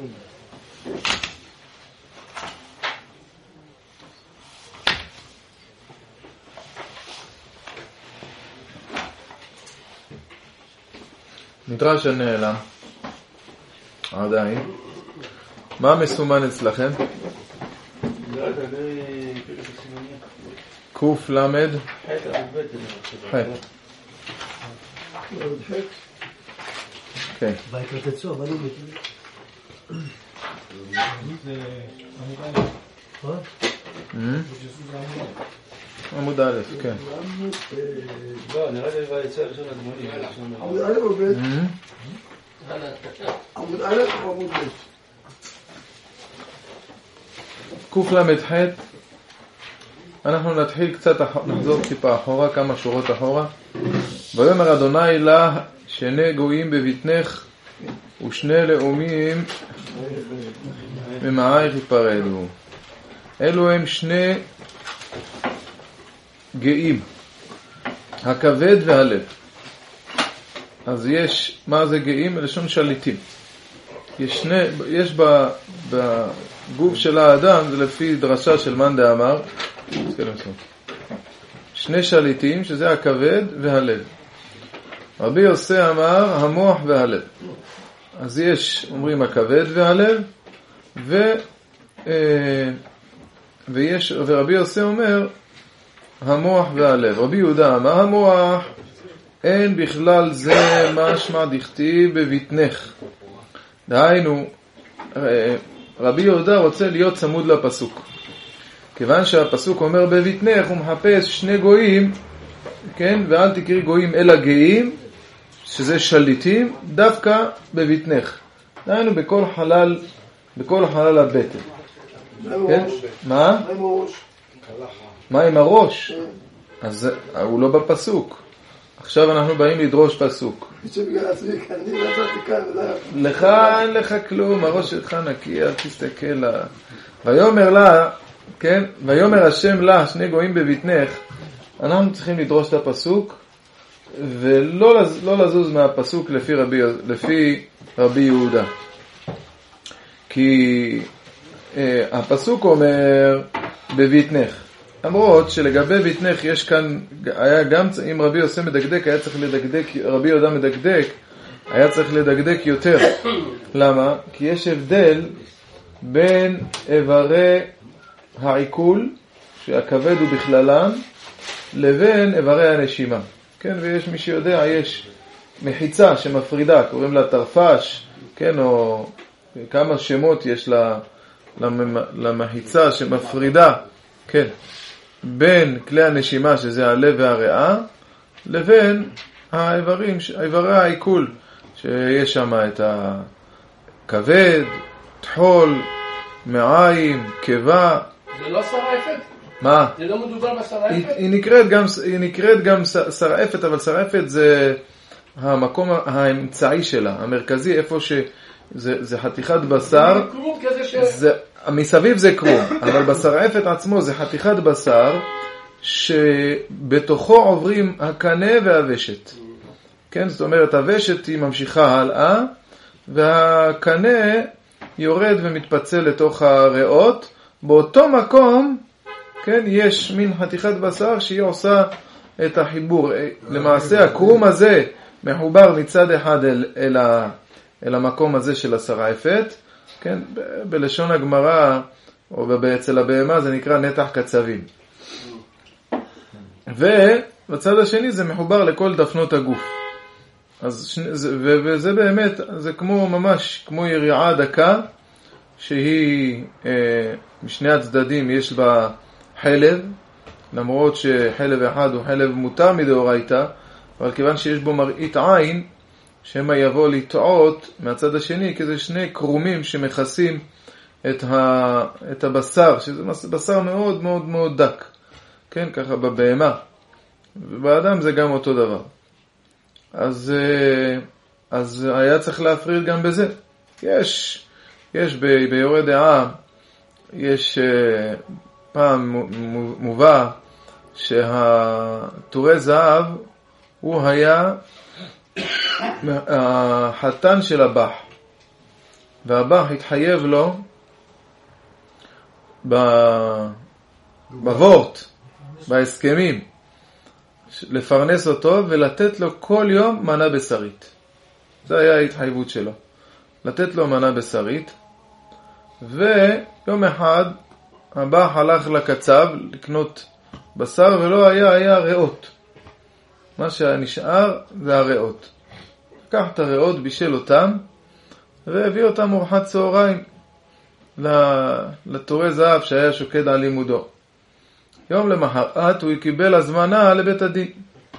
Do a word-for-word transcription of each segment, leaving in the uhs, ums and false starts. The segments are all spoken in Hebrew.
מדרש הנעלם עדיין. מה מסומן אצלכם? קוף למד חט. כן. בהתרצצו, אבל הוא עמוד א', כן. לא, נראה לי ביצא ראשון הגמוני. עמוד א' או ב'? עמוד א' או עמוד ב'? קוף למד חט. אנחנו נתחיל קצת, נחזור טיפה אחורה, כמה שורות אחורה. ויאמר אדוני לה שני גויים בבטנך ושני לאומים ממעייך יפרדו. אלו הם שני גאים, הכבד והלב. אז יש, מה זה גאים? לשון שליטים. יש שני, יש בגוף של האדם, זה לפי דרשה של מאן דאמר, שני שליטים, שזה הכבד והלב. רבי יוסי אמר המוח והלב. אז יש, אומרים הכבד והלב, ו, ויש, ורבי יוסי אומר המוח והלב. רבי יהודה אמר המוח אין בכלל זה משמע דכתיב בבטנך. דהיינו, רבי יהודה רוצה להיות צמוד לפסוק. כיוון שהפסוק אומר בבטנך, הוא מחפש שני גויים, כן? ואל תקראי גויים אלא גאים, שזה שליטים, דווקא בבטנך. דהיינו בכל חלל, בכל חלל הבטן. כן? מה? מה עם הראש? מה עם הראש? אז הוא לא בפסוק. עכשיו אנחנו באים לדרוש פסוק. לך אין לך כלום, הראש שלך נקי, אל תסתכל. ויאמר לה, כן? ויאמר השם לה, שני גויים בבטנך. אנחנו צריכים לדרוש את הפסוק, ולא לא לזוז מהפסוק לפי רבי, לפי רבי יהודה. כי אה, הפסוק אומר בבטנך. למרות שלגבי בטנך יש כאן, היה גם, אם רבי יוסי מדקדק, היה צריך לדקדק, רבי יהודה מדקדק, היה צריך לדקדק יותר. למה? כי יש הבדל בין איברי העיכול, שהכבד הוא בכללם, לבין איברי הנשימה. כן, ויש מי שיודע, יש מחיצה שמפרידה, קוראים לה תרפש, כן, או כמה שמות יש לה, למחיצה שמפרידה, כן, בין כלי הנשימה, שזה הלב והריאה, לבין האיברים, איברי העיכול, שיש שם את הכבד, תחול, מעיים, קיבה. זה לא שרעפת? מה? זה לא מדובר בשרעפת? היא, היא נקראת גם, היא נקראת גם שרעפת, אבל שרעפת זה המקום האמצעי שלה, המרכזי, איפה שזה, זה חתיכת בשר. זה, מסביב זה קרום, אבל בשרעפת עצמו זה חתיכת בשר, שבתוכו עוברים הקנה והוושת. כן, זאת אומרת, הוושת היא ממשיכה הלאה, והקנה יורד ומתפצל לתוך הריאות. באותו מקום, כן, יש מין חתיכת בשר שהיא עושה את החיבור. למעשה הקרום הזה מחובר מצד אחד אל, אל, ה, אל המקום הזה של השרעפת, כן, ב- בלשון הגמרא או אצל הבהמה זה נקרא נתח קצבים. ובצד השני זה מחובר לכל דפנות הגוף. אז זה, ו, וזה באמת, זה כמו ממש כמו יריעה דקה, שהיא אה, משני הצדדים יש בה חלב, למרות שחלב אחד הוא חלב מותר מדאורייתא, אבל כיוון שיש בו מראית עין, שמה יבוא לטעות מהצד השני, כי זה שני קרומים שמכסים את, ה, את הבשר, שזה בשר מאוד מאוד מאוד דק, כן, ככה בבהמה, ובאדם זה גם אותו דבר. אז, אז היה צריך להפריד גם בזה. יש, יש ב, ביורה דעה, יש פעם מובא שהתורי זהב הוא היה החתן של הבח. והבח התחייב לו בוורט, בהסכמים, לפרנס אותו ולתת לו כל יום מנה בשרית. זה היה ההתחייבות שלו, לתת לו מנה בשרית. ויום אחד הבח הלך לקצב לקנות בשר ולא היה, היה ריאות. מה שנשאר זה הריאות. לקח את הריאות, בישל אותם והביא אותם ארוחת צהריים לתורי זהב שהיה שוקד על לימודו. יום למחרת הוא קיבל הזמנה לבית הדין.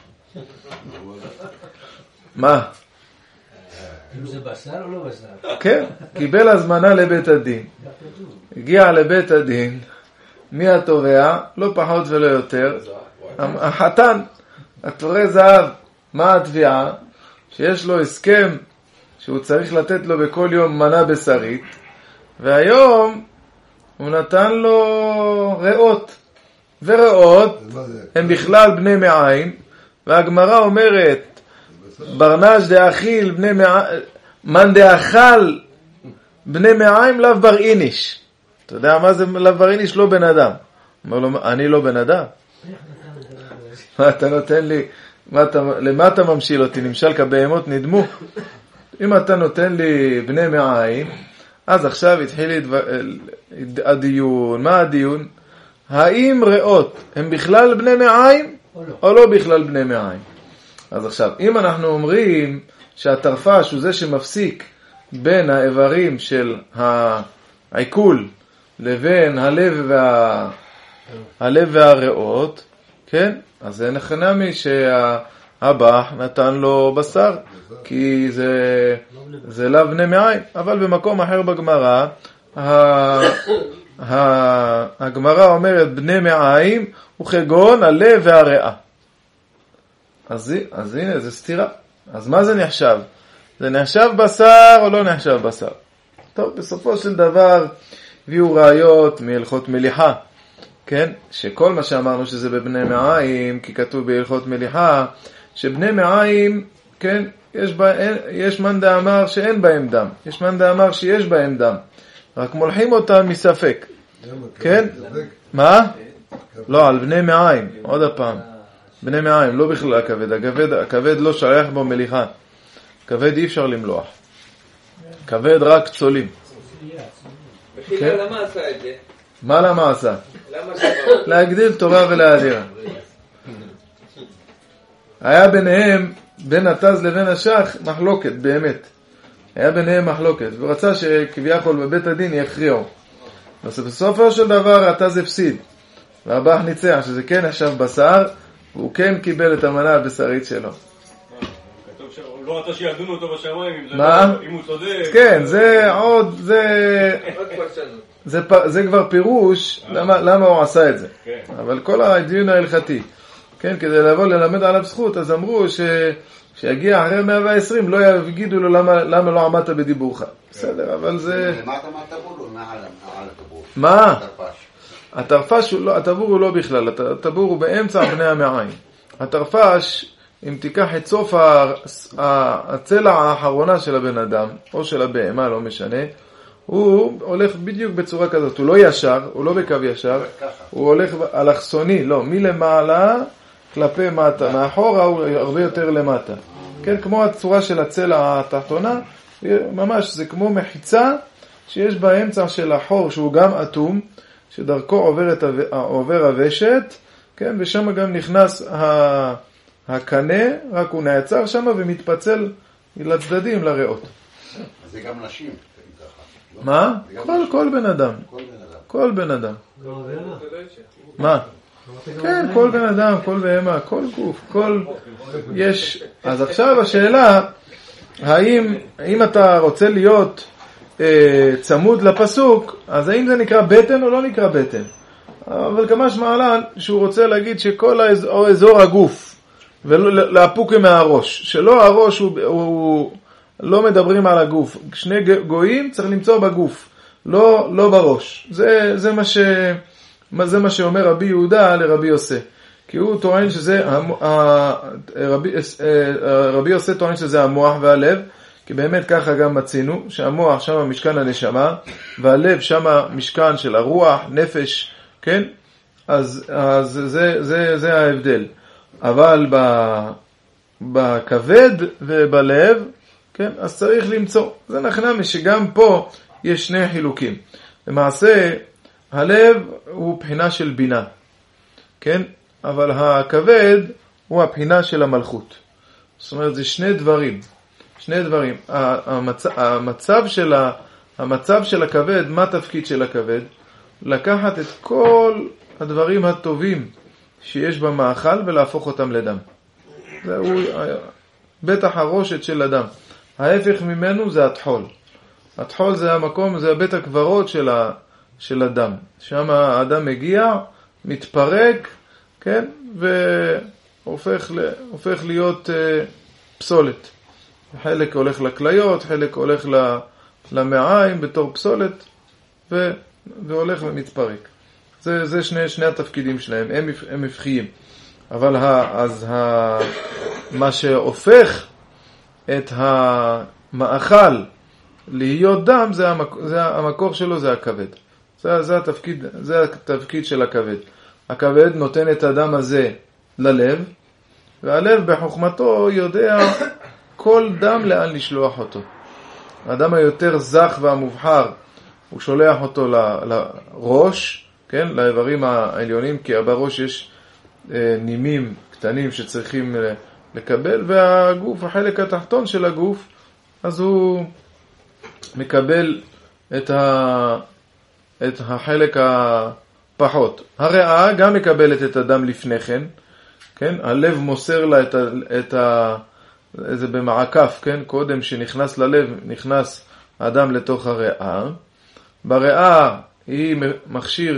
מה? אם זה בשר או לא בשר? כן, קיבל הזמנה לבית הדין. הגיע לבית הדין, מי התובע? לא פחות ולא יותר. החתן, התורי זהב. מה התביעה? שיש לו הסכם שהוא צריך לתת לו בכל יום מנה בשרית, והיום הוא נתן לו ריאות. וריאות הם בכלל בני מעיים, והגמרא אומרת ברנש דאכיל בני מעיים, מן דאכל בני מעיים לאו בר איניש. אתה יודע מה זה לאו בר איניש? לא בן אדם. אומר לו, אני לא בן אדם. מה אתה נותן לי, מה אתה, למה אתה ממשיל אותי? נמשל כבהמות נדמו. אם אתה נותן לי בני מעיים, אז עכשיו התחיל הדיון. מה הדיון? האם ריאות הם בכלל בני מעיים או לא, או לא בכלל בני מעיים? אז עכשיו, אם אנחנו אומרים שהטרפש הוא זה שמפסיק בין האיברים של העיכול לבין הלב וה... הלב והריאות, כן? אז זה נחנמי שהבח נתן לו בשר, כי זה, זה לאו בני מעיים. אבל במקום אחר בגמרא, הגמרא אומרת בני מעיים וכגון הלב והריאה. אז, אז הנה, זה סתירה. אז מה זה נחשב? זה נחשב בשר או לא נחשב בשר? טוב, בסופו של דבר הביאו ראיות מהלכות מליחה, כן? שכל מה שאמרנו שזה בבני מעיים, כי כתוב בהלכות מליחה, שבני מעיים, כן, יש, בה, יש מן דאמר שאין בהם דם, יש מן דאמר שיש בהם דם, רק מולחים אותם מספק. כן? מה? לא, על בני מעיים, עוד הפעם. בני מעיים, לא בכלל הכבד. הכבד, הכבד לא שייך בו מליחה. כבד אי אפשר למלוח. כבד רק צולים. בחילה, למה עשה את זה? מה למה עשה? למה זה? להגדיל תורה ולהאדירה. היה ביניהם, בין התז לבין השח, מחלוקת, באמת. היה ביניהם מחלוקת, והוא רצה שכביכול בבית הדין יכריעו. בסופו של דבר התז הפסיד, והבח ניצח, שזה כן נחשב בשר, והוא כן קיבל את המנה הבשרית שלו. הוא לא רצה שידונו אותו בשמיים, אם הוא צודק. כן, זה עוד, זה כבר פירוש, למה הוא עשה את זה. אבל כל הדיון ההלכתי, כן, כדי לבוא ללמד עליו זכות, אז אמרו שיגיע אחרי מאה ועשרים, לא יגידו לו למה לא עמדת בדיבורך. בסדר, אבל זה... למטה מהטבור או מעל הטבור? מה? הטרפש, הטבור הוא לא בכלל, הטבור הוא באמצע בני המעיים. הטרפש, אם תיקח את סוף הצלע האחרונה של הבן אדם, או של הבהמה, לא משנה, הוא הולך בדיוק בצורה כזאת, הוא לא ישר, הוא לא בקו ישר, הוא הולך אלכסוני, לא, מלמעלה כלפי מטה, מאחורה הוא הרבה יותר למטה. כן, כמו הצורה של הצלע התחתונה, ממש זה כמו מחיצה שיש באמצע של החור שהוא גם אטום, שדרכו עוברת, עובר הוושט, כן, ושם גם נכנס הקנה, רק הוא נעצר שם ומתפצל לצדדים לריאות. זה גם נשים. מה? כל, כל בן אדם. כל בן אדם. מה? כן, כל בן אדם, כל בהמה, כל גוף, כל... יש... אז עכשיו השאלה, האם, אם אתה רוצה להיות אה, צמוד לפסוק, אז האם זה נקרא בטן או לא נקרא בטן? אבל כמש מעלן שהוא רוצה להגיד שכל האזור, אזור הגוף, ולהפוק מהראש, שלא הראש הוא, הוא לא מדברים על הגוף, שני גויים צריך למצוא בגוף, לא, לא בראש. זה, זה מה ש, זה מה שאומר רבי יהודה לרבי יוסי, כי הוא טוען שזה, רבי, רבי יוסי טוען שזה המוח והלב, כי באמת ככה גם מצינו, שהמוח שם משכן הנשמה, והלב שם משכן של הרוח, נפש, כן? אז, אז זה, זה, זה ההבדל. אבל ב, בכבד ובלב, כן? אז צריך למצוא. זה נכון שגם פה יש שני חילוקים. למעשה, הלב הוא בחינה של בינה, כן? אבל הכבד הוא הבחינה של המלכות. זאת אומרת, זה שני דברים. שני דברים. המצ... המצב של ה... המצב של הכבד, מה התפקיד של הכבד? לקחת את כל הדברים הטובים שיש במאכל ולהפוך אותם לדם. זהו בית החרושת של הדם. ההפך ממנו זה התחול. התחול זה המקום, זה בית הקברות של, ה... של הדם. שם האדם מגיע, מתפרק, כן? והופך ל... הופך להיות uh, פסולת. חלק הולך לכליות, חלק הולך למעיים בתור פסולת, ו... והולך ומתפרק. זה, זה שני, שני התפקידים שלהם, הם, הם הפחיים. אבל ה, אז ה, מה שהופך את המאכל להיות דם, זה, המק, זה המקור שלו, זה הכבד. זה, זה, התפקיד, זה התפקיד של הכבד. הכבד נותן את הדם הזה ללב, והלב בחוכמתו יודע כל דם לאן לשלוח אותו. האדם היותר זך והמובחר, הוא שולח אותו לראש, כן, לאיברים העליונים, כי בראש יש נימים קטנים שצריכים לקבל, והגוף, החלק התחתון של הגוף, אז הוא מקבל את, ה, את החלק הפחות. הריאה גם מקבלת את הדם לפני כן, כן, הלב מוסר לה את, ה, את ה, זה במעקף, כן, קודם שנכנס ללב, נכנס האדם לתוך הריאה. בריאה היא מכשיר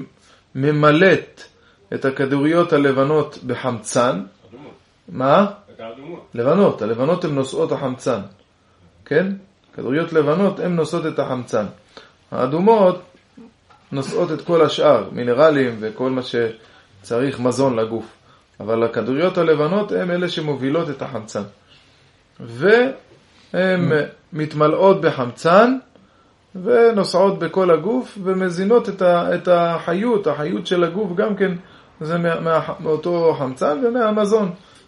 שממלט את הכדוריות הלבנות בחמצן. מה? לבנות, הלבנות הן נושאות החמצן. כן? כדוריות לבנות הן נושאות את החמצן. האדומות נושאות את כל השאר, מינרלים וכל מה שצריך מזון לגוף. אבל הכדוריות הלבנות הן אלה שמובילות את החמצן. והן מתמלאות בחמצן, ונוסעות בכל הגוף, ומזינות את, ה, את החיות, החיות של הגוף גם כן, זה מה, מה, מאותו חמצן ומהמזון,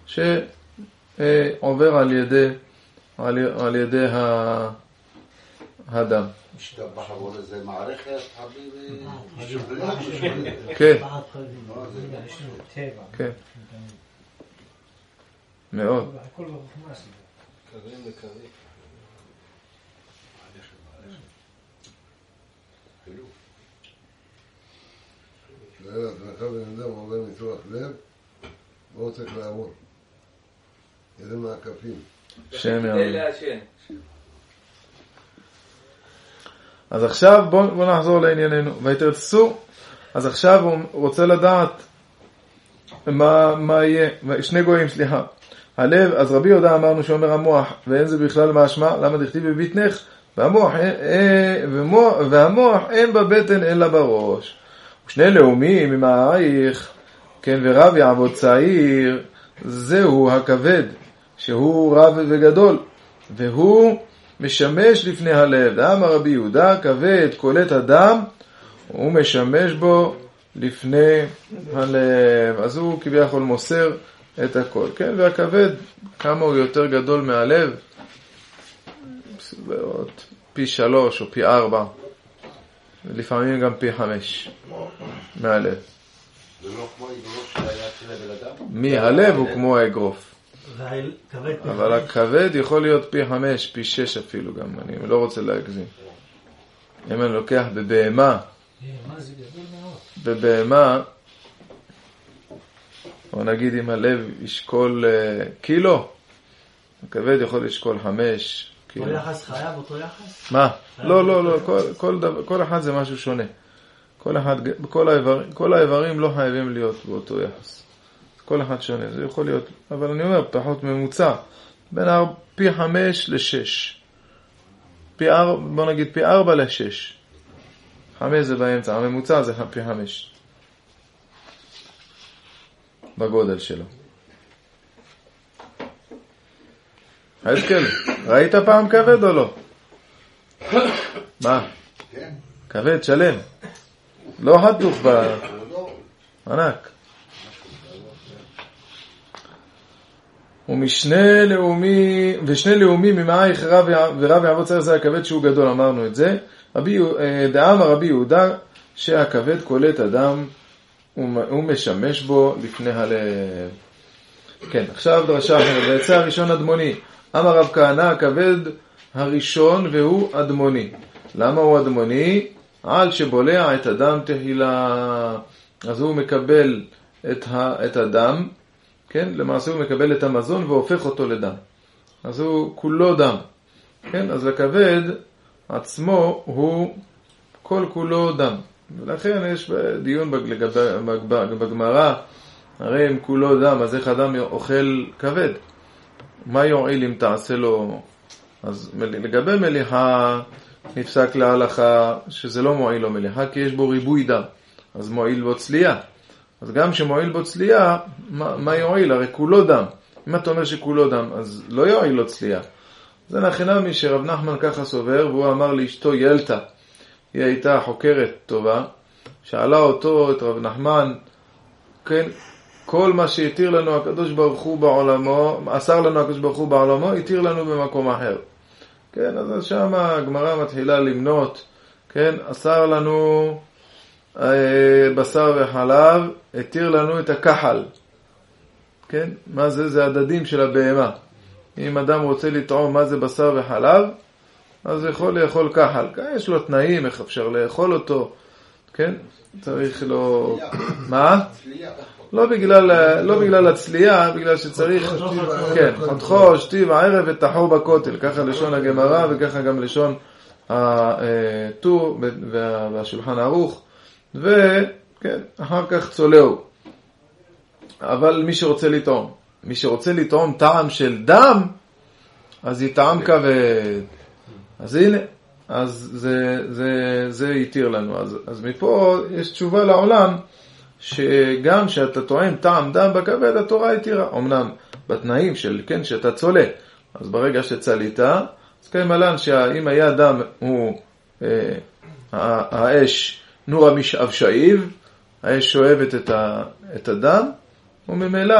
שעובר על ידי, על, על ידי ה, הדם. משתבח עבור איזה מערכת, חביבי. כן. כן. מאוד. הכל בחוכמה שלי. קרים וקרים. תאר לעצמך בן אדם עובר ניתוח לב, והוא צריך לעמוד. יראה מעקפים. שם יאמר. אז עכשיו בואו בוא נחזור לענייננו. ויתרצו, אז עכשיו הוא רוצה לדעת מה, מה יהיה. שני גויים, סליחה. הלב, אז רבי יהודה אמרנו שאומר המוח, ואין זה בכלל משמע, למה דכתיב בביטנך? והמוח, והמוח, והמוח אין בבטן אלא בראש. ושני לאומים ממעייך, כן, ורב יעבוד צעיר, זהו הכבד, שהוא רב וגדול, והוא משמש לפני הלב. דאמר רבי יהודה, כבד קולט הדם, הוא משמש בו לפני הלב. אז הוא כביכול מוסר את הכל, כן, והכבד, כמה הוא יותר גדול מהלב, פי שלוש או פי ארבע, לפעמים גם פי חמש מהלב. זה לא כמו אגרוף שהיה של בן אדם? מי? הלב הוא כמו האגרוף. אבל הכבד יכול להיות פי חמש, פי שש אפילו גם, אני לא רוצה להגזים. אם אני לוקח בבהמה, בבהמה, או נגיד אם הלב ישקול קילו, הכבד יכול לשקול חמש קילו. אותו יחס חייב, אותו יחס? מה? לא, לא, לא, כל, כל, דבר, כל אחד זה משהו שונה. כל אחד, כל האיברים, כל האיברים לא חייבים להיות באותו יחס. כל אחד שונה, זה יכול להיות, אבל אני אומר, פחות ממוצע, בין פי חמש לשש. פי ארבע, בוא נגיד פי ארבע לשש. חמש זה באמצע, הממוצע זה פי חמש. בגודל שלו. חזקאל, ראית פעם כבד או לא? מה? כן. כבד, שלם. לא חתוך בענק. ומשנה לאומי, ושני לאומי ממעייך רב ורב יעבוד צריך זה הכבד שהוא גדול, אמרנו את זה. רבי, דאמר רבי יהודה שהכבד קולט אדם הוא משמש בו לפני הלב. כן, עכשיו דרשה אחרת. ויצא הראשון אדמוני. אמר רב כהנא הכבד הראשון והוא אדמוני. למה הוא אדמוני? על שבולע את הדם תחילה. אז הוא מקבל את, ה, את הדם, כן? למעשה הוא מקבל את המזון והופך אותו לדם. אז הוא כולו דם. כן? אז הכבד עצמו הוא כל כולו דם. ולכן יש דיון בגמרא, הרי אם כולו דם, אז איך אדם אוכל כבד? מה יועיל אם תעשה לו? אז לגבי מליחה נפסק להלכה שזה לא מועיל לו מליחה, כי יש בו ריבוי דם, אז מועיל בו צלייה. אז גם שמועיל בו צלייה, מה, מה יועיל? הרי כולו דם. אם אתה אומר שכולו דם, אז לא יועיל לו צלייה. זה נכנה מי שרב נחמן ככה סובר, והוא אמר לאשתו ילתה, היא הייתה חוקרת טובה, שאלה אותו, את רב נחמן, כן, כל מה שהתיר לנו הקדוש ברוך הוא בעולמו, אסר לנו הקדוש ברוך הוא בעולמו, התיר לנו במקום אחר. כן, אז שם הגמרא מתחילה למנות, כן, אסר לנו אה, בשר וחלב, התיר לנו את הכחל. כן, מה זה? זה הדדים של הבהמה. אם אדם רוצה לטעום מה זה בשר וחלב, אז יכול לאכול כחל. יש לו תנאים, איך אפשר לאכול אותו, כן? צריך לו... מה? לא בגלל, לא בגלל הצלייה, בגלל שצריך... כן, חתכו, שתי וערב ותחו בכותל. ככה לשון הגמרא וככה גם לשון הטור והשולחן ערוך. וכן, אחר כך צולהו. אבל מי שרוצה לטעום, מי שרוצה לטעום טעם של דם, אז יטעם כבד. אז הנה, אז זה, זה, זה יתיר לנו. אז, אז מפה יש תשובה לעולם, שגם שאתה טועם טעם דם בכבד, התורה יתירה. אמנם בתנאים של, כן, שאתה צולה. אז ברגע שצלית, אז כמלן שאם היה דם הוא, אה, האש נור המשאב שאיב, האש שואבת את, ה, את הדם, וממילא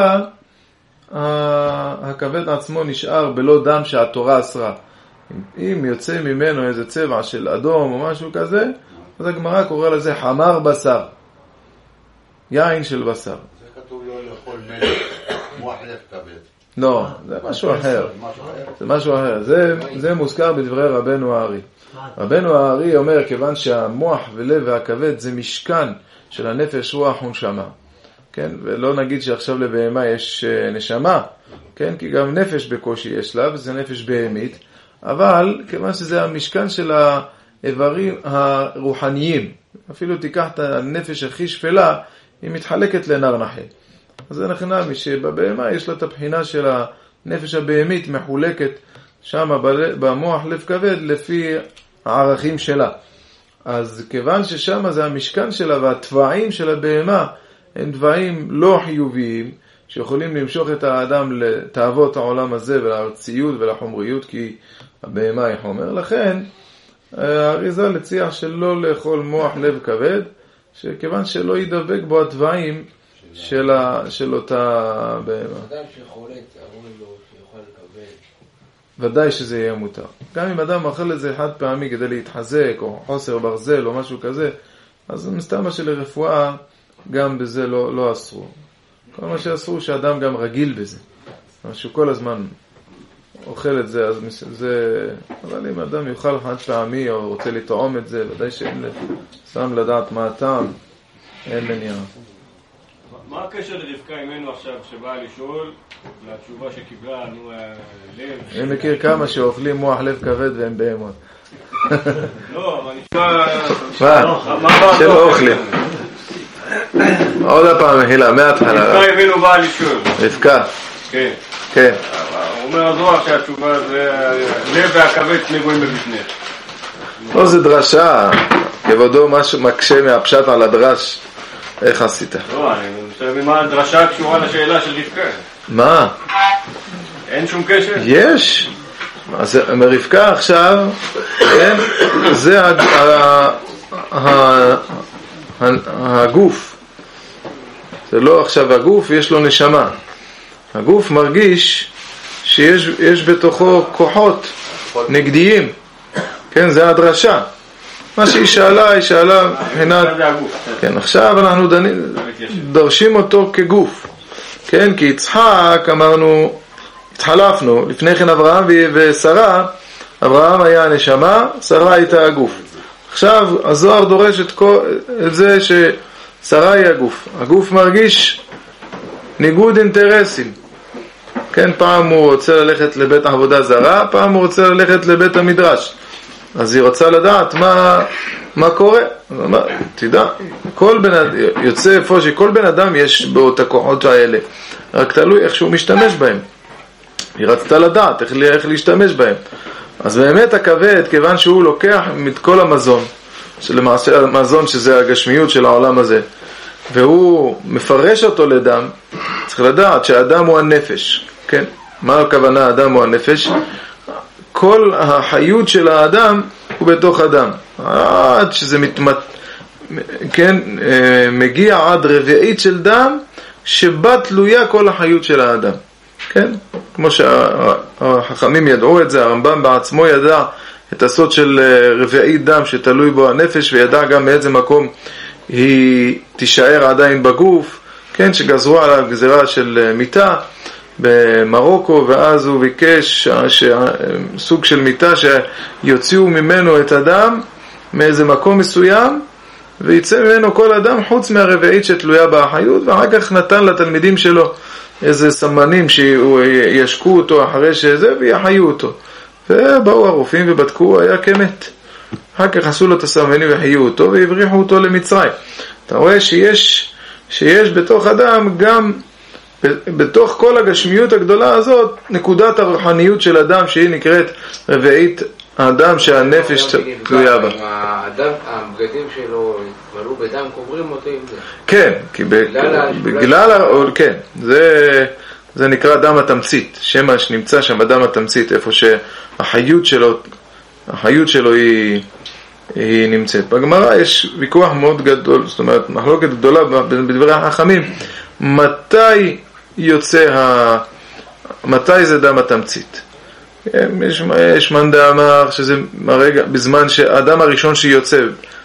הכבד עצמו נשאר בלא דם שהתורה אסרה. אם יוצא ממנו איזה צבע של אדום או משהו כזה, אז הגמרא קורא לזה חמר בשר, יין של בשר. זה כתוב לא לאכול מלך, מוח לב כבד. לא, זה משהו אחר. זה משהו אחר. זה, זה מוזכר בדברי רבנו הארי. רבנו הארי אומר, כיוון שהמוח ולב והכבד זה משכן של הנפש רוח ונשמה. כן, ולא נגיד שעכשיו לבהמה יש נשמה, כן, כי גם נפש בקושי יש לה, וזה נפש בהמית, אבל כיוון שזה המשכן של האיברים הרוחניים, אפילו תיקח את הנפש הכי שפלה, היא מתחלקת לנרנחי. אז זה נכנע מי שבבהמה יש לה את הבחינה של הנפש הבהמית מחולקת שם במוח לב כבד לפי הערכים שלה. אז כיוון ששם זה המשכן שלה והטבעים של הבהמה, הם דברים לא חיוביים שיכולים למשוך את האדם לתאוות העולם הזה ולארציות ולחומריות, כי הבהמה היא חומר. לכן האריזה לציח שלא לאכול מוח לב כבד, שכיוון שלא ידבק בו הטבעים של, ה... של אותה בהמה. אדם שחולת, אמרו לו שיכול לקבל. ודאי שזה יהיה מותר. גם אם אדם אוכל את זה חד פעמי כדי להתחזק או חוסר ברזל או משהו כזה, אז מסתמה שלרפואה גם בזה לא, לא אסרו. כל מה שאסרו שאדם גם רגיל בזה. משהו כל הזמן אוכל את זה, אז זה... אבל אם אדם יאכל חד פעמי או רוצה לטעום את זה, ודאי שאין סתם לדעת מה הטעם, אין מניעה. מה הקשר לרבקה אימנו עכשיו שבאה לשאול לתשובה שקיבלה, נו, לב? אני מכיר כמה שאוכלים מוח לב כבד והם בהמות. לא, אבל נשמע... מה? שלא אוכלים. עוד הפעם מחילה, מההתחלה. רבקה אימנו באה לשאול. רבקה. כן. כן. הוא אומר הזוהר שהתשובה זה לב והכבד שני גויים בבטנך. לא, זה דרשה. כבודו משהו מקשה מהפשט על הדרש. איך עשית? לא, אני חושב מה הדרשה קשורה לשאלה של רבקה. מה? אין שום קשר? יש. אז רבקה עכשיו, כן, זה הגוף. זה לא עכשיו הגוף, יש לו נשמה. הגוף מרגיש שיש יש בתוכו כוחות נגדיים. כן, זה הדרשה. מה שהיא שאלה, היא שאלה מבחינת... כן, עכשיו אנחנו דורשים אותו כגוף. כן, כי יצחק, אמרנו, התחלפנו. לפני כן אברהם ושרה, אברהם היה הנשמה, שרה הייתה הגוף. עכשיו, הזוהר דורש את, כל, את זה ששרה היא הגוף. הגוף מרגיש ניגוד אינטרסים. כן, פעם הוא רוצה ללכת לבית עבודה זרה, פעם הוא רוצה ללכת לבית המדרש. אז היא רוצה לדעת מה, מה קורה. מה, תדע, כל בן אדם, יוצא איפה שכל בן אדם יש בו את הכוחות האלה. רק תלוי איך שהוא משתמש בהם. היא רצתה לדעת איך, איך להשתמש בהם. אז באמת הכבד, כיוון שהוא לוקח את כל המזון, שלמעשה המזון שזה הגשמיות של העולם הזה, והוא מפרש אותו לדם, צריך לדעת שהאדם הוא הנפש. כן? מה הכוונה האדם הוא הנפש? כל החיות של האדם הוא בתוך אדם. עד שזה מתמת... כן, מגיע עד רביעית של דם, שבה תלויה כל החיות של האדם. כן? כמו שהחכמים ידעו את זה, הרמב"ם בעצמו ידע את הסוד של רביעית דם שתלוי בו הנפש, וידע גם מאיזה מקום היא תישאר עדיין בגוף, כן? שגזרו על הגזרה של מיטה במרוקו, ואז הוא ביקש סוג של מיטה שיוציאו ממנו את הדם מאיזה מקום מסוים, ויצא ממנו כל אדם חוץ מהרביעית שתלויה בחיות, ואחר כך נתן לתלמידים שלו איזה סמנים שישקו אותו אחרי שזה ויחיו אותו. ובאו הרופאים ובדקו, הוא היה כמת. אחר כך עשו לו את הסמנים וחיו אותו והבריחו אותו למצרים. אתה רואה שיש, שיש בתוך אדם גם, בתוך כל הגשמיות הגדולה הזאת, נקודת הרוחניות של אדם שהיא נקראת רביעית האדם שהנפש תלויה בה. האדם, הבגדים שלו התמלאו בדם, קוברים אותו עם זה. כן, כי בגלל, כן, זה, זה נקרא דם התמצית, שמה שנמצא שם בדם התמצית, איפה שהחיות שלו, החיות שלו היא, היא נמצאת. בגמרא יש ויכוח מאוד גדול, זאת אומרת, מחלוקת גדולה בדברי החכמים, מתי יוצא ה... מתי זה דם התמצית? יש, יש מאן דאמר שזה הרגע, בזמן שהאדם הראשון שיוצא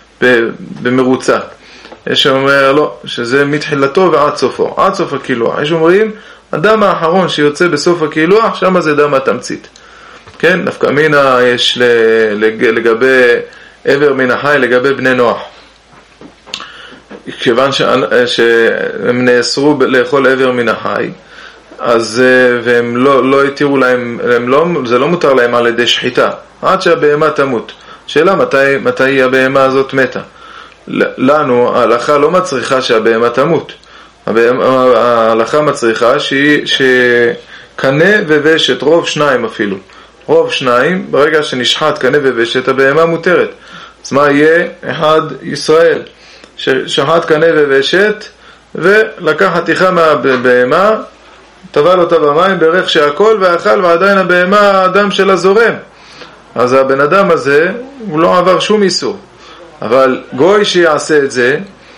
במרוצה. יש שאומר לא, שזה מתחילתו ועד סופו, עד סוף הקילוח. יש אומרים, הדם האחרון שיוצא בסוף הקילוח, שם זה דם התמצית. כן, נפקא מינה יש לגבי עבר מן החי, לגבי בני נוח. כיוון שהם נאסרו לאכול עבר מן החי, אז והם לא לא התירו להם, הם לא, זה לא מותר להם על ידי שחיטה עד שהבהמה תמות. שאלה מתי מתי הבהמה הזאת מתה? לנו ההלכה לא מצריכה שהבהמה תמות. ההלכה מצריכה שהיא שקנה וושת, רוב שניים אפילו, רוב שניים, ברגע שנשחט קנה וושת הבהמה מותרת. אז מה יהיה? אחד ישראל ששחט קנה וושת ולקח חתיכה מהבהמה, טבל אותה במים, ברך שהכל ואכל, ועדיין הבהמה האדם שלה זורם. אז הבן אדם הזה הוא לא עבר שום איסור. אבל גוי שיעשה את זה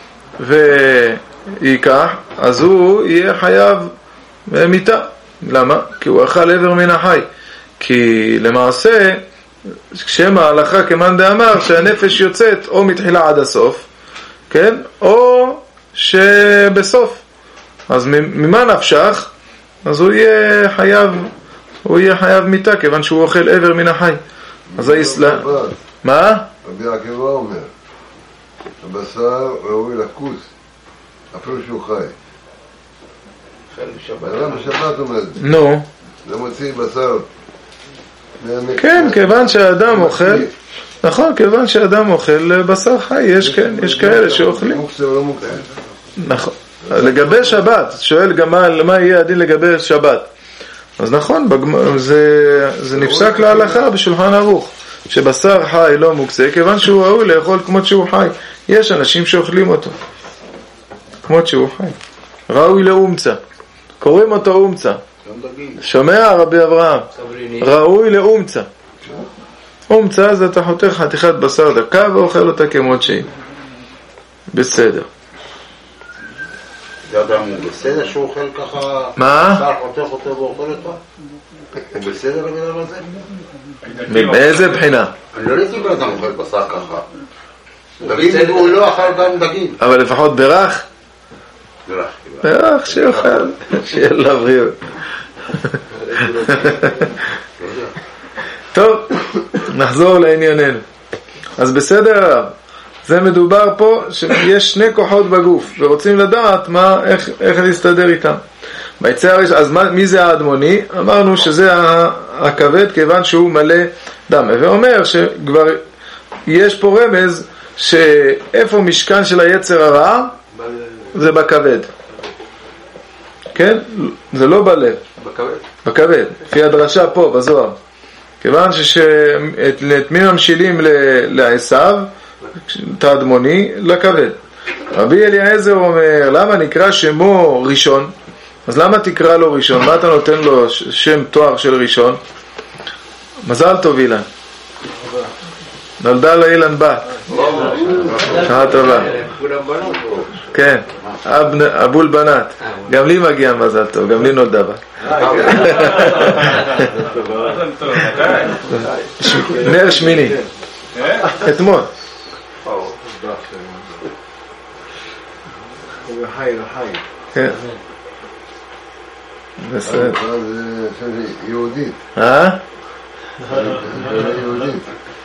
ויקח, אז הוא יהיה חייב מיתה. למה? כי הוא אכל עבר מן החי. כי למעשה שם ההלכה כמאן דאמר שהנפש יוצאת או מתחילה עד הסוף, כן? או שבסוף. אז ממה נפשך? אז הוא יהיה חייב, הוא יהיה חייב מיתה, כיוון שהוא אוכל עבר מן החי. אז האסלאם... מה? רבי עקיבא אומר, הבשר ראוי לכוס, אפילו שהוא חי. למה בשבת אומר את זה? נו. זה מוציא בשר. כן, כיוון שהאדם אוכל, נכון, כיוון שהאדם אוכל בשר חי, יש כן, יש כאלה שאוכלים. מוקצה או לא מוקצה? נכון. לגבי שבת, שואל גם מה, מה יהיה הדין לגבי שבת. אז נכון, זה, זה נפסק להלכה בשולחן ערוך, שבשר חי לא מוקצה, כיוון שהוא ראוי לאכול כמו שהוא חי. יש אנשים שאוכלים אותו כמו שהוא חי. ראוי לאומצה. קוראים אותו אומצה. גם דגים. שומע רבי אברהם? סבריני. ראוי לאומצה. אומצה זה אתה חותך חתיכת בשר דקה ואוכל אותה כמות שהיא. בסדר. זה אדם הוא בסדר שהוא אוכל ככה? מה? בשר חותך אותו ואוכל אותו? הוא בסדר בגלל הזה? באיזה בחינה? אני לא ראיתי בן אדם אוכל בשר ככה. דגים הוא לא אכל גם דגים. אבל לפחות ברך? ברך. ברך שיאכל, שיהיה לה בריאות. טוב, נחזור לענייננו. אז בסדר, זה מדובר פה שיש שני כוחות בגוף ורוצים לדעת מה, איך, איך להסתדר איתם. ביצר הראשון, אז מה, מי זה האדמוני? אמרנו שזה הכבד כיוון שהוא מלא דם. ואומר שכבר יש פה רמז שאיפה משכן של היצר הרע? זה בכבד. כן? זה לא בלב. בכבד. בכבד. לפי הדרשה פה בזוהר. כיוון שאת מי ממשילים לעשיו, את האדמוני, לכבד. רבי אליעזר אומר, למה נקרא שמו ראשון? אז למה תקרא לו ראשון? מה אתה נותן לו שם תואר של ראשון? מזל טוב אילן. נולדה לו אילן בת. שעה טובה. כן, אבול בנת. גם לי מגיע מזל טוב, גם לי נולדה בת. נר שמיני. אתמול. כן. בסדר. זה יהודית. אה? יהודית.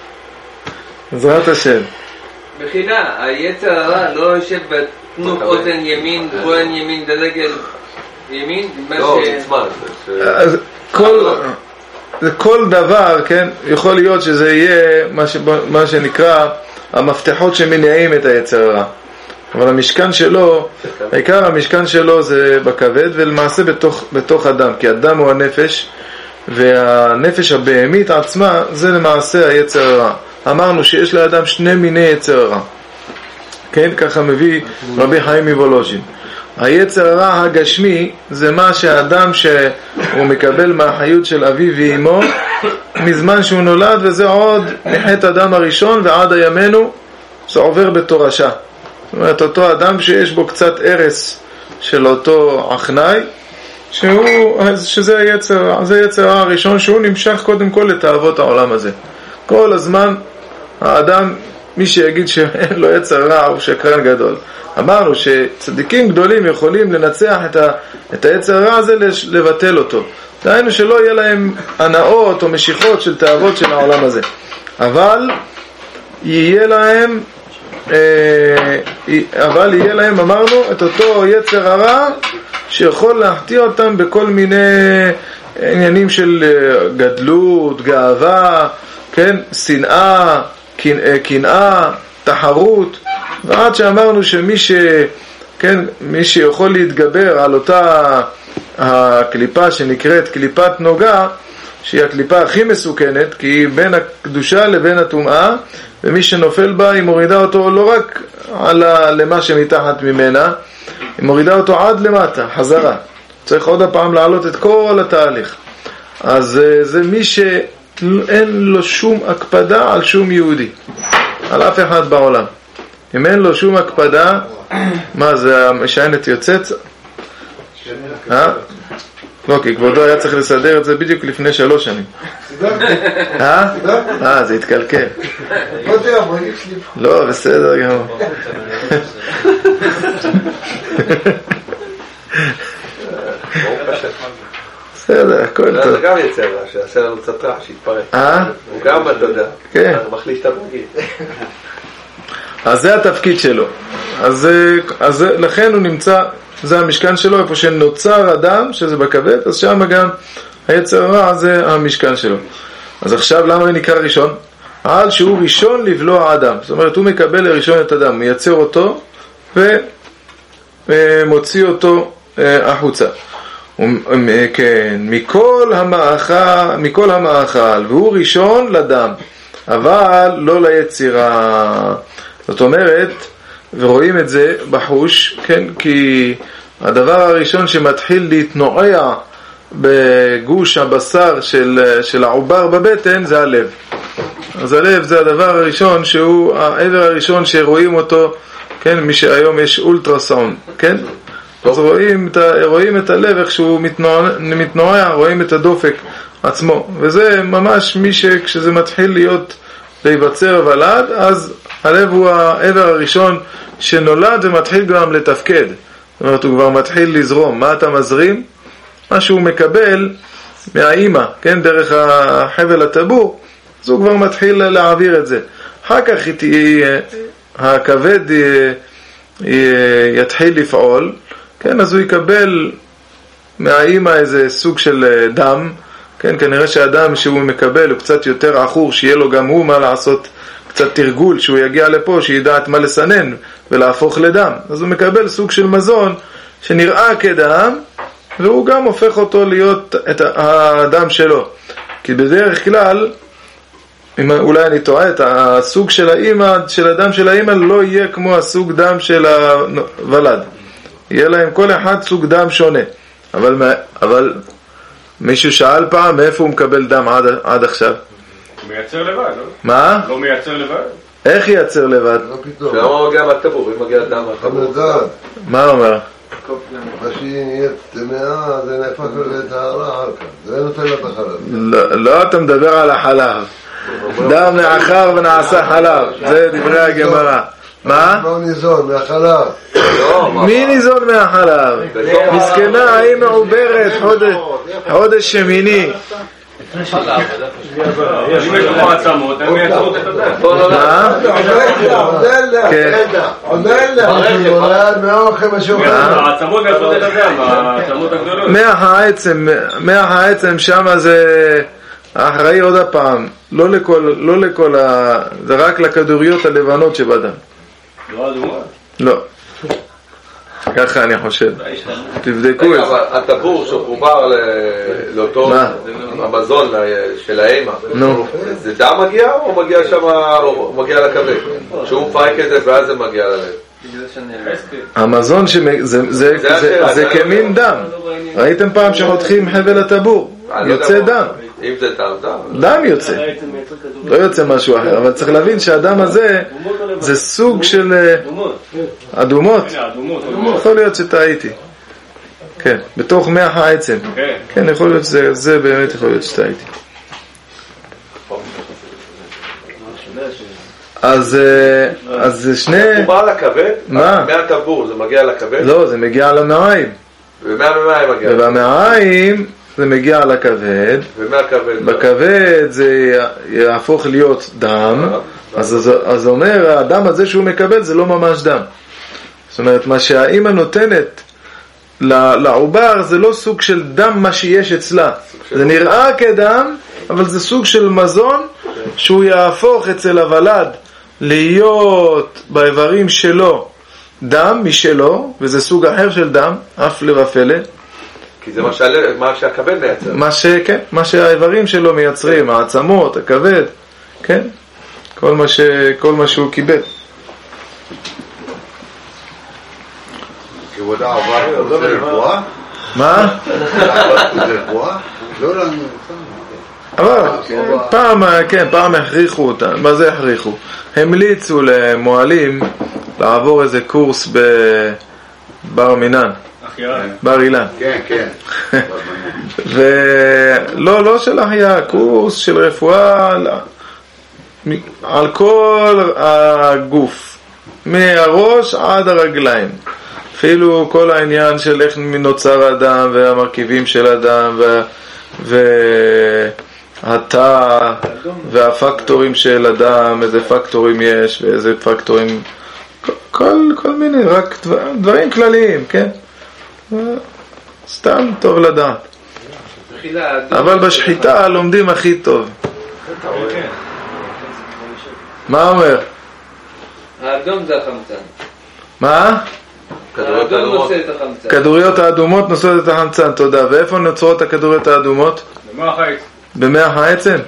בעזרת השם. בחינה, היצר הרע לא יושב בתנוק אוזן ימין, בוין ימין, דלגל ימין? לא, זה זמן. אז כל, כל דבר, כן, יכול להיות שזה יהיה מה, ש, מה שנקרא המפתחות שמניעים את היצר הרע. אבל המשכן שלו, העיקר המשכן שלו זה בכבד ולמעשה בתוך, בתוך הדם, כי הדם הוא הנפש והנפש הבהמית עצמה זה למעשה היצר הרע. אמרנו שיש לאדם שני מיני יצר הרע, כן, ככה מביא רבי חיים מוולוז'ין. היצר הרע הגשמי זה מה שהאדם שהוא מקבל מהחיות של אביו ואימו מזמן שהוא נולד, וזה עוד מחטא אדם הראשון ועד הימינו זה עובר בתורשה. זאת אומרת אותו אדם שיש בו קצת ערס של אותו אחנאי, שהוא, שזה היצר, זה היצר הרע הראשון שהוא נמשך קודם כל לתאוות העולם הזה. כל הזמן האדם, מי שיגיד שאין לו יצר רע הוא שקרן גדול. אמרנו שצדיקים גדולים יכולים לנצח את, ה, את היצר הרע הזה, לבטל אותו. דהיינו שלא יהיה להם הנאות או משיכות של תאוות של העולם הזה. אבל יהיה להם, אה, אבל יהיה להם, אמרנו, את אותו יצר הרע שיכול להחטיא אותם בכל מיני עניינים של גדלות, גאווה, כן, שנאה, קנאה, תחרות, ועד שאמרנו שמי ש, כן, מי שיכול להתגבר על אותה הקליפה שנקראת קליפת נוגה, שהיא הקליפה הכי מסוכנת, כי היא בין הקדושה לבין הטומאה, ומי שנופל בה היא מורידה אותו לא רק על ה, למה שמתחת ממנה, היא מורידה אותו עד למטה, חזרה. צריך עוד הפעם לעלות את כל התהליך. אז זה מי שאין לו שום הקפדה על שום יהודי, על אף אחד בעולם. אם אין לו שום הקפדה, מה זה, המשענת יוצאת? אה? לא, כי כבודו היה צריך לסדר את זה בדיוק לפני שלוש שנים. אה? אה, זה התקלקל. לא, בסדר גמור. בסדר, הכל טוב. זה גם יצא רע, שעשה לנו קצת רע, שיתפרק. אה? הוא גם, אתה יודע, כן. מחליש את התפקיד. אז זה התפקיד שלו. אז, אז לכן הוא נמצא, זה המשכן שלו, איפה שנוצר אדם, שזה בכבד, אז שם גם היצר הרע זה המשכן שלו. אז עכשיו למה הוא נקרא ראשון? על שהוא ראשון לבלוע אדם. זאת אומרת, הוא מקבל לראשון את אדם, מייצר אותו ומוציא אותו החוצה. כן, מכל המאכל, מכל המאכל, והוא ראשון לדם, אבל לא ליצירה. זאת אומרת, ורואים את זה בחוש, כן, כי הדבר הראשון שמתחיל להתנועע בגוש הבשר של, של העובר בבטן זה הלב. אז הלב זה הדבר הראשון שהוא העבר הראשון שרואים אותו, כן, מי שהיום יש אולטרסאונד, כן? אז רואים את, ה, רואים את הלב איך שהוא מתנוע, מתנועע, רואים את הדופק עצמו. וזה ממש מי שכשזה מתחיל להיות להיווצר ולד, אז הלב הוא העבר הראשון שנולד ומתחיל גם לתפקד. זאת אומרת, הוא כבר מתחיל לזרום. מה אתה מזרים? מה שהוא מקבל מהאימא, כן, דרך החבל הטבור, אז הוא כבר מתחיל להעביר את זה. אחר כך הכבד יתחיל לפעול, כן, אז הוא יקבל מהאימא איזה סוג של דם, כן, כנראה שהאדם שהוא מקבל הוא קצת יותר עכור, שיהיה לו גם הוא מה לעשות, קצת תרגול, שהוא יגיע לפה, שידע את מה לסנן ולהפוך לדם. אז הוא מקבל סוג של מזון שנראה כדם, והוא גם הופך אותו להיות את האדם שלו. כי בדרך כלל, אם אולי אני טועה, את הסוג של האמא, של הדם של האמא לא יהיה כמו הסוג דם של הוולד. יהיה להם כל אחד סוג דם שונה. אבל, אבל מישהו שאל פעם מאיפה הוא מקבל דם עד, עד עכשיו? הוא מייצר לבד, לא? מה? לא מייצר לבד. איך ייצר לבד? לא פתאום. למה מגיע מהטבור? אם מגיע דם מהטבור? מה הוא אומר? מה שהיא נהיית טמאה, זה נהפך לטהרה אחר כך. זה נותן לה את החלב. לא, לא, אתה מדבר על החלב. דם נעכר ונעשה חלב. זה דברי הגמרא. מה? לא ניזון, מהחלב. מי ניזון מהחלב? מסכנה, היא מעוברת חודש שמיני. אם יש לך עצמות, הם מייצרות את הדם. מה? העצמות מייצרות את הדם, העצמות הגדולות. מח העצם שמה זה אחראי עוד הפעם, לא לכל, לא לכל ה... זה רק לכדוריות הלבנות שבדם. לא אדומות? לא. ככה אני חושב. תבדקו את זה. אבל הטבור שחובר לאותו המזון של האמא, זה דם מגיע או מגיע שם, או מגיע לכבד? שהוא מפרק את זה ואז זה מגיע ללב. המזון זה כמין דם. ראיתם פעם שחותכים חבל הטבור? יוצא דם. אם זה דם, דם. דם יוצא. לא יוצא משהו אחר, אבל צריך להבין שהדם הזה זה סוג של אדומות. יכול להיות שטעיתי. כן, בתוך מח העצם. כן, יכול להיות שזה באמת יכול להיות שטעיתי. אז אז שני... זה חובר לכבד? מה? מהטבור זה מגיע לכבד? לא, זה מגיע למעיים. ומהמעיים מגיע? ובמעיים זה מגיע לכבד. ומהכבד? בכבד זה יהפוך להיות דם. אז אז אומר, הדם הזה שהוא מקבל זה לא ממש דם. זאת אומרת, מה שהאמא נותנת לעובר זה לא סוג של דם מה שיש אצלה. זה נראה כדם, אבל זה סוג של מזון שהוא יהפוך אצל הוולד להיות באיברים שלו דם משלו, וזה סוג אחר של דם, אף לבפלא. כי זה מה שהכבד מייצר. מה שכן, מה שהאיברים שלו מייצרים, העצמות, הכבד, כן? כל מה ש כל מה שהוא קיבל. כבודה עבר, זה רפואה? מה? זה רפואה? לא לנו. אבל פעם, כן, פעם הכריחו אותם. מה זה הכריחו? המליצו למועלים לעבור איזה קורס בבר מינן, בר אילן. כן, כן. ולא, לא של החיה, קורס של רפואה על כל הגוף, מהראש עד הרגליים. אפילו כל העניין של איך נוצר אדם והמרכיבים של אדם ו... והתא והפקטורים של אדם, איזה פקטורים יש ואיזה פקטורים, כל, כל מיני, רק דבר, דברים כלליים, כן? סתם טוב לדעת. אבל בשחיטה לומדים הכי טוב. מה אומר? האדום זה החמצן. מה? האדום נושא את החמצן. כדוריות האדומות נושאות את החמצן, תודה. ואיפה נוצרות הכדוריות האדומות? במח העצם. במח העצם?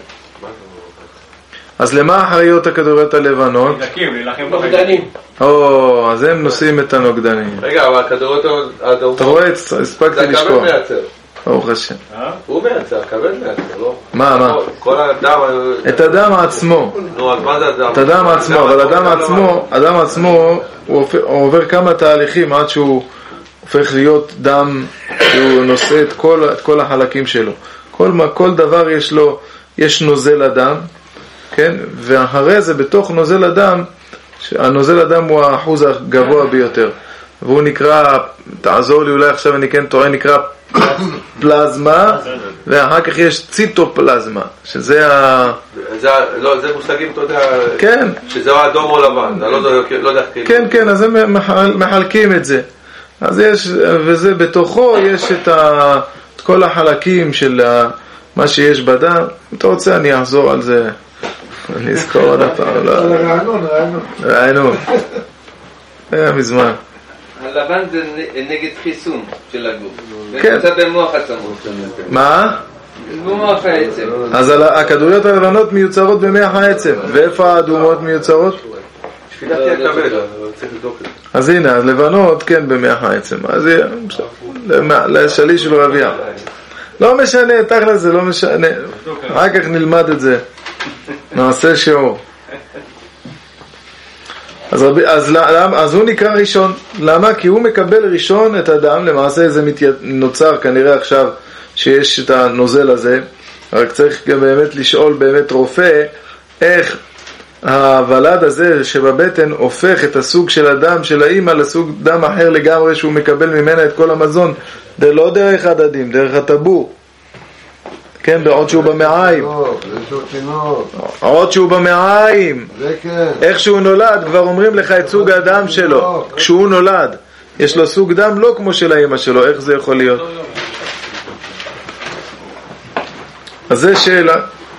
אז למה אחראיות הכדוריות הלבנות? נדלקים, להילחם נוגדנים. או, אז הם נושאים את הנוגדנים. רגע, אבל הכדוריות האדומות... אתה רואה, הספקתי לשכוח. זה הכבד מייצר. ברוך השם. הוא מייצר, כבד מייצר, לא? מה, מה? כל הדם... את הדם עצמו. נו, אז מה זה הדם? את הדם עצמו, אבל הדם עצמו, הדם עצמו, הוא עובר כמה תהליכים עד שהוא הופך להיות דם שהוא נושא את כל, את כל החלקים שלו. כל, כל דבר יש לו, יש נוזל הדם, כן? ואחרי זה בתוך נוזל הדם, הנוזל הדם הוא האחוז הגבוה ביותר. והוא נקרא, תעזור לי אולי עכשיו אני כן טועה, נקרא פלזמה, ואחר כך יש ציטופלזמה, שזה ה... זה, לא, זה מושגים, אתה יודע, כן. שזה האדום או לבן, אני לא יודע... כן, כן, אז הם מחלקים את זה. אז יש, וזה בתוכו יש את, ה, את כל החלקים של מה שיש בדם. אתה רוצה אני אחזור על זה, אני אזכור עוד הפעם. רענון, רענון. רענון. היה מזמן. הלבן זה נגד חיסון של הגוף. כן. זה במוח עצמו. מה? במוח העצם. אז הכדוריות הלבנות מיוצרות במח העצם. ואיפה האדומות מיוצרות? שפילתי הכבד, צריך לבדוק את זה. אז הנה, אז לבנות כן במח העצם. אז לשליש של רביע. לא משנה, תכל'ס זה לא משנה. אחר כך נלמד את זה. נעשה שיעור. אז, אז, אז הוא נקרא ראשון. למה? כי הוא מקבל ראשון את הדם. למעשה זה נוצר כנראה עכשיו שיש את הנוזל הזה. רק צריך גם באמת לשאול באמת רופא איך הוולד הזה שבבטן הופך את הסוג של הדם של האמא לסוג דם אחר לגמרי שהוא מקבל ממנה את כל המזון. זה לא דרך הדדים, דרך הטבור. כן, בעוד שהוא במעיים. עוד שהוא במעיים. איך שהוא נולד, כבר אומרים לך את סוג הדם שלו. כשהוא נולד, יש לו סוג דם לא כמו של האמא שלו. איך זה יכול להיות? אז זה שאלה.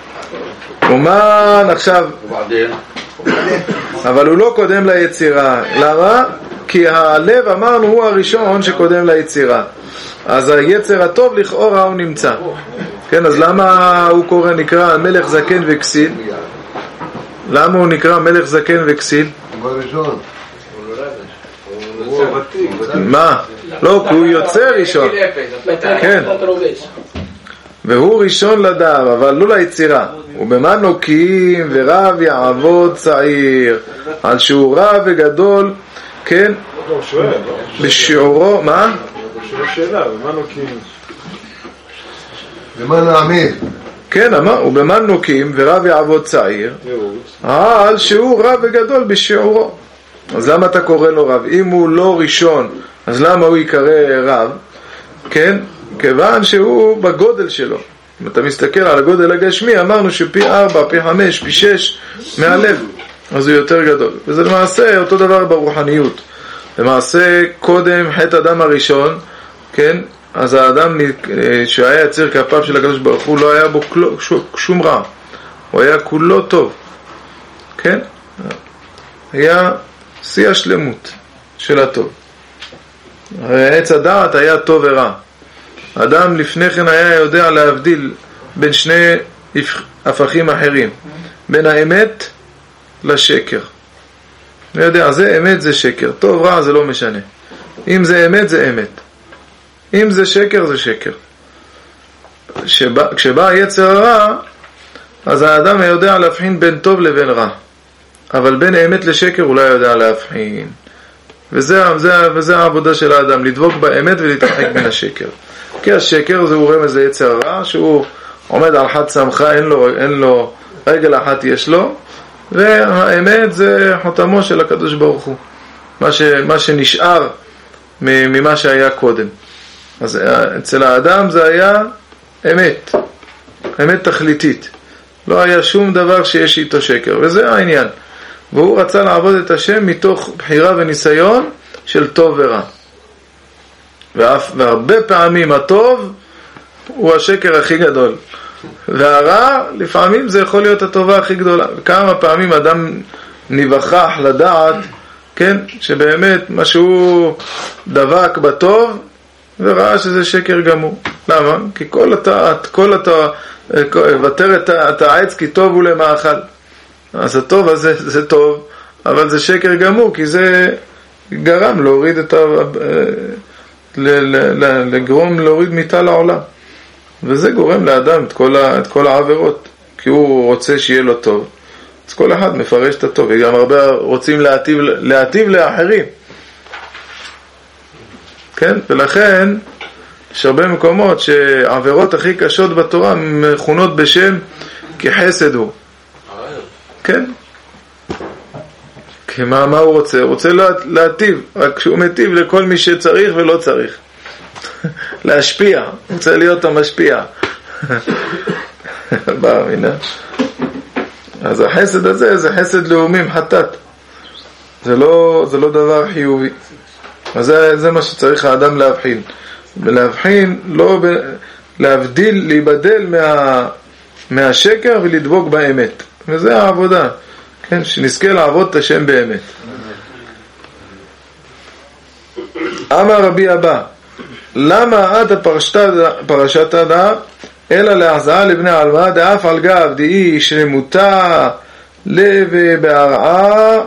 אומן עכשיו, אבל הוא לא קודם ליצירה. למה? כי הלב אמרנו הוא הראשון שקודם ליצירה. אז היצר הטוב לכאורה הוא נמצא. כן, אז למה הוא קורא נקרא מלך זקן וכסיל? למה הוא נקרא מלך זקן וכסיל? הוא הראשון. מה? לא, כי הוא יוצא ראשון. כן. והוא ראשון לדם, אבל לא ליצירה. ובמה נוקים ורב יעבוד צעיר, על שהוא רב וגדול, כן? בשיעורו, מה? שאלה, במה נוקים? במה נעמיד? כן, אמר, ובמה נוקים ורב יעבוד צעיר, על שהוא רב וגדול בשיעורו. אז למה אתה קורא לו רב? אם הוא לא ראשון, אז למה הוא יקרא רב? כן? כיוון שהוא בגודל שלו. אם אתה מסתכל על הגודל הגשמי, אמרנו שפי ארבע, פי חמש, פי שש מהלב, אז הוא יותר גדול. וזה למעשה אותו דבר ברוחניות. למעשה קודם חטא אדם הראשון, כן? אז האדם שהיה יציר כפיו של הקדוש ברוך הוא, לא היה בו שום רע. הוא היה כולו טוב. כן? היה שיא השלמות של הטוב. עץ הדעת היה טוב ורע. אדם לפני כן היה יודע להבדיל בין שני הפכים אחרים, בין האמת לשקר. אני יודע, זה אמת זה שקר, טוב רע זה לא משנה. אם זה אמת זה אמת, אם זה שקר זה שקר. כשבא, כשבא היצר הרע, אז האדם יודע להבחין בין טוב לבין רע, אבל בין אמת לשקר הוא לא יודע להבחין. וזה, וזה, וזה העבודה של האדם, לדבוק באמת ולהתרחק מן השקר. כי השקר זה הוא רמז ליצר הרע, שהוא עומד על חד סמכה, אין לו, אין לו, רגל אחת יש לו, והאמת זה חותמו של הקדוש ברוך הוא, מה, ש, מה שנשאר ממה שהיה קודם. אז אצל האדם זה היה אמת, אמת תכליתית, לא היה שום דבר שיש איתו שקר, וזה העניין. והוא רצה לעבוד את השם מתוך בחירה וניסיון של טוב ורע. ואף, והרבה פעמים הטוב הוא השקר הכי גדול, והרע לפעמים זה יכול להיות הטובה הכי גדולה. כמה פעמים אדם נבחח לדעת, כן, שבאמת משהו דבק בטוב וראה שזה שקר גמור. למה? כי כל התעת, כל התעת, ותר את העץ כי טוב הוא למאכל. אז הטוב הזה זה טוב, אבל זה שקר גמור, כי זה גרם להוריד את ה... לגרום להוריד מיטה לעולם. וזה גורם לאדם את כל, ה, את כל העבירות, כי הוא רוצה שיהיה לו טוב. אז כל אחד מפרש את הטוב, וגם הרבה רוצים להטיב, להטיב לאחרים. כן? ולכן יש הרבה מקומות שהעבירות הכי קשות בתורה מכונות בשם כחסד הוא. כן? כי מה, מה הוא רוצה? הוא רוצה להטיב, רק שהוא מטיב לכל מי שצריך ולא צריך. להשפיע, הוא רוצה להיות המשפיע. בא, הנה. אז החסד הזה זה חסד לאומים חטאת. זה לא, זה לא דבר חיובי. אז זה, זה מה שצריך האדם להבחין. ולהבחין, לא ב, להבדיל, להיבדל מה, מהשקר ולדבוק באמת. וזה העבודה. כן, שנזכה לעבוד את השם באמת. אמר רבי אבא, למה עד פרשת הדעה אלא להחזאה לבני עלמא דאף על גב דאי שלמותה לב בהרעה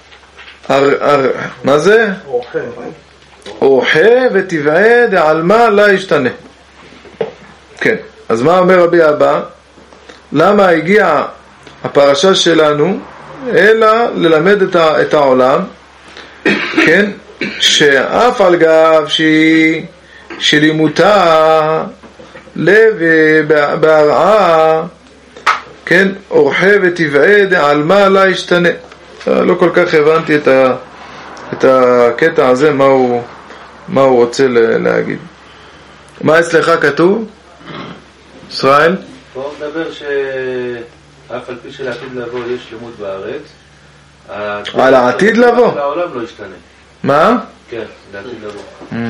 מה זה? אוחה וטבעה דעלמא לא ישתנה. כן, אז מה אומר רבי אבא? למה הגיעה הפרשה שלנו אלא ללמד את העולם, כן, שאף על גב שהיא שלימותה לב בהרעה, כן, אורחה וטבעה דעלמא לא ישתנה. לא כל כך הבנתי את ה, את הקטע הזה, מה הוא, מה הוא רוצה להגיד. מה אצלך כתוב? ישראל? פה מדבר שאף על פי שלעתיד לבוא יש שלמות בארץ, על העתיד לבוא? העולם לא ישתנה. מה? כן, לעתיד לבוא.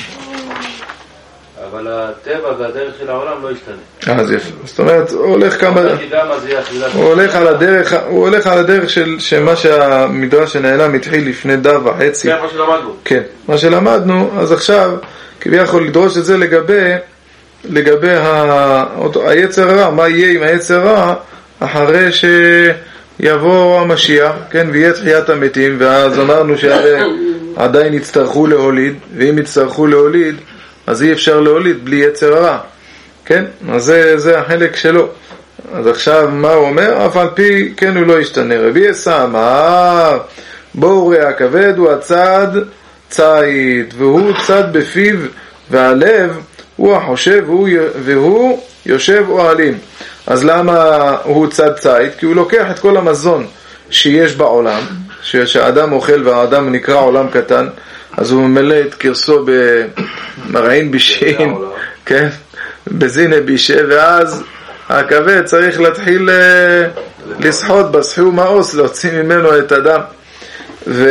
אבל הטבע והדרך של העולם לא ישתנה. אז יפה. זאת אומרת, הוא הולך כמה... הוא הולך על הדרך, הוא הולך על הדרך של שמה שהמדרש שנעלם התחיל לפני דף וחצי. כן, מה שלמדנו. כן, מה שלמדנו, אז עכשיו, כביכול לדרוש את זה לגבי, לגבי ה... היצר רע, מה יהיה עם היצר רע אחרי שיבוא המשיח, כן, ויהיה תחיית המתים, ואז אמרנו שעדיין יצטרכו להוליד, ואם יצטרכו להוליד, אז אי אפשר להוליד בלי יצר רע, כן? אז זה, זה החלק שלו. אז עכשיו מה הוא אומר? אף על פי כן הוא לא ישתנה. רבי עשה אמר, בואו ראה הכבד הוא הצד ציד, והוא צד בפיו, והלב הוא החושב, והוא, והוא יושב אוהלים. אז למה הוא צד ציד? כי הוא לוקח את כל המזון שיש בעולם, שהאדם אוכל והאדם נקרא עולם קטן, אז הוא ממלא את קרסו במרעין בישין, כן? בזינה בישה, ואז הכבד צריך להתחיל לסחוט בסחי ומאוס, להוציא ממנו את הדם. ו...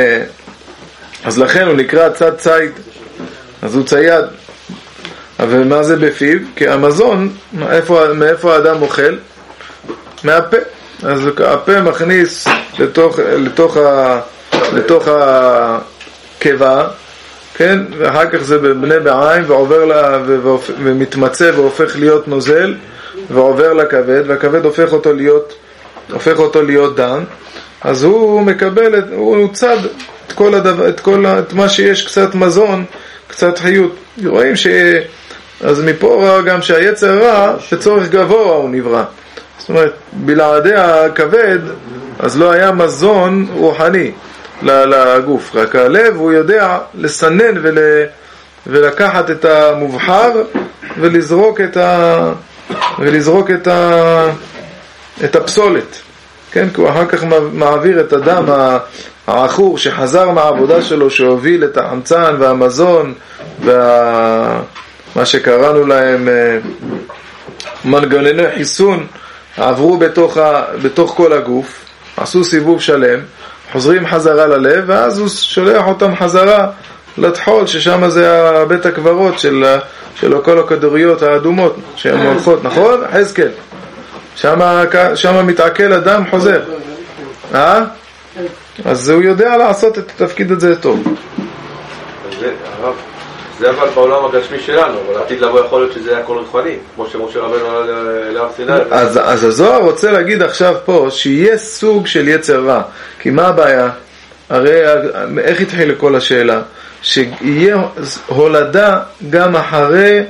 אז לכן הוא נקרא צד ציד, אז הוא צייד. אבל מה זה בפיו? כי המזון, מאיפה, מאיפה האדם אוכל? מהפה. אז הפה מכניס לתוך, לתוך ה... לתוך ה... קיבה, כן, ואחר כך זה בבני בעין ועובר לה, ומתמצא והופך להיות נוזל ועובר לכבד, והכבד הופך אותו להיות הופך אותו להיות דם. אז הוא מקבל את, הוא צד את כל הדבר, את כל את מה שיש, קצת מזון, קצת חיות. רואים ש אז מפה גם שהיצר רע בצורך גבוה הוא נברא. זאת אומרת, בלעדי הכבד אז לא היה מזון רוחני לגוף, רק הלב הוא יודע לסנן ול... ולקחת את המובחר ולזרוק את ה... ולזרוק את ה... את הפסולת, כן? כי הוא אחר כך מעביר את הדם העכור שחזר מהעבודה שלו, שהוביל את החמצן והמזון ומה וה... שקראנו להם מנגנוני חיסון, עברו בתוך, ה... בתוך כל הגוף, עשו סיבוב שלם, חוזרים חזרה ללב, ואז הוא שולח אותם חזרה לתחול, ששם זה בית הקברות של, של כל הכדוריות האדומות שהן הולכות, נכון? חזקאל. שם, שם מתעכל אדם חוזר. אה? אז הוא יודע לעשות את התפקיד הזה טוב. זה, הרב, זה אבל בעולם הגשמי שלנו, אבל עתיד לבוא יכול להיות שזה היה הכל רוחני, כמו שמשה רבנו להר סיני. אז, אז הזוהר רוצה להגיד עכשיו פה שיהיה סוג של יצר רע. כי מה הבעיה? הרי איך התחיל כל השאלה? שיהיה הולדה גם אחרי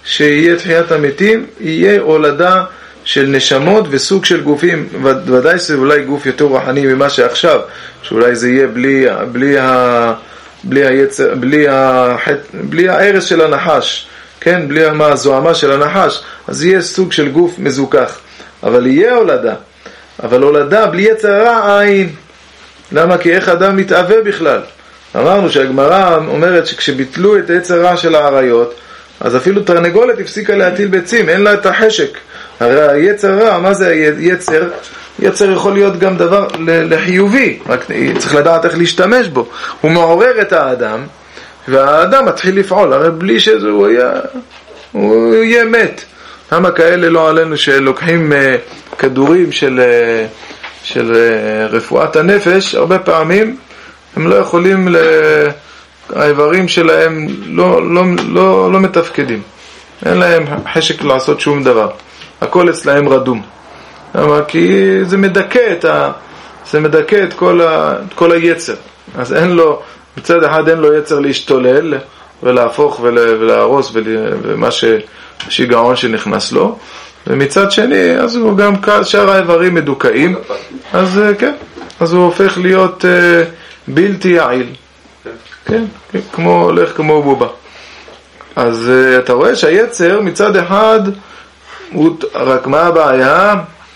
שיהיה תחיית המתים, יהיה הולדה של נשמות וסוג של גופים, ודאי שזה אולי גוף יותר רוחני ממה שעכשיו, שאולי זה יהיה בלי, בלי, ה, בלי, היצר, בלי, החט, בלי הערס של הנחש, כן? בלי הזוהמה של הנחש, אז יהיה סוג של גוף מזוכח, אבל יהיה הולדה, אבל הולדה בלי יצר רע אין. למה? כי איך אדם מתאווה בכלל? אמרנו שהגמרא אומרת שכשביטלו את יצר רע של העריות, אז אפילו תרנגולת הפסיקה להטיל ביצים, אין לה את החשק. הרי היצר רע, מה זה יצר? יצר יכול להיות גם דבר לחיובי, רק צריך לדעת איך להשתמש בו. הוא מעורר את האדם, והאדם מתחיל לפעול, הרי בלי שזה הוא יהיה, הוא יהיה מת. למה כאלה לא עלינו שלוקחים כדורים של, של רפואת הנפש, הרבה פעמים הם לא יכולים, האיברים שלהם לא, לא, לא, לא מתפקדים. אין להם חשק לעשות שום דבר. הכל אצלהם רדום. למה? כי זה מדכא את ה... זה מדכא את כל, ה... את כל היצר. אז אין לו, מצד אחד אין לו יצר להשתולל ולהפוך ול... ולהרוס ול... ומה ש... שיגעון שנכנס לו. ומצד שני, אז הוא גם שאר האיברים מדוכאים. אז כן, אז הוא הופך להיות uh, בלתי יעיל. כן, כן, כמו הולך כמו בובה. אז uh, אתה רואה שהיצר מצד אחד הוא, רק מה הבעיה?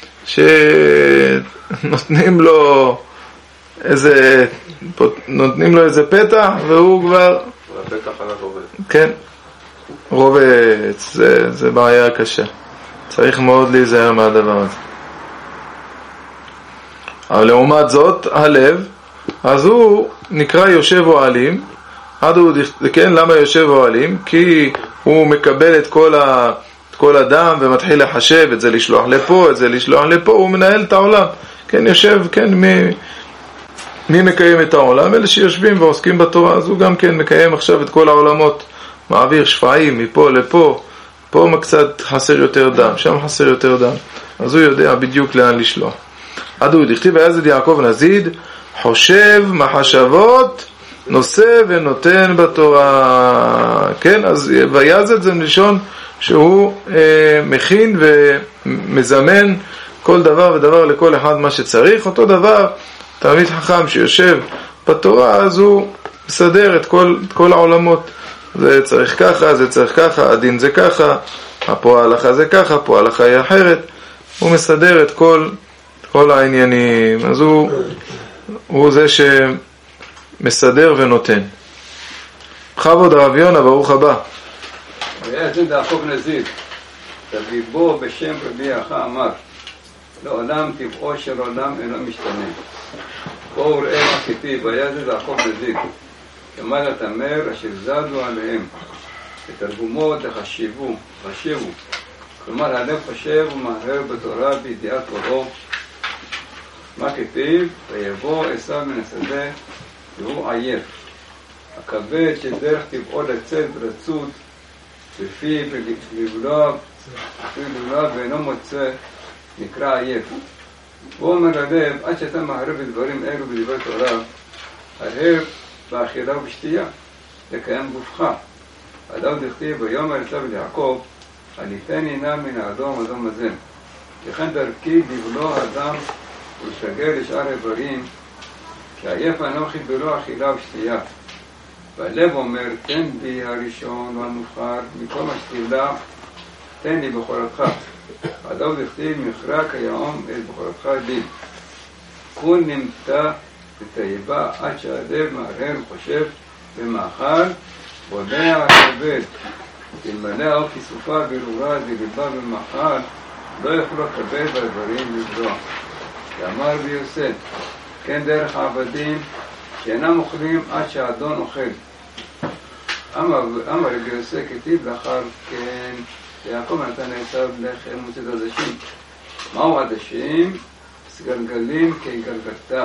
שנותנים לו איזה נותנים לו איזה פתח והוא כבר הפתח עליו עובד. כן, רובץ. זה, זה בעיה קשה, צריך מאוד להיזהר מהדבר הזה. אבל לעומת זאת הלב, אז הוא נקרא יושב אוהלים. עד הוא, כן, למה יושב אוהלים? כי הוא מקבל את כל ה כל אדם ומתחיל לחשב את זה, לשלוח לפה, את זה לשלוח לפה, הוא מנהל את העולם. כן, יושב, כן, מי, מי מקיים את העולם? אלה שיושבים ועוסקים בתורה, אז הוא גם כן מקיים עכשיו את כל העולמות, מעביר שפעים מפה לפה, פה קצת חסר יותר דם, שם חסר יותר דם, אז הוא יודע בדיוק לאן לשלוח. עד הוא דכתיב ויזד יעקב נזיד, חושב מחשבות, נושא ונותן בתורה. כן, אז ויזד זה מלשון שהוא אה, מכין ומזמן כל דבר ודבר לכל אחד מה שצריך. אותו דבר תלמיד חכם שיושב בתורה, אז הוא מסדר את כל, את כל העולמות. זה צריך ככה, זה צריך ככה, הדין זה ככה, פה ההלכה זה ככה, פה ההלכה היא אחרת. הוא מסדר את כל, כל העניינים. אז הוא, הוא זה שמסדר ונותן. בכבוד הרב יונה, ברוך הבא. ויזד יעקב נזיר, רביבו בשם רבי אחא אמר, לעולם טבעו של עולם אינו משתנה. בואו ראה מה כתיב, ויזד יעקב נזיר, כמד התמר אשר זדו עליהם, בתרגומו תחשיבו, חשבו. כלומר, הלב חושב ומהר בתורה בידיעת תורו. מה כתיב? ויבוא עשיו מן השדה, והוא עייף. הכבד שדרך טבעו לצאת ברצות, לפי לבלוע, לפי לבלוע ואינו מוצא, נקרא עייף. הוא אומר ללב, עד שאתה מהרב בדברים אלו בדברי תורה, הרב באכילה ובשתייה, לקיים גופך. אדם דכתיב, ויאמר עשיו ליעקב, הניתני נא מן האדום אדום הזה. לכן דרכי לבלוע אדם ולשגר לשאר איברים, כי עייף אנוכי בלא אכילה ושתייה. והלב אומר, תן לי הראשון והמובחר, מכל מה שתבלע, תן לי בחורתך. אדם דכתיב, מכרע כיום את בחורתך לי. כול נמצא ותאיבה עד שהלב מהרהר וחושב ומאכל, בודע הכבד. אלמלא האור כיסופה ברורה דליבה ומאכל, לא יוכלו לקבל באיברים לבלוע. ואמר ביוסף, כן דרך העבדים, שאינם אוכלים עד שהאדון אוכל. אמר רבי יוסף כתיב לאחר כן, שיעקב נתן לעשיו לחם מוצאת עדשים. מהו עדשים? סגלגלים כגלגלתה,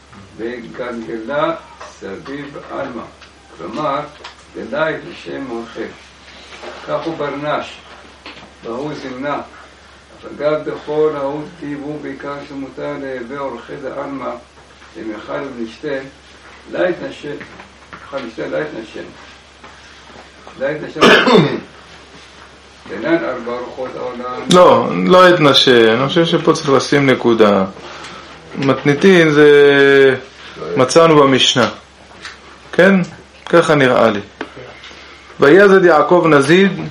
וגלגלה סביב אלמה. כלומר, גדאי לשם אוכל. כך הוא ברנש, והוא זמנה. אבל גם בכל ההוא טיבו בעיקר שמותר להווה אורחי דאלמה, למאכל ולשתה, לא יתנשן, אוכל לשתה, לא יתנשן. לא יתנשן ולשתה. אינן ארבע רוחות העולם. לא, לא התנשא, אני חושב שפה צריך לשים נקודה. מתניתין זה מצאנו במשנה, כן? ככה נראה לי. ויזד יעקב נזיד.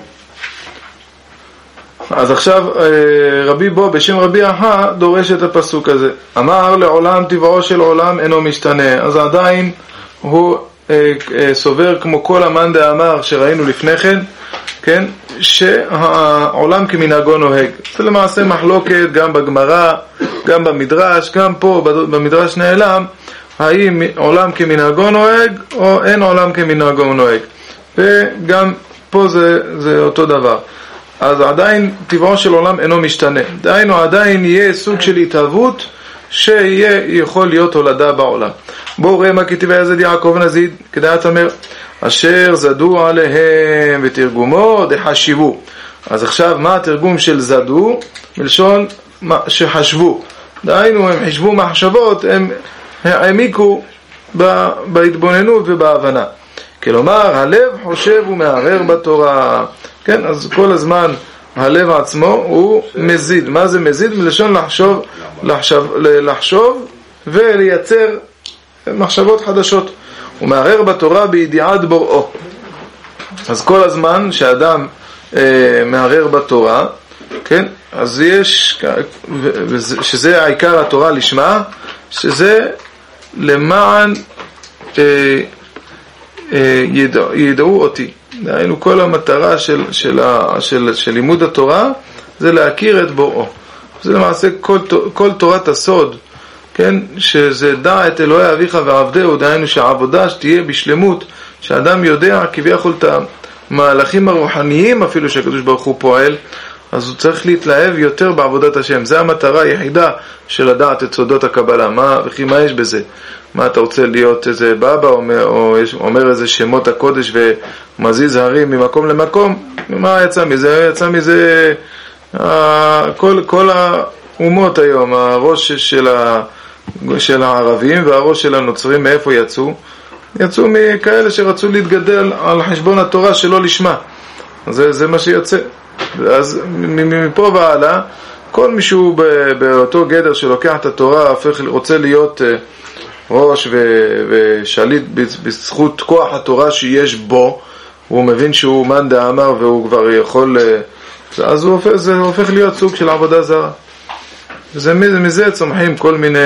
אז עכשיו רבי בו בשם רבי אחא דורש את הפסוק הזה. אמר לעולם טבעו של עולם אינו משתנה. אז עדיין הוא סובר כמו כל המאן דאמר שראינו לפני כן, כן? שהעולם כמנהגו נוהג. זה למעשה מחלוקת גם בגמרא, גם במדרש, גם פה במדרש נעלם, האם עולם כמנהגו נוהג או אין עולם כמנהגו נוהג. וגם פה זה, זה אותו דבר. אז עדיין טבעו של עולם אינו משתנה. דהיינו עדיין יהיה סוג של התהוות שיהיה יכול להיות הולדה בעולם. בואו ראה מה כתיב ויזד יעקב נזיד, כדעת אומר אשר זדו עליהם ותרגומו דחשיבו. אז עכשיו מה התרגום של זדו? מלשון שחשבו. דהיינו הם חשבו מחשבות, הם העמיקו בהתבוננות ובהבנה. כלומר הלב חושב ומערער בתורה. כן, אז כל הזמן הלב עצמו הוא מזיד. מה זה מזיד? מלשון לחשוב, לחשוב, לחשוב ולייצר מחשבות חדשות. הוא מערער בתורה בידיעת בוראו. אז כל הזמן שאדם אה, מערער בתורה, כן, אז יש, שזה העיקר התורה לשמה, שזה למען אה, אה, ידע, ידעו אותי. דהיינו כל המטרה של, של, של, של לימוד התורה זה להכיר את בוראו. זה למעשה כל, כל תורת הסוד, כן, שזה דע את אלוהי אביך ועבדהו, דהיינו שהעבודה שתהיה בשלמות, שאדם יודע כביכול את המהלכים הרוחניים אפילו שהקדוש ברוך הוא פועל, אז הוא צריך להתלהב יותר בעבודת השם. זה המטרה היחידה של לדעת את סודות הקבלה. מה, וכי מה יש בזה? מה אתה רוצה להיות איזה בבא או, או יש, אומר איזה שמות הקודש ומזיז הרים ממקום למקום? מה יצא מזה? יצא מזה אה, כל, כל האומות היום, הראש של, ה, של הערבים והראש של הנוצרים, מאיפה יצאו? יצאו מכאלה שרצו להתגדל על חשבון התורה שלא לשמה. זה, זה מה שיוצא. אז מפה והלאה, כל מישהו באותו גדר שלוקח את התורה, רוצה להיות ראש ושליט בזכות כוח התורה שיש בו, הוא מבין שהוא מאן דאמר והוא כבר יכול, אז הוא הופך, זה הופך להיות סוג של עבודה זרה. וזה, מזה צומחים כל מיני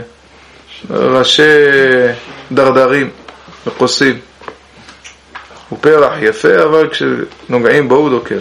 ראשי דרדרים וחוסים. הוא פרח יפה, אבל כשנוגעים בו הוא דוקר.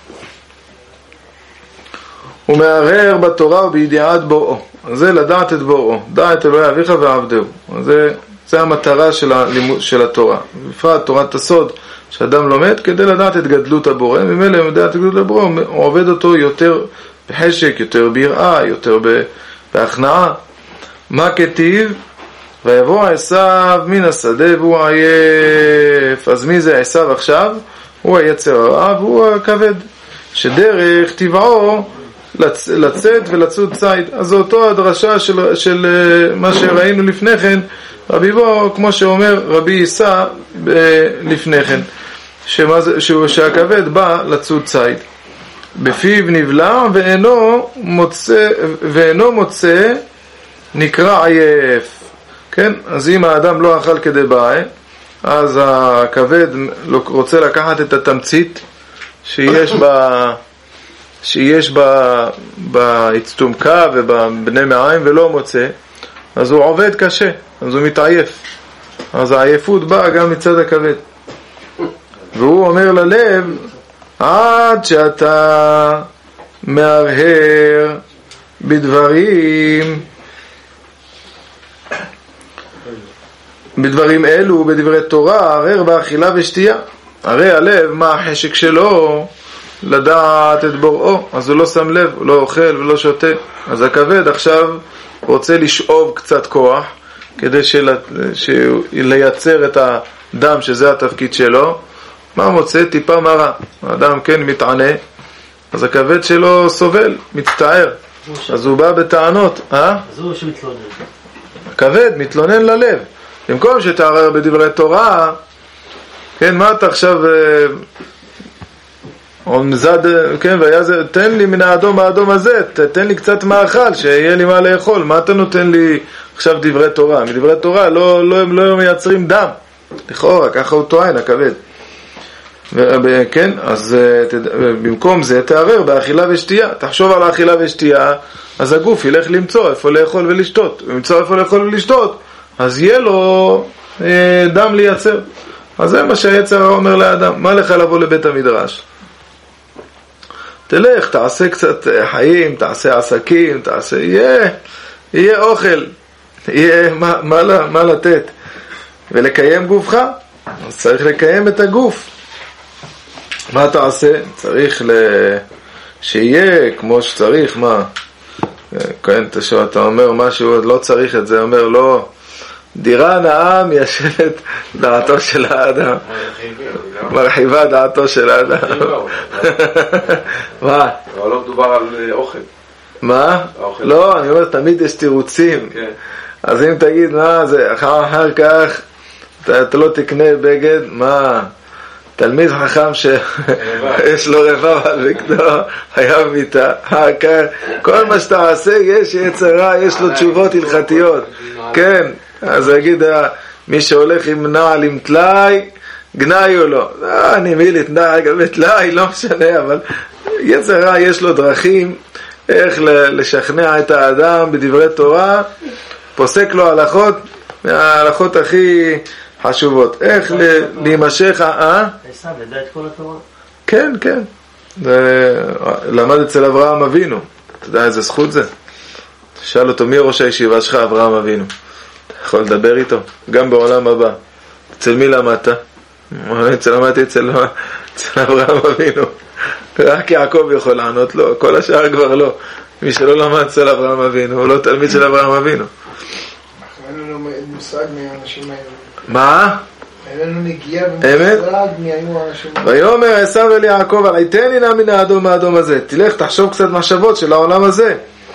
הוא מערער בתורה ובידיעת בוראו. זה לדעת את בוראו. דע את אלוהי אביך ועבדהו. זה, זה המטרה של, הלימוד, של התורה. בפרט תורת הסוד שאדם לומד כדי לדעת את גדלות הבורא. ממילא הוא לדעת את גדלות הבורא, הוא עובד אותו יותר בחשק, יותר ביראה, יותר בהכנעה. מה כתיב? ויבוא עשיו מן השדה והוא עייף. אז מי זה עשיו עכשיו? הוא היצר הרע והוא הכבד. שדרך טבעו לצ... לצאת ולצוד ציד. אז זו אותו הדרשה של, של מה שראינו לפני כן, רבי בו, כמו שאומר רבי עיסא לפני כן, שמה זה, שהכבד בא לצוד ציד. בפיו נבלע ואינו מוצא, ואינו מוצא נקרא עייף. כן? אז אם האדם לא אכל כדי בעי, אז הכבד רוצה לקחת את התמצית שיש בה שיש בה בהצטומקה ובבני מעיים ולא מוצא, אז הוא עובד קשה, אז הוא מתעייף. אז העייפות באה גם מצד הכבד. והוא אומר ללב, עד שאתה מהרהר בדברים בדברים אלו, בדברי תורה, הרהר באכילה ושתייה. הרי הלב, מה החשק שלו? לדעת את בוראו, אז הוא לא שם לב, הוא לא אוכל ולא שותה. אז הכבד עכשיו רוצה לשאוב קצת כוח כדי של... לייצר את הדם, שזה התפקיד שלו. מה מוצא? טיפה מרה. האדם כן מתענה, אז הכבד שלו סובל, מצטער, אז הוא בא בטענות. אה? אז הוא שמתלונן. הכבד מתלונן ללב. במקום שתערער בדברי תורה, כן, מה אתה עכשיו זד, כן, והיה זה, תן לי מן האדום האדום הזה, תן לי קצת מאכל, שיהיה לי מה לאכול. מה אתה נותן לי עכשיו דברי תורה? מדברי תורה לא, לא, הם לא מייצרים דם. לכאורה, ככה הוא טוען, הכבד. כן, אז במקום זה תערר באכילה ושתייה. תחשוב על האכילה ושתייה, אז הגוף ילך למצוא איפה לאכול ולשתות. למצוא איפה לאכול ולשתות, אז יהיה לו אה, דם לייצר. אז זה מה שהיצר אומר לאדם. מה לך לבוא לבית המדרש? תלך, תעשה קצת חיים, תעשה עסקים, תעשה, יהיה, יהיה אוכל, יהיה מה, מה, מה לתת. ולקיים גופך, אז צריך לקיים את הגוף. מה תעשה? צריך ל... שיהיה כמו שצריך, מה? כן, אתה אומר משהו, לא צריך את זה, אומר לא, דירה נאה מיישבת דעתו של האדם, מרחיבה דעתו של האדם. מה? אבל לא מדובר על אוכל. מה? לא, אני אומר, תמיד יש תירוצים. אז אם תגיד, מה זה, אחר כך אתה לא תקנה בגד, מה? תלמיד חכם שיש לו רבב על בגדו, היה מיטה, כל מה שאתה עושה יש יצרה, יש לו תשובות הלכתיות. כן, אז אגיד, מי שהולך עם נעל עם תלאי, גנאי או לא. אני מילית נעל גם תלאי, לא משנה, אבל יצרה יש לו דרכים איך לשכנע את האדם בדברי תורה, פוסק לו הלכות, ההלכות הכי חשובות. איך להימשך, אה? עשיו ידע את כל התורה? כן, כן. למד אצל אברהם אבינו. אתה יודע איזה זכות זה? שאל אותו, מי ראש הישיבה שלך? אברהם אבינו. אתה יכול לדבר איתו, גם בעולם הבא. אצל מי למדת? אצל למדתי אצל אברהם אבינו. רק יעקב יכול לענות לו, כל השאר כבר לא. מי שלא למד אצל אברהם אבינו, הוא לא תלמיד של אברהם אבינו. אין לנו מושג מהאנשים האלה. מה? אין לנו נגיעה ומושג מי היו האנשים האלה. ויאמר עשיו אל יעקב, אל תיתני נא מן האדום האדום הזה. תלך תחשוב קצת מחשבות של העולם הזה.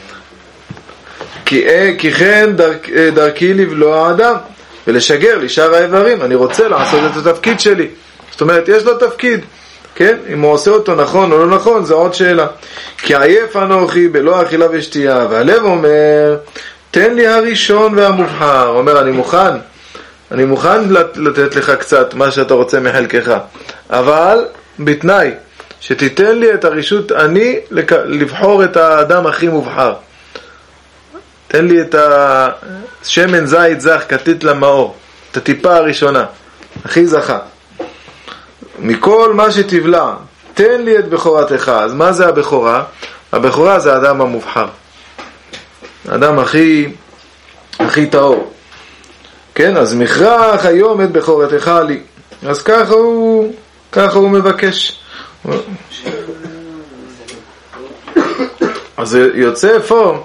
כי, כי כן דרכ, דרכי לבלוע האדם ולשגר לשאר האיברים. אני רוצה לעשות את התפקיד שלי. זאת אומרת, יש לו תפקיד. כן? אם הוא עושה אותו נכון או לא נכון, זו עוד שאלה. כי עייף אנוכי בלא אכילה ושתייה, והלב אומר, תן לי הראשון והמובחר. אומר, אני מוכן, אני מוכן לתת לך קצת מה שאתה רוצה מחלקך, אבל בתנאי שתיתן לי את הרשות אני לבחור את האדם הכי מובחר. תן לי את השמן זית זך כתית למאור, את הטיפה הראשונה, הכי זכה. מכל מה שתבלע, תן לי את בכורתך. אז מה זה הבכורה? הבכורה זה האדם המובחר. האדם הכי, הכי טהור. כן, אז מכרח היום את בכורתך לי. אז ככה הוא, ככה הוא מבקש. אז יוצא פה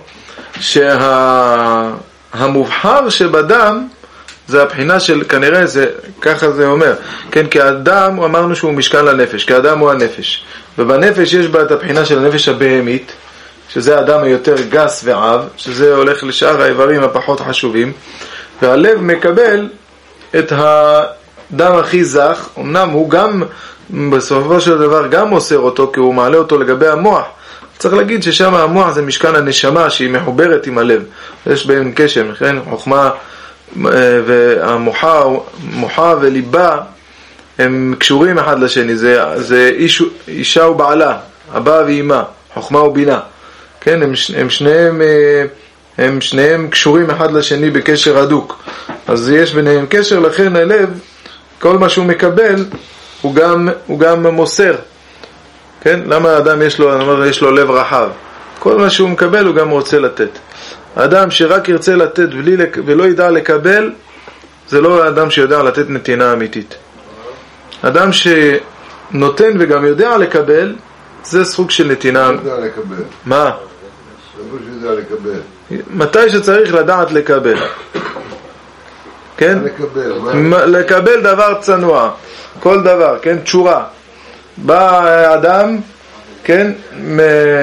שהמובחר שבדם זה הבחינה של, כנראה זה, ככה זה אומר, כן, כי האדם, אמרנו שהוא משכן לנפש, כי האדם הוא הנפש, ובנפש יש בה את הבחינה של הנפש הבהמית, שזה האדם היותר גס ועב, שזה הולך לשאר האיברים הפחות חשובים, והלב מקבל את הדם הכי זך, אמנם הוא גם, בסופו של דבר, גם מוסר אותו, כי הוא מעלה אותו לגבי המוח. צריך להגיד ששם המוח זה משכן הנשמה, שהיא מחוברת עם הלב, יש בהם קשר, כן, חוכמה, והמוחה מוחה וליבה הם קשורים אחד לשני. זה, זה איש, אישה ובעלה, אבא ואמא, חוכמה ובינה, כן, הם, הם שניהם הם שניהם קשורים אחד לשני בקשר הדוק, אז יש ביניהם קשר. לכן הלב, כל מה שהוא מקבל הוא גם, הוא גם מוסר, כן? למה האדם יש לו, אני אומר, יש לו לב רחב, כל מה שהוא מקבל הוא גם רוצה לתת. האדם שרק ירצה לתת בלי, ולא ידע לקבל, זה לא האדם שיודע לתת נתינה אמיתית. אדם שנותן וגם יודע לקבל, זה סוג של נתינה. יודע לקבל. מה? סוג שיודע לקבל. מתי שצריך לדעת לקבל. כן? לקבל. לקבל דבר צנוע. כל דבר, כן? תשורה. בא אדם, כן? מ...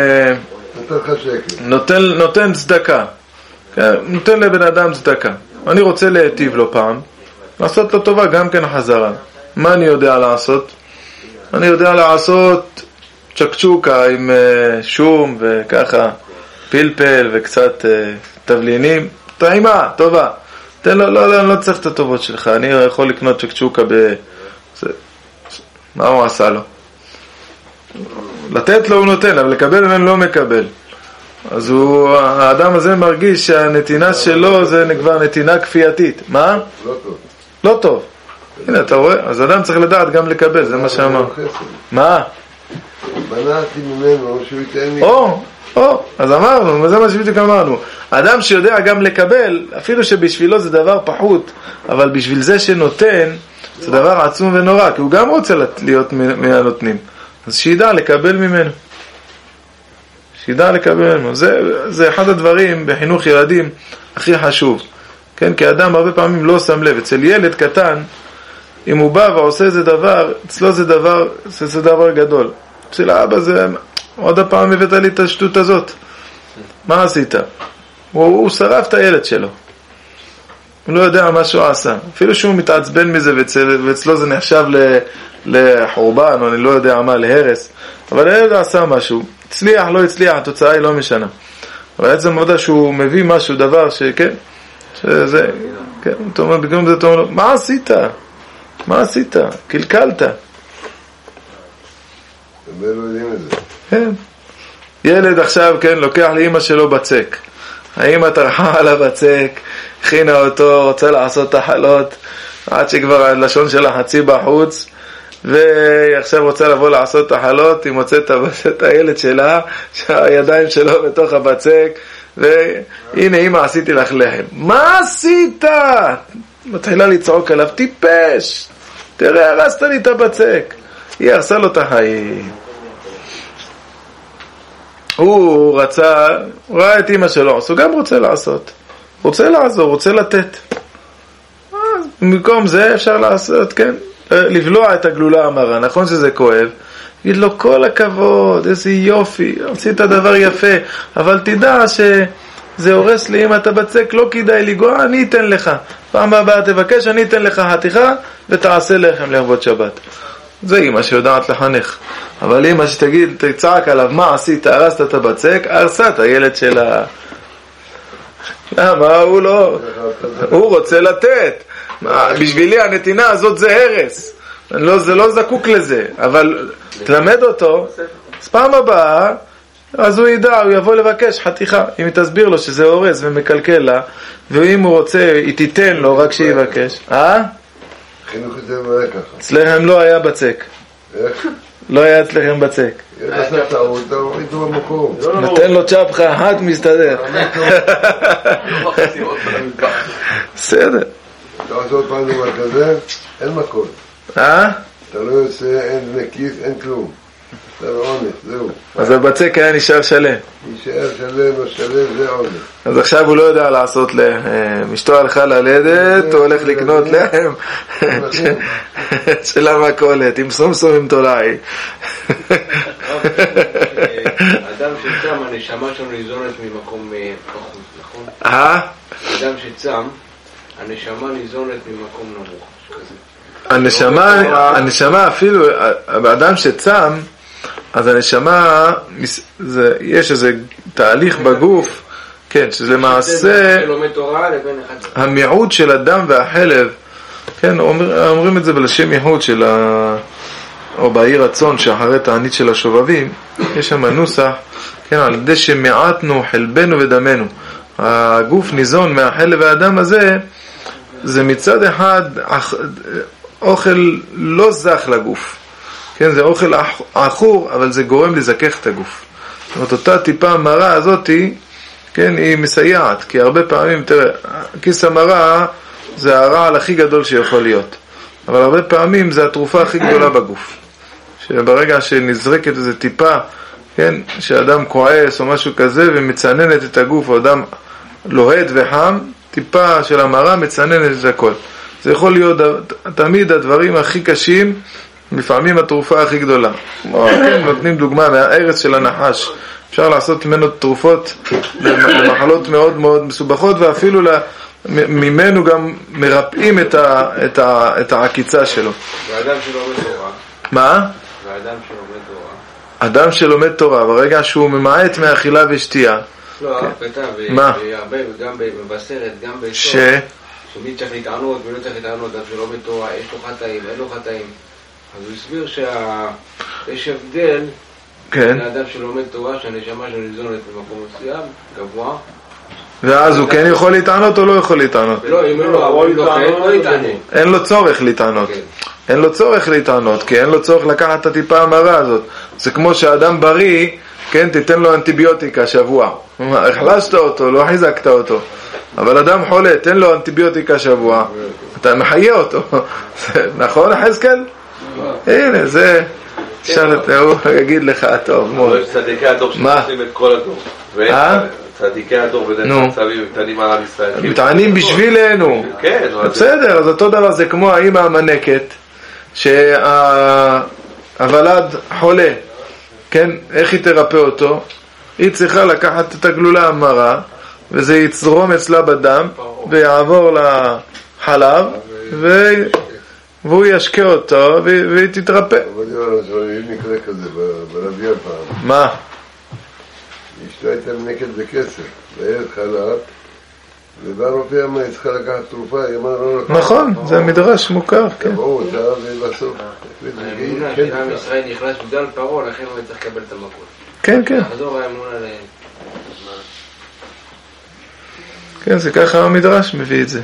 נותן, נותן צדקה. נותן לבן אדם צדקה. אני רוצה להיטיב לו פעם, לעשות לו טובה גם כן חזרה. מה אני יודע לעשות? אני יודע לעשות צ'קצ'וקה עם שום וככה פלפל וקצת תבלינים, טעימה, טובה. תן לו, לא, לא, לא צריך את הטובות שלך, אני יכול לקנות צ'קצ'וקה ב... מה הוא עשה לו? לתת לו הוא נותן, אבל לקבל ממנו לא מקבל. אז הוא, האדם הזה מרגיש שהנתינה שלו זה כבר נתינה כפייתית. מה? לא טוב. לא טוב. הנה, אתה רואה? אז אדם צריך לדעת גם לקבל, זה מה שאמר. מה? מנעתי ממנו שהוא ייתן לי... או, או, אז אמרנו, זה מה שבדיוק אמרנו. האדם שיודע גם לקבל, אפילו שבשבילו זה דבר פחות, אבל בשביל זה שנותן, זה דבר עצום ונורא, כי הוא גם רוצה להיות מהנותנים. אז שידע לקבל ממנו. שידע לקבל ממנו. זה, זה אחד הדברים בחינוך ילדים הכי חשוב. כן, כי האדם הרבה פעמים לא שם לב. אצל ילד קטן, אם הוא בא ועושה איזה דבר, אצלו זה דבר, זה, זה דבר גדול. אצל האבא זה, עוד הפעם הבאת לי את השטות הזאת. מה עשית? הוא, הוא שרף את הילד שלו. הוא לא יודע מה שהוא עשה. אפילו שהוא מתעצבן מזה, ואצל, ואצלו זה נחשב ל, לחורבן, או אני לא יודע מה, להרס. אבל הילד עשה משהו. הצליח, לא הצליח, התוצאה היא לא משנה. אבל עצם עובדה שהוא מביא משהו, דבר שכן, שזה, כן, אתה אומר, בגלל זה אתה אומר לו, מה עשית? מה עשית? קלקלת. הרבה לא יודעים את זה. כן. ילד עכשיו, כן, לוקח לאמא שלו בצק. האמא טרחה על הבצק, הכינה אותו, רוצה לעשות תחלות, עד שכבר הלשון שלה חצי בחוץ, ועכשיו רוצה לבוא לעשות תחלות, היא מוצאת את הילד שלה, שהידיים שלו בתוך הבצק, והנה אמא עשיתי לך לחם. מה עשית? מתחילה לצעוק עליו, טיפש, תראה הרסת לי את הבצק. היא הרסה לו את החיים. הוא רצה, הוא ראה את אמא שלו, אז הוא גם רוצה לעשות, רוצה לעזור, רוצה לתת. אז במקום זה אפשר לעשות, כן, לבלוע את הגלולה המרה. נכון שזה כואב, יגיד לו כל הכבוד, איזה יופי, עשית דבר יפה, אבל תדע שזה הורס לי אם אתה בצק, לא כדאי לגוע, אני אתן לך, פעם הבאה תבקש, אני אתן לך חתיכה ותעשה לחם לכבוד שבת. זה אמא שיודעת לחנך. אבל אמא שתגיד, תצעק עליו, מה עשית, הרסת את הבצק, הרסת את הילד שלה. למה? הוא לא, הוא רוצה לתת. בשבילי הנתינה הזאת זה הרס, לא, זה לא זקוק לזה, אבל תלמד אותו, אז פעם הבאה, אז הוא ידע, הוא יבוא לבקש חתיכה, אם היא תסביר לו שזה הורס ומקלקל לה, ואם הוא רוצה, היא תיתן לו רק שיבקש. אה? חינוך את זה מראה ככה. אצלכם לא היה בצק. איך? לא היה אצלכם בצק. יש לך טעות, אתה הוריד לו במקום. נותן לו צ'פחה, רק מסתדר. בסדר. אתה עושה עוד פעם דבר כזה, אין מקום. אה? אתה לא יוצא, אין נקיף, אין כלום. אתה בעונש, זהו. אז הבצק היה נשאר שלם. נשאר שלם, השלם זה עונש. אז עכשיו הוא לא יודע לעשות לחם. אשתו הלכה ללדת, הוא הולך לקנות לחם של המכולת, עם סומסום עם תולעי. אדם שצם, הנשמה שלנו ניזונת ממקום פחות, נכון? אה? אדם שצם, הנשמה ניזונת ממקום נמוך. הנשמה, הנשמה אפילו, באדם שצם, אז הנשמה, זה, יש איזה תהליך בגוף, כן, שזה למעשה המיעוט של הדם והחלב, כן, אומר, אומרים את זה בלשם ייחוד של ה... או בעיר הצאן שאחרי תענית של השובבים, יש שם נוסח, כן, על ידי שמעטנו חלבנו ודמנו. הגוף ניזון מהחלב והדם הזה, זה מצד אחד אוכל לא זך לגוף. כן, זה אוכל עכור, אבל זה גורם לזכך את הגוף. זאת אומרת, אותה טיפה מרה הזאת, כן, היא מסייעת, כי הרבה פעמים, תראה, כיס המרה זה הרעל הכי גדול שיכול להיות. אבל הרבה פעמים זה התרופה הכי גדולה בגוף. שברגע שנזרקת איזו טיפה, כן, שאדם כועס או משהו כזה ומצננת את הגוף, או אדם לוהד וחם, טיפה של המרה מצננת את הכל. זה יכול להיות תמיד הדברים הכי קשים, לפעמים התרופה הכי גדולה. כמו, כן, נותנים דוגמה מהארץ של הנחש. אפשר לעשות ממנו תרופות למחלות מאוד מאוד מסובכות, ואפילו ממנו גם מרפאים את, ה, את, ה, את העקיצה שלו. והאדם שלא עומד תורה. מה? והאדם שלא עומד תורה. אדם שלומד תורה, ברגע שהוא ממעט מאכילה ושתייה. לא, הרב כתב, והרבה, גם בסרט, גם בסוף, שמי צריך להתענות ולא צריך להתענות, אדם שלומד תורה, יש לו חטאים, אין לו חטאים. אז הוא הסביר שיש הבדל בין האדם שלומד תורה, שהנשמה שלו ניזונת במקום מסוים, גבוה. ואז הוא כן יכול להתענות או לא יכול להתענות? לא, אם לא, לא להתענות. אין לו צורך להתענות. אין לו צורך להתענות, כי אין לו צורך לקחת את הטיפה המרה הזאת. זה כמו שאדם בריא, כן, תיתן לו אנטיביוטיקה שבוע. החלשת אותו, לא חיזקת אותו. אבל אדם חולה, תן לו אנטיביוטיקה שבוע. אתה מחיה אותו. נכון, חזקאל? הנה, זה... שאל את הוא יגיד לך, טוב, מאוד. יש צדיקי הדור שעושים את כל הדור. אה? צדיקי הדור בדרך מצבים מתענים על עם ישראל. מתענים בשבילנו. כן. בסדר, אז אותו דבר זה כמו האמא המנקת, שהוולד חולה, כן, איך היא תרפא אותו? היא צריכה לקחת את הגלולה המרה, וזה יצרום אצלה בדם, ויעבור לחלב, והוא ישקה אותו, והיא תתרפא. אבל אם נקרא כזה, ברביע פעם. מה? אשתו הייתה מנקת בכסף, והילד חלב, ובא רופא אמר, היא צריכה לקחת תרופה, היא אמרה לא לקחת. נכון, זה מדרש מוכר, כן. קבעו אותה, ובסוף... האמונה של עם ישראל נכנס בגלל פרעה, לכן הוא צריך לקבל את המקום. כן, כן. לחזור האמונה ל... כן, זה ככה המדרש מביא את זה.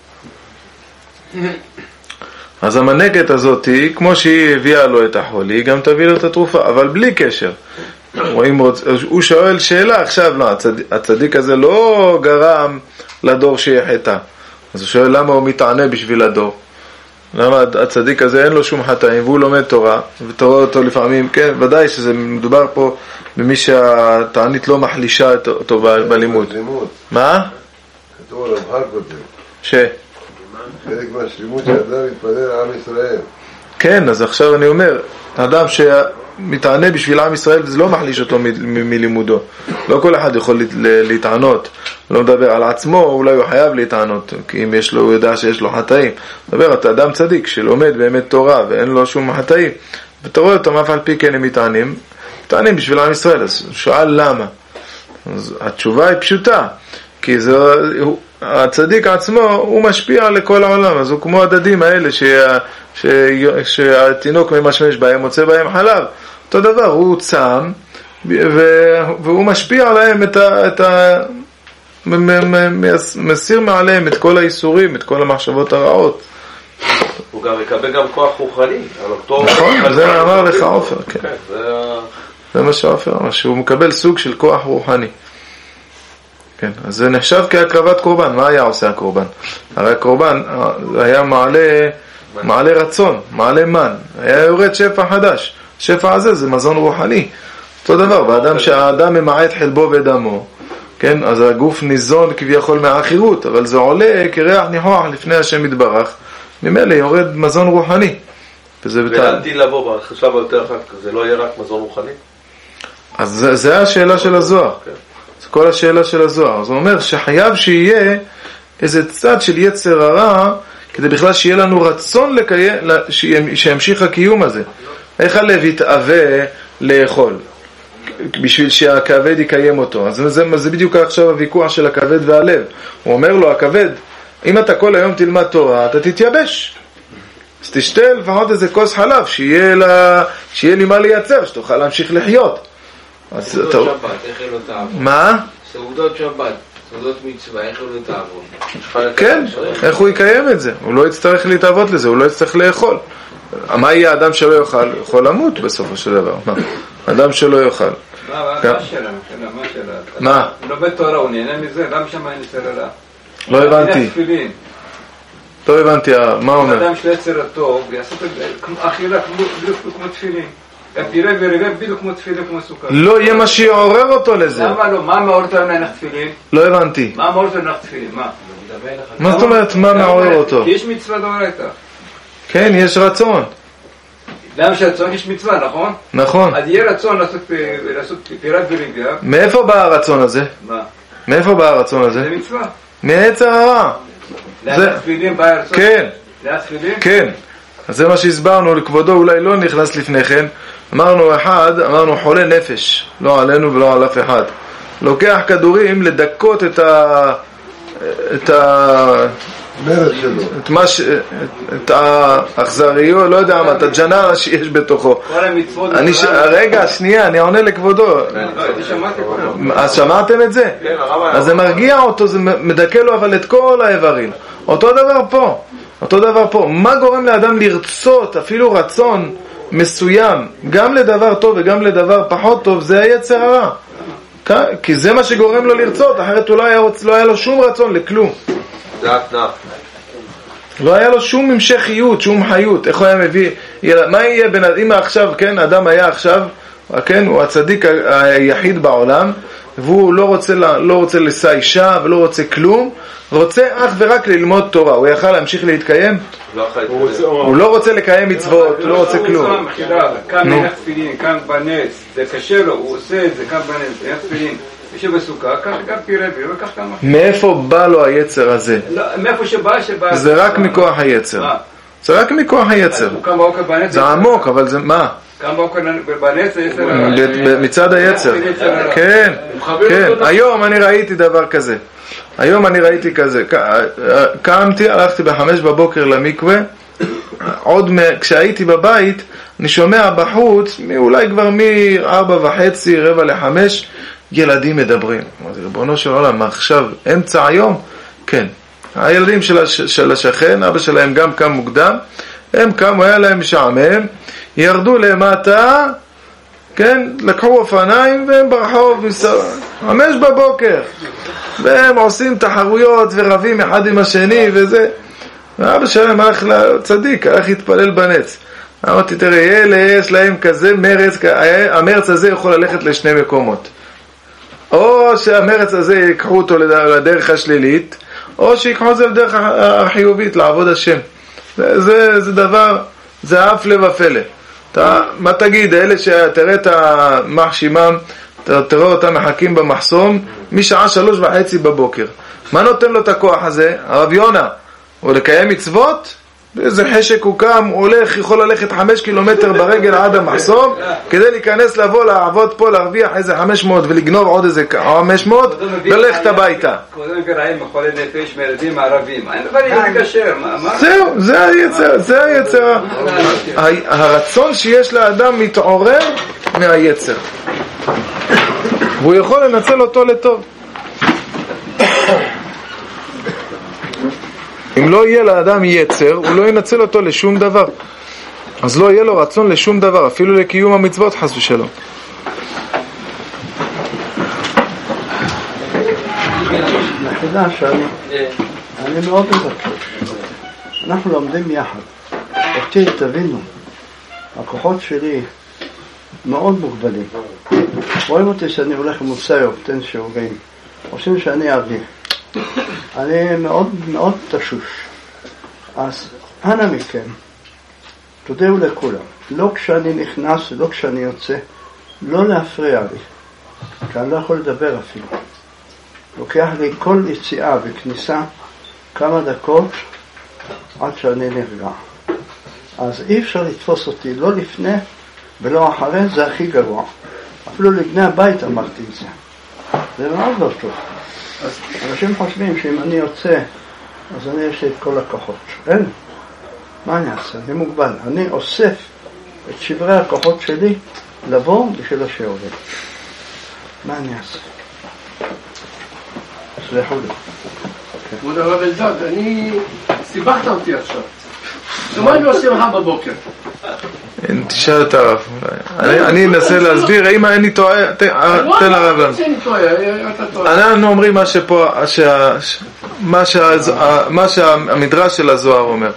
אז המנקת הזאת, כמו שהיא הביאה לו את החולי, היא גם תביא לו את התרופה, אבל בלי קשר. הוא שואל שאלה עכשיו, לא, הצדיק, הצדיק הזה לא גרם לדור שיחטא. אז הוא שואל למה הוא מתענה בשביל הדור. למה הצדיק הזה אין לו שום חטאים, והוא לומד תורה, ותורה אותו לפעמים, כן, ודאי שזה מדובר פה במי שהתענית לא מחלישה אותו בלימוד. מה? כתוב על המחר כותב. ש? חלק מהשלימות שאדם מתפלל לעם ישראל. כן, אז עכשיו אני אומר, האדם שמתענה בשביל עם ישראל, זה לא מחליש אותו מ- מלימודו. לא כל אחד יכול להתענות. לא מדבר על עצמו, אולי הוא חייב להתענות, כי אם יש לו, הוא יודע שיש לו חטאים. מדבר, אתה אדם צדיק שלומד באמת תורה ואין לו שום חטאים, ואתה רואה אותם אף על פי כן הם מתענים, מתענים בשביל עם ישראל. אז שואל למה? אז התשובה היא פשוטה, כי זה, הוא, הצדיק עצמו הוא משפיע לכל העולם, אז הוא כמו הדדים האלה שה, ש, שהתינוק ממשמש בהם, מוצא בהם חלב. אותו דבר, הוא צם, והוא משפיע עליהם את ה... את ה מסיר מעליהם את כל האיסורים, את כל המחשבות הרעות. הוא גם יקבל גם כוח רוחני. נכון, זה אמר לך עופר, כן. זה מה שעופר אמר, שהוא מקבל סוג של כוח רוחני. כן, אז זה נחשב כהקרבת קורבן. מה היה עושה הקורבן? הרי הקורבן היה מעלה, מעלה רצון, מעלה מן. היה יורד שפע חדש. שפע הזה זה מזון רוחני. אותו דבר, באדם שהאדם ממעט חלבו ודמו, כן, אז הגוף ניזון כביכול מהאחירות, אבל זה עולה כריח ניחוח לפני השם יתברך, ממילא יורד מזון רוחני. וזה ולעתיד לבוא, עכשיו יותר אחת, זה לא יהיה רק מזון רוחני? אז זה, זה השאלה של הזוהר. Okay. זה כל השאלה של הזוהר. אז הוא אומר שחייב שיהיה איזה צד של יצר הרע, כדי בכלל שיהיה לנו רצון לקיים, שימשיך הקיום הזה. איך הלב יתאווה לאכול? בשביל שהכבד יקיים אותו. אז זה, זה, זה בדיוק עכשיו הוויכוח של הכבד והלב. הוא אומר לו, הכבד, אם אתה כל היום תלמד תורה, אתה תתייבש. אז תשתה לפחות איזה כוס חלב, שיהיה, לה, שיהיה לי מה לייצר, שתוכל להמשיך לחיות. סעודות טוב. שבת, איך לא תעבוד? מה? סעודות שבת, סעודות מצווה, איך לא תעבוד? כן, איך הוא יקיים את זה? הוא לא יצטרך להתעבוד לזה, הוא לא יצטרך לאכול. מה יהיה האדם שלא יאכל? יכול למות בסופו של דבר. מה? אדם שלא יאכל. מה השאלה? מה השאלה? מה? לא בתורה, הוא נהנה מזה, למה שם אין סללה? לא הבנתי. לא הבנתי, מה אומר? אדם של יצר הטוב, יעשה אכילה כמו תפילין. פירה ורגע בדיוק כמו תפילין, כמו סוכר. לא יהיה מה שיעורר אותו לזה. למה לא? מה מעורר אותו להניח תפילין? לא הבנתי. מה מעורר אותו להניח תפילין? מה? מה זאת אומרת, מה מעורר אותו? כי יש מצווה דאורייתא. כן, יש רצון. למה שהרצון יש מצווה, נכון? נכון. אז יהיה רצון לעשות פירה ורגע. מאיפה בא הרצון הזה? מה? מאיפה בא הרצון הזה? זה מצווה. מעצר הרע. להניח תפילין בא הרצון? כן. להניח תפילין? כן. אז זה מה שהסברנו, לכבודו אולי לא נכנס לפני כן, אמרנו אחד, אמרנו חולה נפש, לא עלינו ולא על אף אחד. לוקח כדורים לדקות את ה... את ה... את מה ש... את האכזריות, לא יודע מה, את הג'ננה שיש בתוכו. אני ש... רגע, שנייה, אני עונה לכבודו. אז שמעתם את זה? אז זה מרגיע אותו, זה מדכא לו אבל את כל האיברים. אותו דבר פה, אותו דבר פה. מה גורם לאדם לרצות, אפילו רצון מסוים, גם לדבר טוב וגם לדבר פחות טוב, זה היצר הרע. כי זה מה שגורם לו לרצות, אחרת הוא לא היה, לא היה לו שום רצון לכלום. זה התנאה. לא היה לו שום המשכיות, שום חיות. איך הוא היה מביא? מה יהיה בין... אם עכשיו, כן, אדם היה עכשיו, כן, הוא הצדיק היחיד בעולם, והוא לא רוצה, לא רוצה לשא אישה ולא רוצה כלום, רוצה אך ורק ללמוד תורה. הוא יכל להמשיך להתקיים? הוא לא רוצה לקיים מצוות, לא רוצה כלום. כאן מלך תפילין, כאן בנץ, זה קשה לו, הוא עושה את זה, כאן בנץ, מלך תפילין. מי בסוכה, כך גם פירבי, וכך גם... מאיפה בא לו היצר הזה? מאיפה שבא, שבא... זה רק מכוח היצר. זה רק מכוח היצר. זה עמוק, אבל זה מה? כמה באוקר בנץ היצר... מצד היצר. כן, כן. היום אני ראיתי דבר כזה. היום אני ראיתי כזה. קמתי, הלכתי בחמש בבוקר למקווה. עוד כשהייתי בבית, אני שומע בחוץ, אולי כבר מארבע וחצי, רבע לחמש, ילדים מדברים. אמרתי, ריבונו של עולם, עכשיו אמצע היום? כן. הילדים של, הש, של השכן, אבא שלהם גם קם מוקדם, הם קמו, היה להם משעמם, ירדו למטה, כן, לקחו אופניים והם ברחוב, חמש בבוקר, והם עושים תחרויות ורבים אחד עם השני וזה. ואבא שלהם הלך לצדיק, הלך להתפלל בנץ. אמרתי, תראה, אלה יש להם כזה מרץ, המרץ הזה יכול ללכת לשני מקומות. או שהמרץ הזה יקחו אותו לדרך השלילית, או שיקחו את זה לדרך החיובית, לעבוד השם. זה, זה, זה דבר, זה אף לב הפלא. אתה, מה תגיד, אלה שתראה את המחשימם, תראה אותם מחכים במחסום, משעה שלוש וחצי בבוקר. מה נותן לו את הכוח הזה? הרב יונה, או לקיים מצוות? באיזה חשק הוא קם, הוא הולך, יכול ללכת חמש קילומטר ברגל עד המחסום, כדי להיכנס לבוא לעבוד פה, להרוויח איזה חמש מאות ולגנוב עוד איזה חמש מאות, וללכת הביתה. זהו, זה היצר, זה היצר. הרצון שיש לאדם מתעורר מהיצר. והוא יכול לנצל אותו לטוב. אם לא יהיה לאדם יצר, הוא לא ינצל אותו לשום דבר. אז לא יהיה לו רצון לשום דבר, אפילו לקיום המצוות חס ושלום. נחידה שאני, אני מאוד מבקש. אנחנו לומדים יחד. אותי תבינו, הכוחות שלי מאוד מוגבלים. רואים אותי שאני הולך למוסר, תן שיעורים. עושים שאני אביא. אני מאוד מאוד תשוש. אז אנא מכם, תודיעו לכולם, לא כשאני נכנס, לא כשאני יוצא, לא להפריע לי, כי אני לא יכול לדבר אפילו. לוקח לי כל יציאה וכניסה כמה דקות עד שאני נרגע. אז אי אפשר לתפוס אותי לא לפני ולא אחרי, זה הכי גרוע. אפילו לבני הבית אמרתי את זה. זה מאוד לא טוב. אנשים חושבים שאם אני יוצא, אז אני יש לי את כל הכוחות. אין. מה אני אעשה? אני מוגבל. אני אוסף את שברי הכוחות שלי לבוא בשביל השיעורים. מה אני אעשה? סליחו לי. כבוד הרב אלדד, אני... סיבכת אותי עכשיו. ומה אני עושה לך בבוקר? תשאל את הרב. אני אנסה להסביר, אם אני טועה, תן לרב לנו. אנחנו אומרים מה שפה, מה שהמדרש של הזוהר אומר.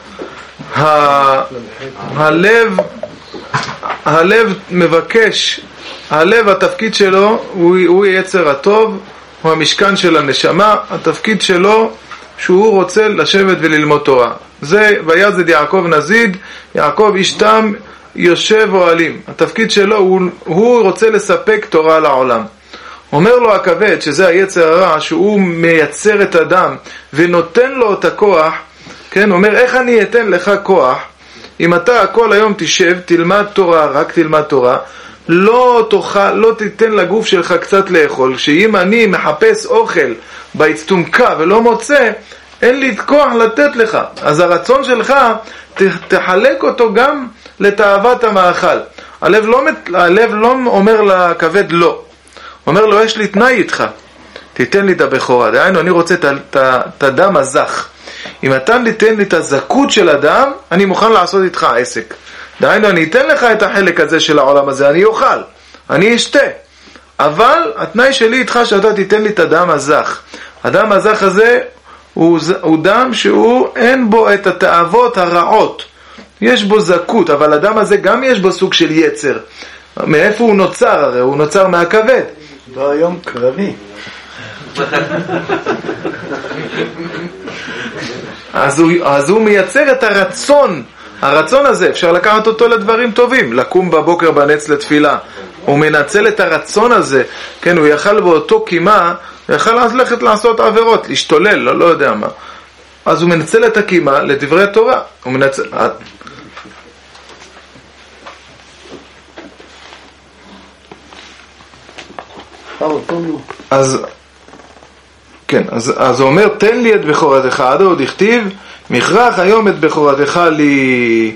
הלב, הלב מבקש, הלב, התפקיד שלו הוא יצר הטוב, הוא המשכן של הנשמה, התפקיד שלו שהוא רוצה לשבת וללמוד תורה. זה ויזד יעקב נזיד, יעקב איש תם יושב אוהלים. התפקיד שלו הוא, הוא רוצה לספק תורה לעולם. אומר לו הכבד, שזה היצר הרע, שהוא מייצר את אדם ונותן לו את הכוח, כן, אומר איך אני אתן לך כוח אם אתה כל היום תשב, תלמד תורה, רק תלמד תורה, לא תאכל, לא תיתן לגוף שלך קצת לאכול, שאם אני מחפש אוכל בהצטומקה ולא מוצא, אין לי כוח לתת לך. אז הרצון שלך, ת, תחלק אותו גם לתאוות המאכל. הלב לא, הלב לא אומר לכבד לא. אומר לו, יש לי תנאי איתך. תיתן לי את הבכורה. דהיינו, אני רוצה את הדם הזך. אם אתה תיתן לי את הזכות של הדם, אני מוכן לעשות איתך עסק. דהיינו, אני אתן לך את החלק הזה של העולם הזה, אני אוכל, אני אשתה. אבל התנאי שלי איתך שאתה תיתן לי את הדם הזך. הדם הזך הזה הוא, הוא דם שהוא אין בו את התאוות הרעות. יש בו זכות, אבל הדם הזה גם יש בו סוג של יצר. מאיפה הוא נוצר? הרי הוא נוצר מהכבד. לא היום קרבי. אז הוא, אז הוא מייצר את הרצון. הרצון הזה, אפשר לקחת אותו לדברים טובים. לקום בבוקר בנץ לתפילה. הוא מנצל את הרצון הזה. כן, הוא יכל באותו קימה, יכל אז ללכת לעשות עבירות, להשתולל, לא, לא יודע מה. אז הוא מנצל את הקימה לדברי התורה. הוא מנצל... אז כן, אז, אז הוא אומר, תן לי את בכורתך, עד עוד הכתיב, מכרח היום את בכורתך לי.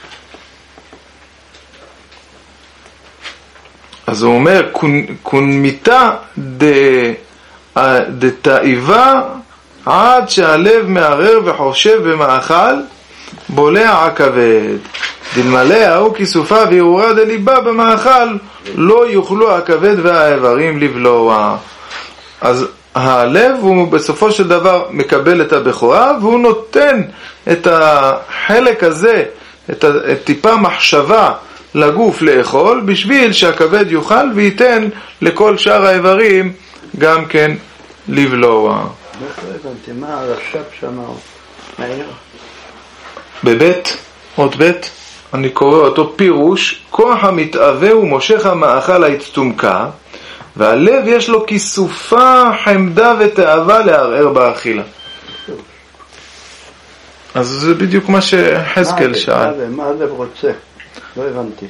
אז הוא אומר, כון מיתה דתאיבה עד שהלב מערער וחושב במאכל, בולע הכבד. דלמלא ההוא כיסופה והרהורה דליבה במאכל, לא יוכלו הכבד והאיברים לבלוע. אז הלב הוא בסופו של דבר מקבל את הבכורה, והוא נותן את החלק הזה, את טיפה מחשבה לגוף לאכול, בשביל שהכבד יוכל וייתן לכל שאר האיברים גם כן לבלוע. לא הבנתי, מה הרש"פ שם מהיר? בבית, עוד בית, אני קורא אותו פירוש, כוח המתאווה ומושך המאכל ההצטומקה, והלב יש לו כיסופה, חמדה ותאווה לערער באכילה. אז זה בדיוק מה שחזקאל שאל. מה הלב רוצה? לא הבנתי.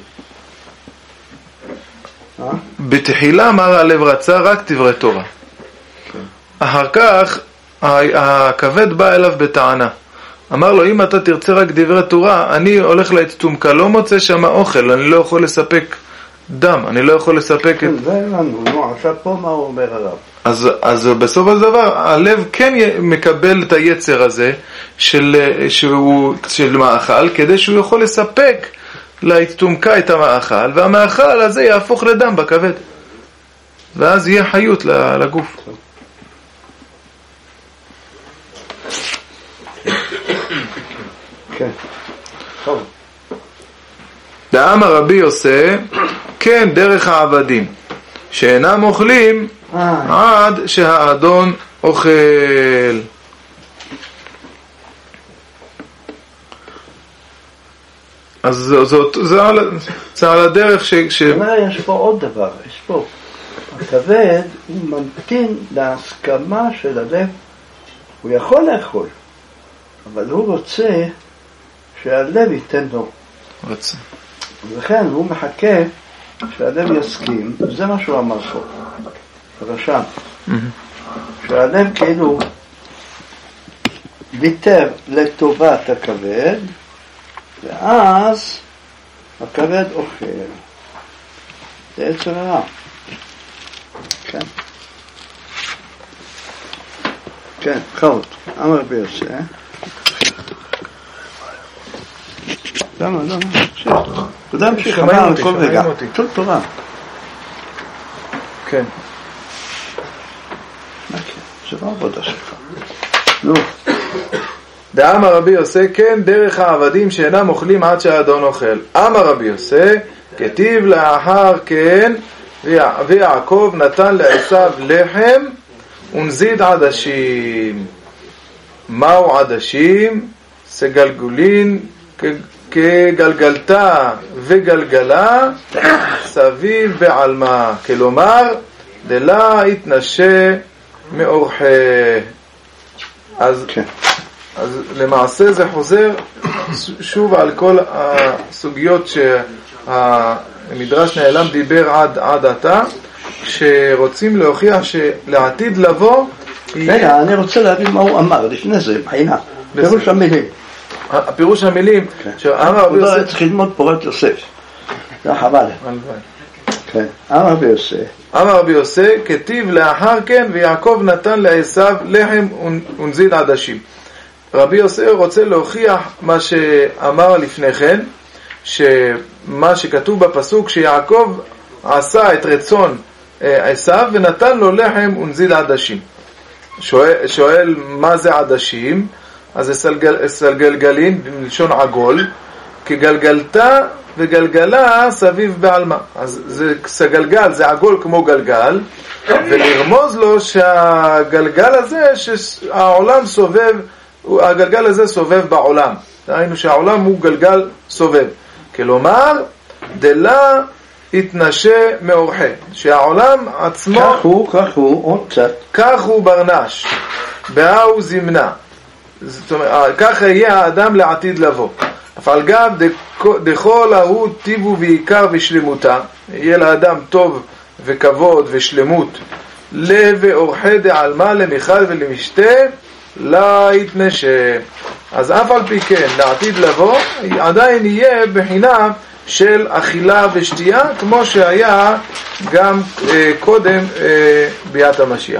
בתחילה אמר הלב רצה רק דברי תורה. אחר כך הכבד בא אליו בטענה. אמר לו, אם אתה תרצה רק דברי תורה, אני הולך להצטומקה, לא מוצא שם אוכל, אני לא יכול לספק דם, אני לא יכול לספק את... זה הבנו, נו, עכשיו פה מה הוא אומר עליו? אז, אז בסוף הדבר, הלב כן מקבל את היצר הזה של, שהוא, של מאכל, כדי שהוא יכול לספק להצטומקה את המאכל, והמאכל הזה יהפוך לדם בכבד. ואז יהיה חיות לגוף. כן. טוב. דאמר רבי יוסי, כן דרך העבדים, שאינם אוכלים עד שהאדון אוכל. אז זאת, זה על, זה על הדרך ש... ש... יש פה עוד דבר, יש פה, הכבד הוא ממתין להסכמה של הלב, הוא יכול לאכול, אבל הוא רוצה שהלב ייתן לו. רוצה. ולכן הוא מחכה שהלב יסכים, זה מה שהוא אמר פה, הרש"ם. שהלב כאילו ויתר לטובת הכבד, ואז הכבד אוכל. זה יצר הרע. כן. כן, חאות. אמר רבי יוסי. למה, למה? תודה המשיך, אמר על כל רגע. כל תורה. כן. זה לא עבודה שלך. נו. דאמר רבי יוסי, כן דרך העבדים שאינם אוכלים עד שהאדון אוכל. אמר רבי יוסי, כתיב לאחר כן, ויעקב נתן לעשיו לחם ונזיד עדשים. מהו עדשים? סגלגולין כגלגלתה וגלגלה סביב בעלמה. כלומר, דלה התנשה מאורחה. אז, כן. אז למעשה זה חוזר שוב על כל הסוגיות שהמדרש נעלם דיבר עד, עד עתה, שרוצים להוכיח שלעתיד לבוא רגע, אני רוצה להבין מה הוא אמר לפני זה, בחינה, פירוש המילים. הפירוש המילים, הוא לא צריך ללמוד פורת יוסף, זה חבל. כן, אמר רבי יוסף. אמר רבי יוסף, כתיב לאחר כן, ויעקב נתן לעשיו לחם ונזיד עדשים. רבי יוסף רוצה להוכיח מה שאמר לפני כן, שמה שכתוב בפסוק, שיעקב עשה את רצון עשיו ונתן לו לחם ונזיד עדשים. שואל, שואל מה זה עדשים? אז זה סלגל, סלגלגלין בלשון עגול, כגלגלתה וגלגלה סביב בעלמה. אז זה סגלגל, זה עגול כמו גלגל, ולרמוז לו שהגלגל הזה, שהעולם סובב, הגלגל הזה סובב בעולם. דהיינו שהעולם הוא גלגל סובב. כלומר, דלה התנשה מאורחה, שהעולם עצמו כך הוא, כך הוא, עוד קצת כך הוא ברנש, בהאו זמנה. זאת אומרת, כך יהיה האדם לעתיד לבוא. אף על גב דכל ההוא טיבו ועיקר ושלמותה, יהיה לאדם טוב וכבוד ושלמות, לב ואורחה דעלמה למיכל ולמשתה לא יתנשה. אז אף על פי כן לעתיד לבוא עדיין יהיה בחינה של אכילה ושתייה, כמו שהיה גם אה, קודם אה, ביאת המשיח.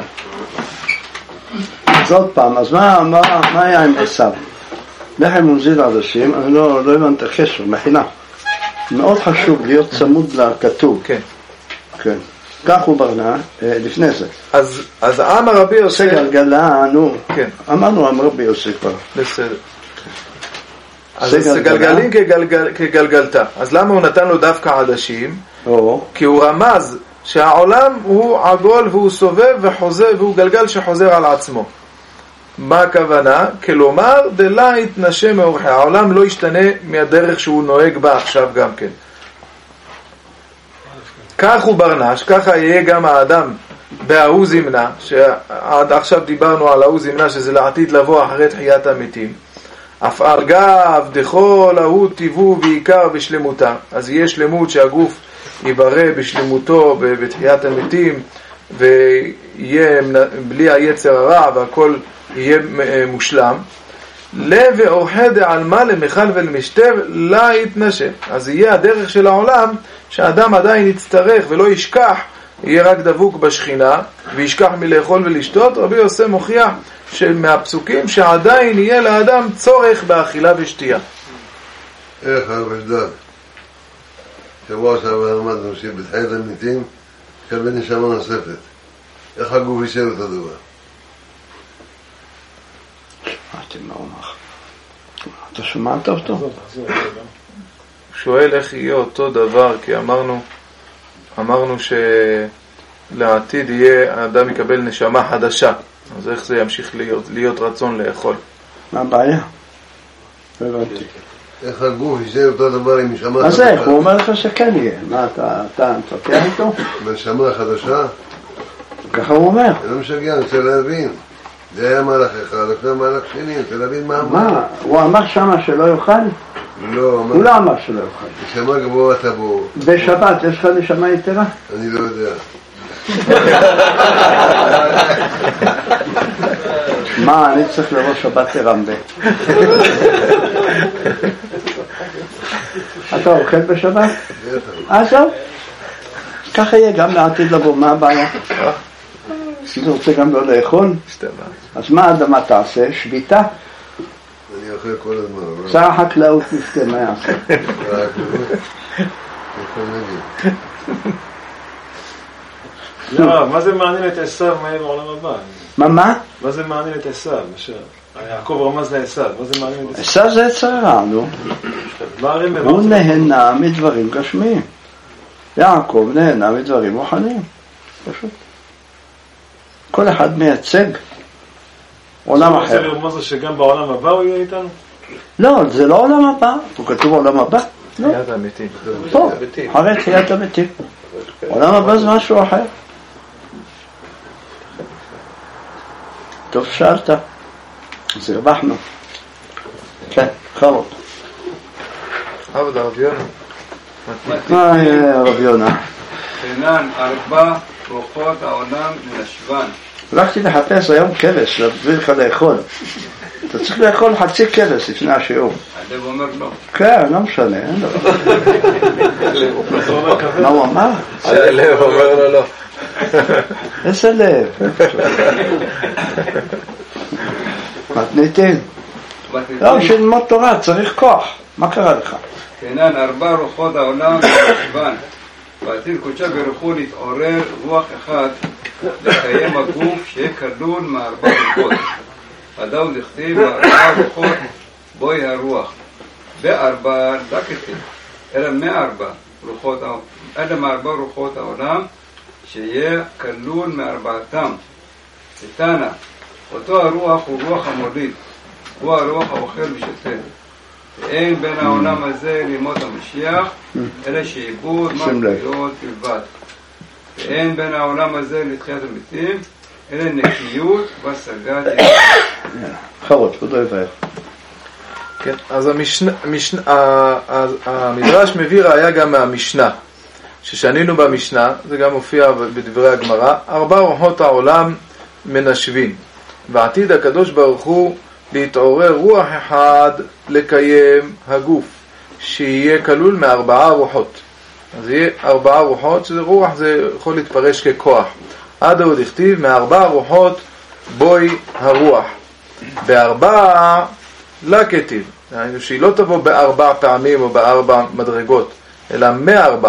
אז עוד פעם, אז מה, מה, מה היה עם עשיו? לחם ונזיד עדשים, אני לא, לא הבנת חסר, מכינה. מאוד חשוב להיות צמוד לכתוב. כן. כן. כך הוא ברנה, אה, לפני זה. אז, אז אמר רבי יוסף... סגלגלה, נו. כן. אמרנו אמר רבי יוסף כבר. בסדר. אז זה גלגלים כגלגל, כגלגלתה. אז למה הוא נתן לו דווקא עדשים? או. כי הוא רמז שהעולם הוא עגול והוא סובב וחוזר, והוא גלגל שחוזר על עצמו. מה הכוונה? כלומר, דלה יתנשה מאורחה. העולם לא ישתנה מהדרך שהוא נוהג בה עכשיו גם כן. כך הוא ברנש, ככה יהיה גם האדם בהאו זמנה, שעד עכשיו דיברנו על האו זמנה, שזה לעתיד לבוא אחרי תחיית המתים. אף על גב דכל ההוא טיבו ועיקר בשלמותה. אז יהיה שלמות שהגוף ייברא בשלמותו בתחיית המתים, ויהיה בלי היצר הרע והכל יהיה מושלם. לב ואורחה דעלמה למיכל ולמשתה לא יתנשה. אז יהיה הדרך של העולם שהאדם עדיין יצטרך ולא ישכח, יהיה רק דבוק בשכינה וישכח מלאכול ולשתות. רבי יוסף מוכיח מהפסוקים שעדיין יהיה לאדם צורך באכילה ושתייה. איך הרב אשדד, שבוע שעבר למדנו שבתחיית המתים קבל נשמה נוספת. איך הגוף יישאר את הדבר? שמעתי מה הוא אמר. אתה שמעת אותו? שואל איך יהיה אותו דבר, כי אמרנו אמרנו שלעתיד יהיה האדם יקבל נשמה חדשה. אז איך זה ימשיך להיות, להיות רצון לאכול? מה הבעיה? הבנתי. איך הגוף יישאר אותו דבר עם נשמה חדשה? אז איך? הוא אומר לך שכן יהיה. מה, אתה, אתה מתווכח איתו? נשמה חדשה? ככה הוא אומר. אני לא משגע, אני רוצה להבין. זה היה מהלך אחד, עכשיו מהלך שני, אני רוצה להבין מה אמר. מה? הוא אמר שמה שלא יאכל? לא, הוא לא אמר שלא יאכל. נשמה גבוה תבוא. בשבת יש לך נשמה יתרה? אני לא יודע. מה, אני צריך לבוא שבת תרמבה. אתה אוכל בשבת? אז טוב. ככה יהיה גם לעתיד לבוא, מה הבעיה? אתה רוצה גם לא לאכול? אז מה האדמה תעשה? שביתה? אני אוכל כל הזמן. שר החקלאות נפתה, מה יעשה? לא, מה זה מעניין את עשיו מה יהיה בעולם הבא? מה, מה? מה זה מעניין את עשיו? יעקב רמז לעשיו, מה זה מעניין את עשיו? עשיו זה צרה, נו. הוא נהנה מדברים גשמיים. יעקב נהנה מדברים רוחניים. פשוט. כל אחד מייצג עולם אחר. אתה רוצה לרמוז שגם בעולם הבא הוא יהיה איתנו? לא, זה לא עולם הבא. הוא כתוב עולם הבא. תחיית המתים. פה, אחרי תחיית המתים. עולם הבא זה משהו אחר. טוב שאלת. אז הרווחנו. כן, חרות. עבוד הרב יונה. מה הרב יונה? אינן ארבע רוחות העולם מנשבן. הלכתי לחפש היום כבש, להביא לך לאכול. אתה צריך לאכול חצי כבש לפני השיעור. הלב אומר לא. כן, לא משנה, אין לו. מה הוא אמר? הלב אומר לו לא. איזה לב? מתניתים. לא, שלמוד תורה, צריך כוח. מה קרה לך? אינן ארבע רוחות העולם מנשבן. בעתיד קודשה ברוך הוא להתעורר רוח אחד לקיים הגוף שיהיה כלול מארבע רוחות. הדאו דכתיב ארבע רוחות בואי הרוח. בארבע דקתים, אלא מארבע רוחות, אלא מארבע רוחות העולם שיהיה כלול מארבעתם. תתנה, אותו הרוח הוא רוח המוליד, הוא הרוח האוכל ושותה. ואין בין העולם הזה לימות המשיח, אלא שעיבוד מלכויות בלבד. ואין בין העולם הזה לתחיית המתים, אלא נקיות והשגת יד. חרות, כבודו יברך. כן, אז המשנה, המשנה, המדרש מביא ראיה גם מהמשנה, ששנינו במשנה, זה גם מופיע בדברי הגמרא, ארבע רוחות העולם מנשבים, ועתיד הקדוש ברוך הוא להתעורר רוח אחד לקיים הגוף, שיהיה כלול מארבעה רוחות. אז יהיה ארבעה רוחות, שזה רוח זה יכול להתפרש ככוח. עד עוד הכתיב מארבע רוחות בואי הרוח. בארבע לה כתיב, שהיא לא תבוא בארבע פעמים או בארבע מדרגות, אלא מארבע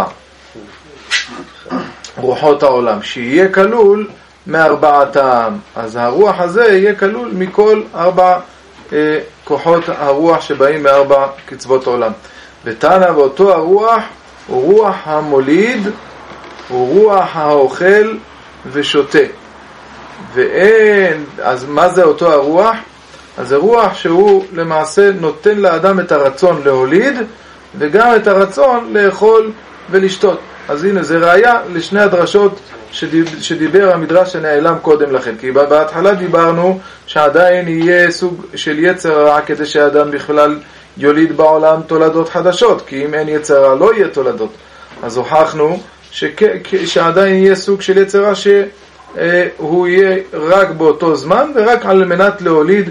רוחות העולם, שיהיה כלול מארבעתם. אז הרוח הזה יהיה כלול מכל ארבע אה, כוחות הרוח שבאים מארבע קצוות העולם. ותנא, ואותו הרוח הוא רוח המוליד, הוא רוח האוכל ושותה. ואין, אז מה זה אותו הרוח? אז זה רוח שהוא למעשה נותן לאדם את הרצון להוליד וגם את הרצון לאכול ולשתות. אז הנה זה ראיה לשני הדרשות שדיבר המדרש שנעלם קודם לכן, כי בהתחלה דיברנו שעדיין יהיה סוג של יצר רע כדי שהאדם בכלל יוליד בעולם תולדות חדשות, כי אם אין יצר רע לא יהיה תולדות. אז הוכחנו שעדיין יהיה סוג של יצר רע שהוא יהיה רק באותו זמן ורק על מנת להוליד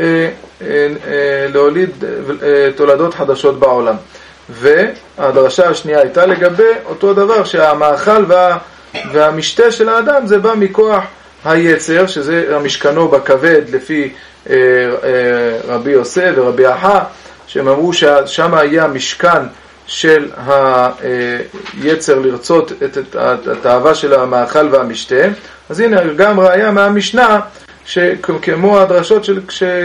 להוליד תולדות חדשות בעולם. והדרשה השנייה הייתה לגבי אותו דבר, שהמאכל וה, והמשתה של האדם זה בא מכוח היצר, שזה המשכנו בכבד לפי אה, אה, רבי יוסף ורבי אחא, שהם אמרו ששם היה המשכן של היצר לרצות את, את, את התאווה של המאכל והמשתה. אז הנה גם ראיה מהמשנה שכמו הדרשות של,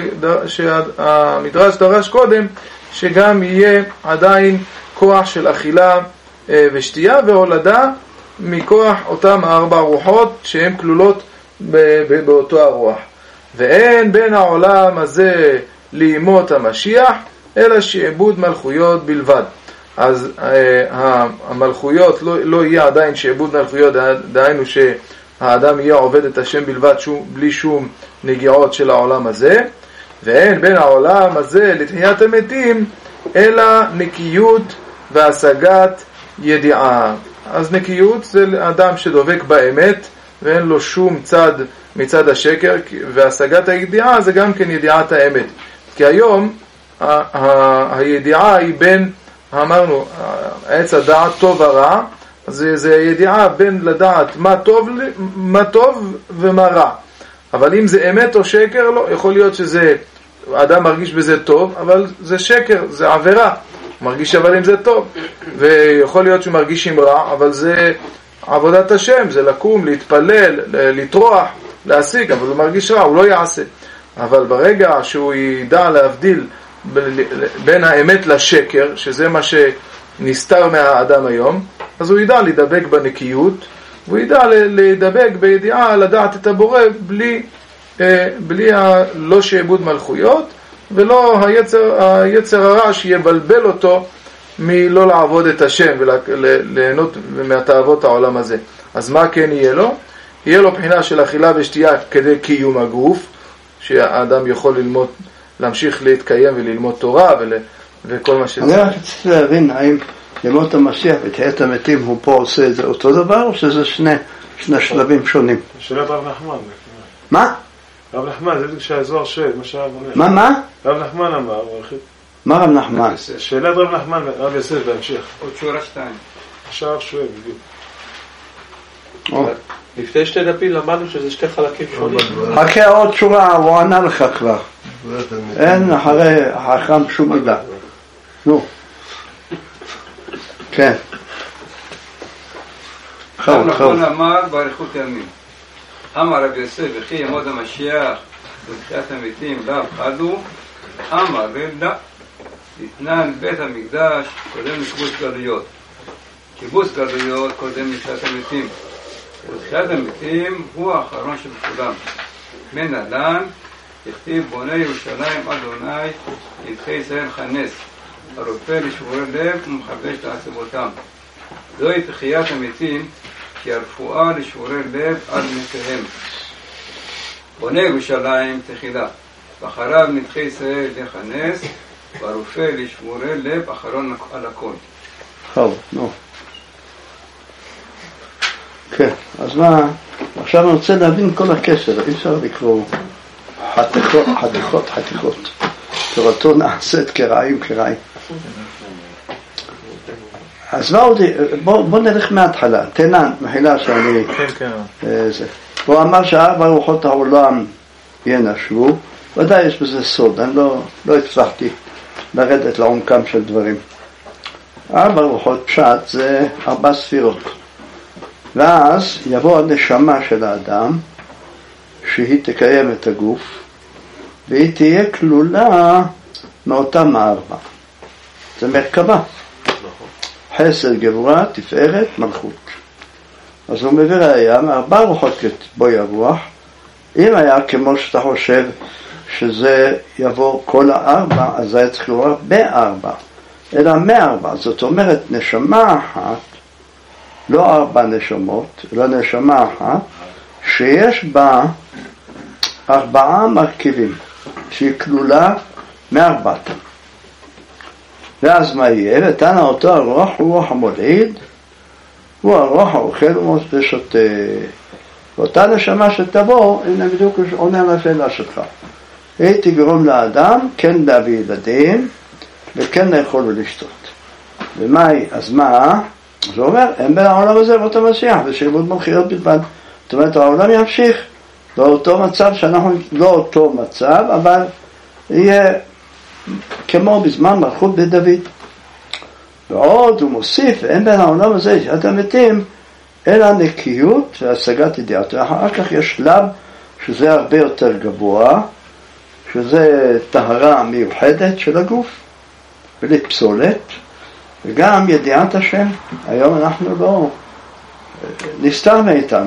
שהמדרש דרש קודם, שגם יהיה עדיין כוח של אכילה ושתייה והולדה מכוח אותם ארבע רוחות שהן כלולות באותו הרוח. ואין בין העולם הזה לימות המשיח אלא שעבוד מלכויות בלבד. אז המלכויות לא, לא יהיה עדיין שעבוד מלכויות, דהיינו שהאדם יהיה עובד את השם בלבד שום, בלי שום נגיעות של העולם הזה. ואין בין העולם הזה לתחיית המתים אלא נקיות והשגת ידיעה. אז נקיות זה אדם שדובק באמת ואין לו שום צד מצד השקר, והשגת הידיעה זה גם כן ידיעת האמת. כי היום ה- ה- הידיעה היא בין, אמרנו, עץ הדעת טוב ורע, זה, זה ידיעה בין לדעת מה טוב, מה טוב ומה רע. אבל אם זה אמת או שקר, לא, יכול להיות שזה, האדם מרגיש בזה טוב, אבל זה שקר, זה עבירה. מרגיש אבל אם זה טוב. ויכול להיות שהוא מרגיש עם רע, אבל זה עבודת השם, זה לקום, להתפלל, לטרוח, להשיג, אבל הוא מרגיש רע, הוא לא יעשה. אבל ברגע שהוא ידע להבדיל בין האמת לשקר, שזה מה שנסתר מהאדם היום, אז הוא ידע לדבק בנקיות, והוא ידע לדבק בידיעה, לדעת את הבורא בלי, בלי ה, לא שעבוד מלכויות, ולא היצר, היצר הרע שיבלבל אותו מלא לעבוד את השם וליהנות מהתאוות העולם הזה. אז מה כן יהיה לו? יהיה לו בחינה של אכילה ושתייה כדי קיום הגוף, שהאדם יכול ללמוד להמשיך להתקיים וללמוד תורה ול, וכל מה שזה. אני רק צריך להבין האם ימות המשיח ותחיית המתים הוא פה עושה את זה אותו דבר או שזה שני, שני שלבים שונים? שאלת רב נחמן. מה? רב נחמן, זה שהאזור שואל, מה שהרב אומר. מה, מה? רב נחמן אמר. מה רב נחמן? שאלת רב נחמן, רב יוסף בהמשך. עוד שורה שתיים. עכשיו שואל, בדיוק. לפני שתי דפים למדנו שזה שתי חלקים שונים. חכה עוד שורה, הוא ענה לך כבר. אין אחרי החכם שום מילה. נו. כן. רב נחמן אמר באריכות ימים. אמר רב יוסף וכי ימות המשיח ובתחיית המתים לאו חדו, אמר רב יתנן בית המקדש קודם לקיבוץ גלויות. קיבוץ גלויות קודם לתחיית המתים. ובתחיית המתים הוא האחרון של כולם. מן הדן הכתיב בונה ירושלים אדוני ידחי ישראל חנס, הרופא לשבורי לב ומחבש לעצבותם. זוהי תחיית המתים כי הרפואה לשבורי לב עד נקריהם. בונה ירושלים תחילה, ואחריו נדחי ישראל לכנס, והרופא לשבורי לב אחרון על הכל. טוב, נו. כן, אז מה, עכשיו אני רוצה להבין כל הקשר, אי אפשר לקרוא חתיכות, חתיכות, חתיכות. תורתו נעשית כרעים, כרעים. אז מה עוד, בוא, בוא נלך מההתחלה, תנן, מחילה שאני... כן, כן. זה. הוא אמר שארבע רוחות העולם ינשבו, ודאי יש בזה סוד, אני לא, לא הצלחתי לרדת לעומקם של דברים. ארבע רוחות פשט זה ארבע ספירות. ואז יבוא הנשמה של האדם, שהיא תקיים את הגוף, והיא תהיה כלולה מאותם הארבע. זה מרכבה. חסד, גבורה, תפארת, מלכות. אז הוא מביא ראיה, ארבע רוחות בו ירוח. אם היה כמו שאתה חושב שזה יבוא כל הארבע, אז זה היה צריך לראות בארבע, אלא מארבע. זאת אומרת, נשמה אחת, לא ארבע נשמות, אלא נשמה אחת, שיש בה ארבעה מרכיבים, שהיא כלולה מארבעתם. ואז מה יהיה? ותנא אותו הרוח הוא רוח המולד, הוא הרוח האוכל ושותה. ואותה נשמה שתבוא, הנה בדיוק עונה לשאלה שלך. היא תגרום לאדם כן להביא ילדים, וכן לאכול ולשתות. ומה היא? אז מה? אז הוא אומר, אין בין העולם הזה ואותו משיח, ושיבוד במחירות בלבד. זאת אומרת, העולם ימשיך לאותו מצב שאנחנו, לא אותו מצב, אבל יהיה כמו בזמן מלכות בית דוד. ועוד הוא מוסיף, אין בין העולם הזה שאת המתים, אלא נקיות והשגת ידיעת. ואחר כך יש שלב שזה הרבה יותר גבוה, שזה טהרה מיוחדת של הגוף, בלי פסולת, וגם ידיעת השם. היום אנחנו לא נסתר מאיתנו.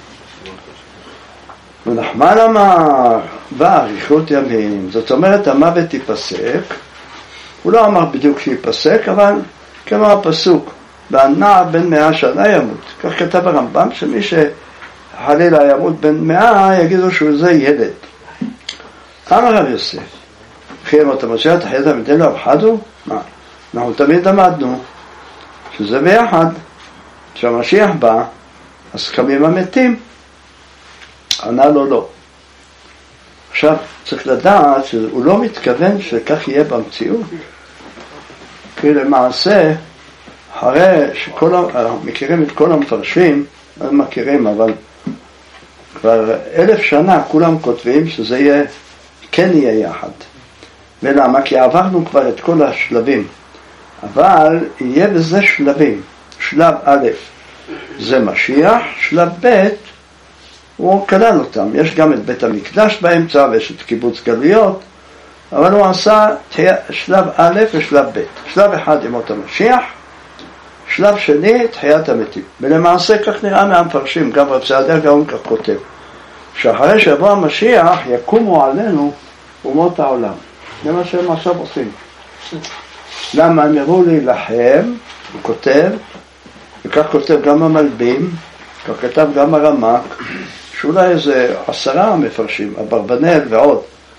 ונחמן אמר באריכות ימים, זאת אומרת המוות ייפסק. הוא לא אמר בדיוק שיפסק, אבל כמו הפסוק, והנער בן מאה שנה ימות. כך כתב הרמב"ם, שמי שחלילה ימות בן מאה יגידו שהוא זה ילד. אמר רב יוסף, חיים אותה משיח תחיית המתים לאו חדו? מה? אנחנו תמיד למדנו שזה ביחד, כשהמשיח בא אז קמים המתים. ענה לו לא. עכשיו צריך לדעת שהוא לא מתכוון שכך יהיה במציאות, כי למעשה אחרי שכל מכירים את כל המפרשים, הם מכירים, אבל כבר אלף שנה כולם כותבים שזה יהיה, כן יהיה יחד. ולמה? כי עברנו כבר את כל השלבים, אבל יהיה בזה שלבים. שלב א' זה משיח, שלב ב' הוא כלל אותם. יש גם את בית המקדש באמצע ויש את קיבוץ גלויות, אבל הוא עשה שלב א' ושלב ב'. שלב אחד ימות המשיח, שלב שני תחיית המתים. ולמעשה כך נראה מהמפרשים, גם רב סעדיה גאון כך כותב, שאחרי שיבוא המשיח יקומו עלינו אומות העולם. זה מה שהם עכשיו עושים. למה? הם יבואו להילחם, הוא כותב, וכך כותב גם המלבים, כך כתב גם הרמ"ק, שאולי איזה עשרה מפרשים, אברבנאל ועוד,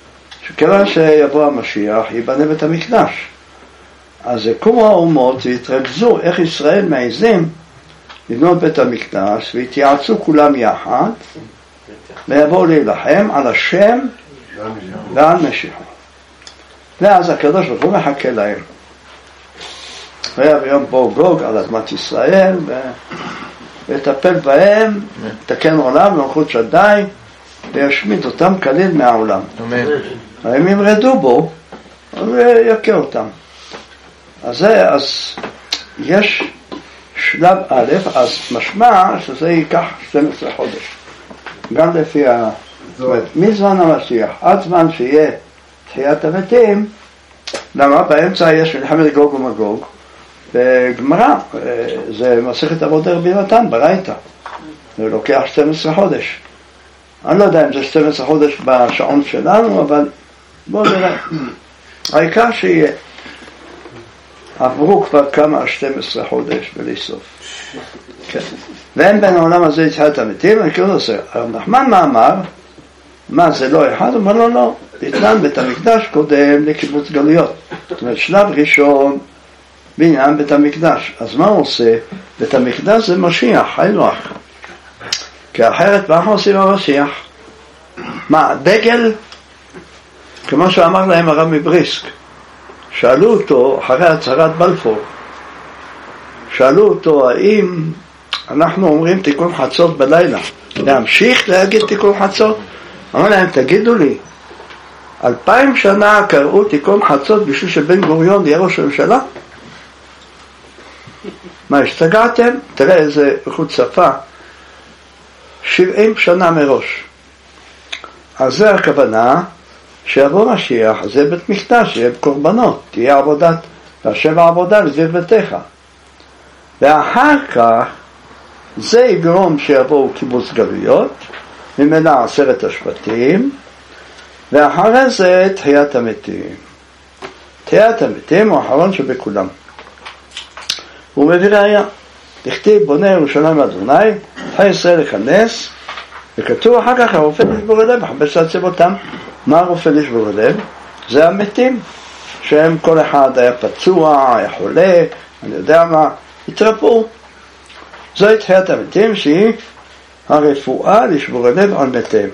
שכיוון שיבוא המשיח, ייבנה בית המקדש. אז יקומו האומות והתרכזו איך ישראל מעזים לבנות בית המקדש, והתייעצו כולם יחד, ויבואו להילחם על השם ועל משיחו. ואז הקדוש ברוך הוא מחכה להם. והיה ביום בואו גוג על אדמת ישראל, ויטפל בהם, תקן עולם ומלכות שדי, וישמיד אותם כליל מהעולם. הם ימרדו בו, ויכה אותם. אז זה, אז יש שלב א', אז משמע שזה ייקח שנים עשר חודש. גם לפי ה... זאת אומרת, מזמן המשיח, עד זמן שיהיה תחיית המתים, למה? באמצע יש מלחמת גוג ומגוג, וגמרא, זה מסכת עבודה רבי נתן, ברייתא. זה לוקח שנים עשר חודש. אני לא יודע אם זה שנים עשר חודש בשעון שלנו, אבל בואו נראה. העיקר שיהיה. עברו כבר כמה שנים עשר חודש בלי סוף. כן. ואין בין העולם הזה תחיית המתים, אני כאילו עושה. הרב נחמן מה אמר? מה, זה לא אחד? הוא אומר לו, לא. התנן בית המקדש קודם לקיבוץ גלויות. זאת אומרת, שלב ראשון, בניין בית המקדש. אז מה הוא עושה? בית המקדש זה משיח, חי נוח. כי אחרת, מה אנחנו עושים במשיח? מה, דגל? כמו שאמר להם הרב מבריסק. שאלו אותו, אחרי הצהרת בלפור, שאלו אותו, האם אנחנו אומרים תיקון חצות בלילה, להמשיך להגיד תיקון חצות? אמר להם, תגידו לי, אלפיים שנה קראו תיקון חצות בשביל שבן גוריון יהיה ראש הממשלה? מה, השתגעתם? תראה איזה איכות שפה, שבעים שנה מראש. אז זה הכוונה, שיבוא משיח, זה בית מקדש, יהיה קורבנות, תהיה עבודת, והשם העבודה לזיר ביתך. ואחר כך, זה יגרום שיבואו קיבוץ גלויות, ממנה עשרת השבטים, ואחרי זה תחיית המתים. תחיית המתים הוא האחרון שבכולם. הוא מביא ראיה, תכתיב בונה ירושלים אדוני, חי ישראל לכנס, וכתוב אחר כך הרופא לשבור הלב, מחפש להציב אותם. מה הרופא לשבור הלב? זה המתים, שהם כל אחד היה פצוע, היה חולה, אני יודע מה, התרפאו. זו תחיית המתים שהיא הרפואה לשבור הלב על מתים.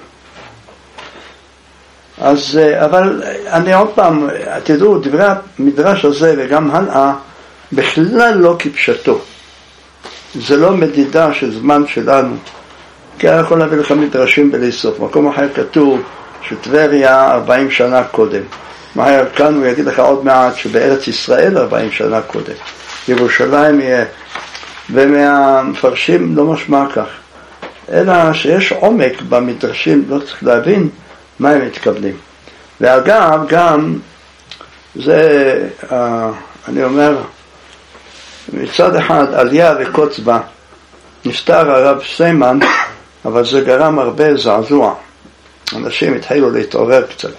אז, אבל אני עוד פעם, תדעו, דברי המדרש הזה וגם הלאה, בכלל לא כפשטו. זה לא מדידה של זמן שלנו. כי אני יכול להביא לך מדרשים בלי סוף. מקום אחר כתוב שטבריה ארבעים שנה קודם. מהר כאן הוא יגיד לך עוד מעט שבארץ ישראל ארבעים שנה קודם. ירושלים יהיה. ומהמפרשים לא משמע כך. אלא שיש עומק במדרשים, לא צריך להבין מה הם מתכוונים. ואגב, גם זה, אני אומר, מצד אחד עלייה וקוצבה, נפטר הרב סיימן, אבל זה גרם הרבה זעזוע. אנשים התחילו להתעורר קצת.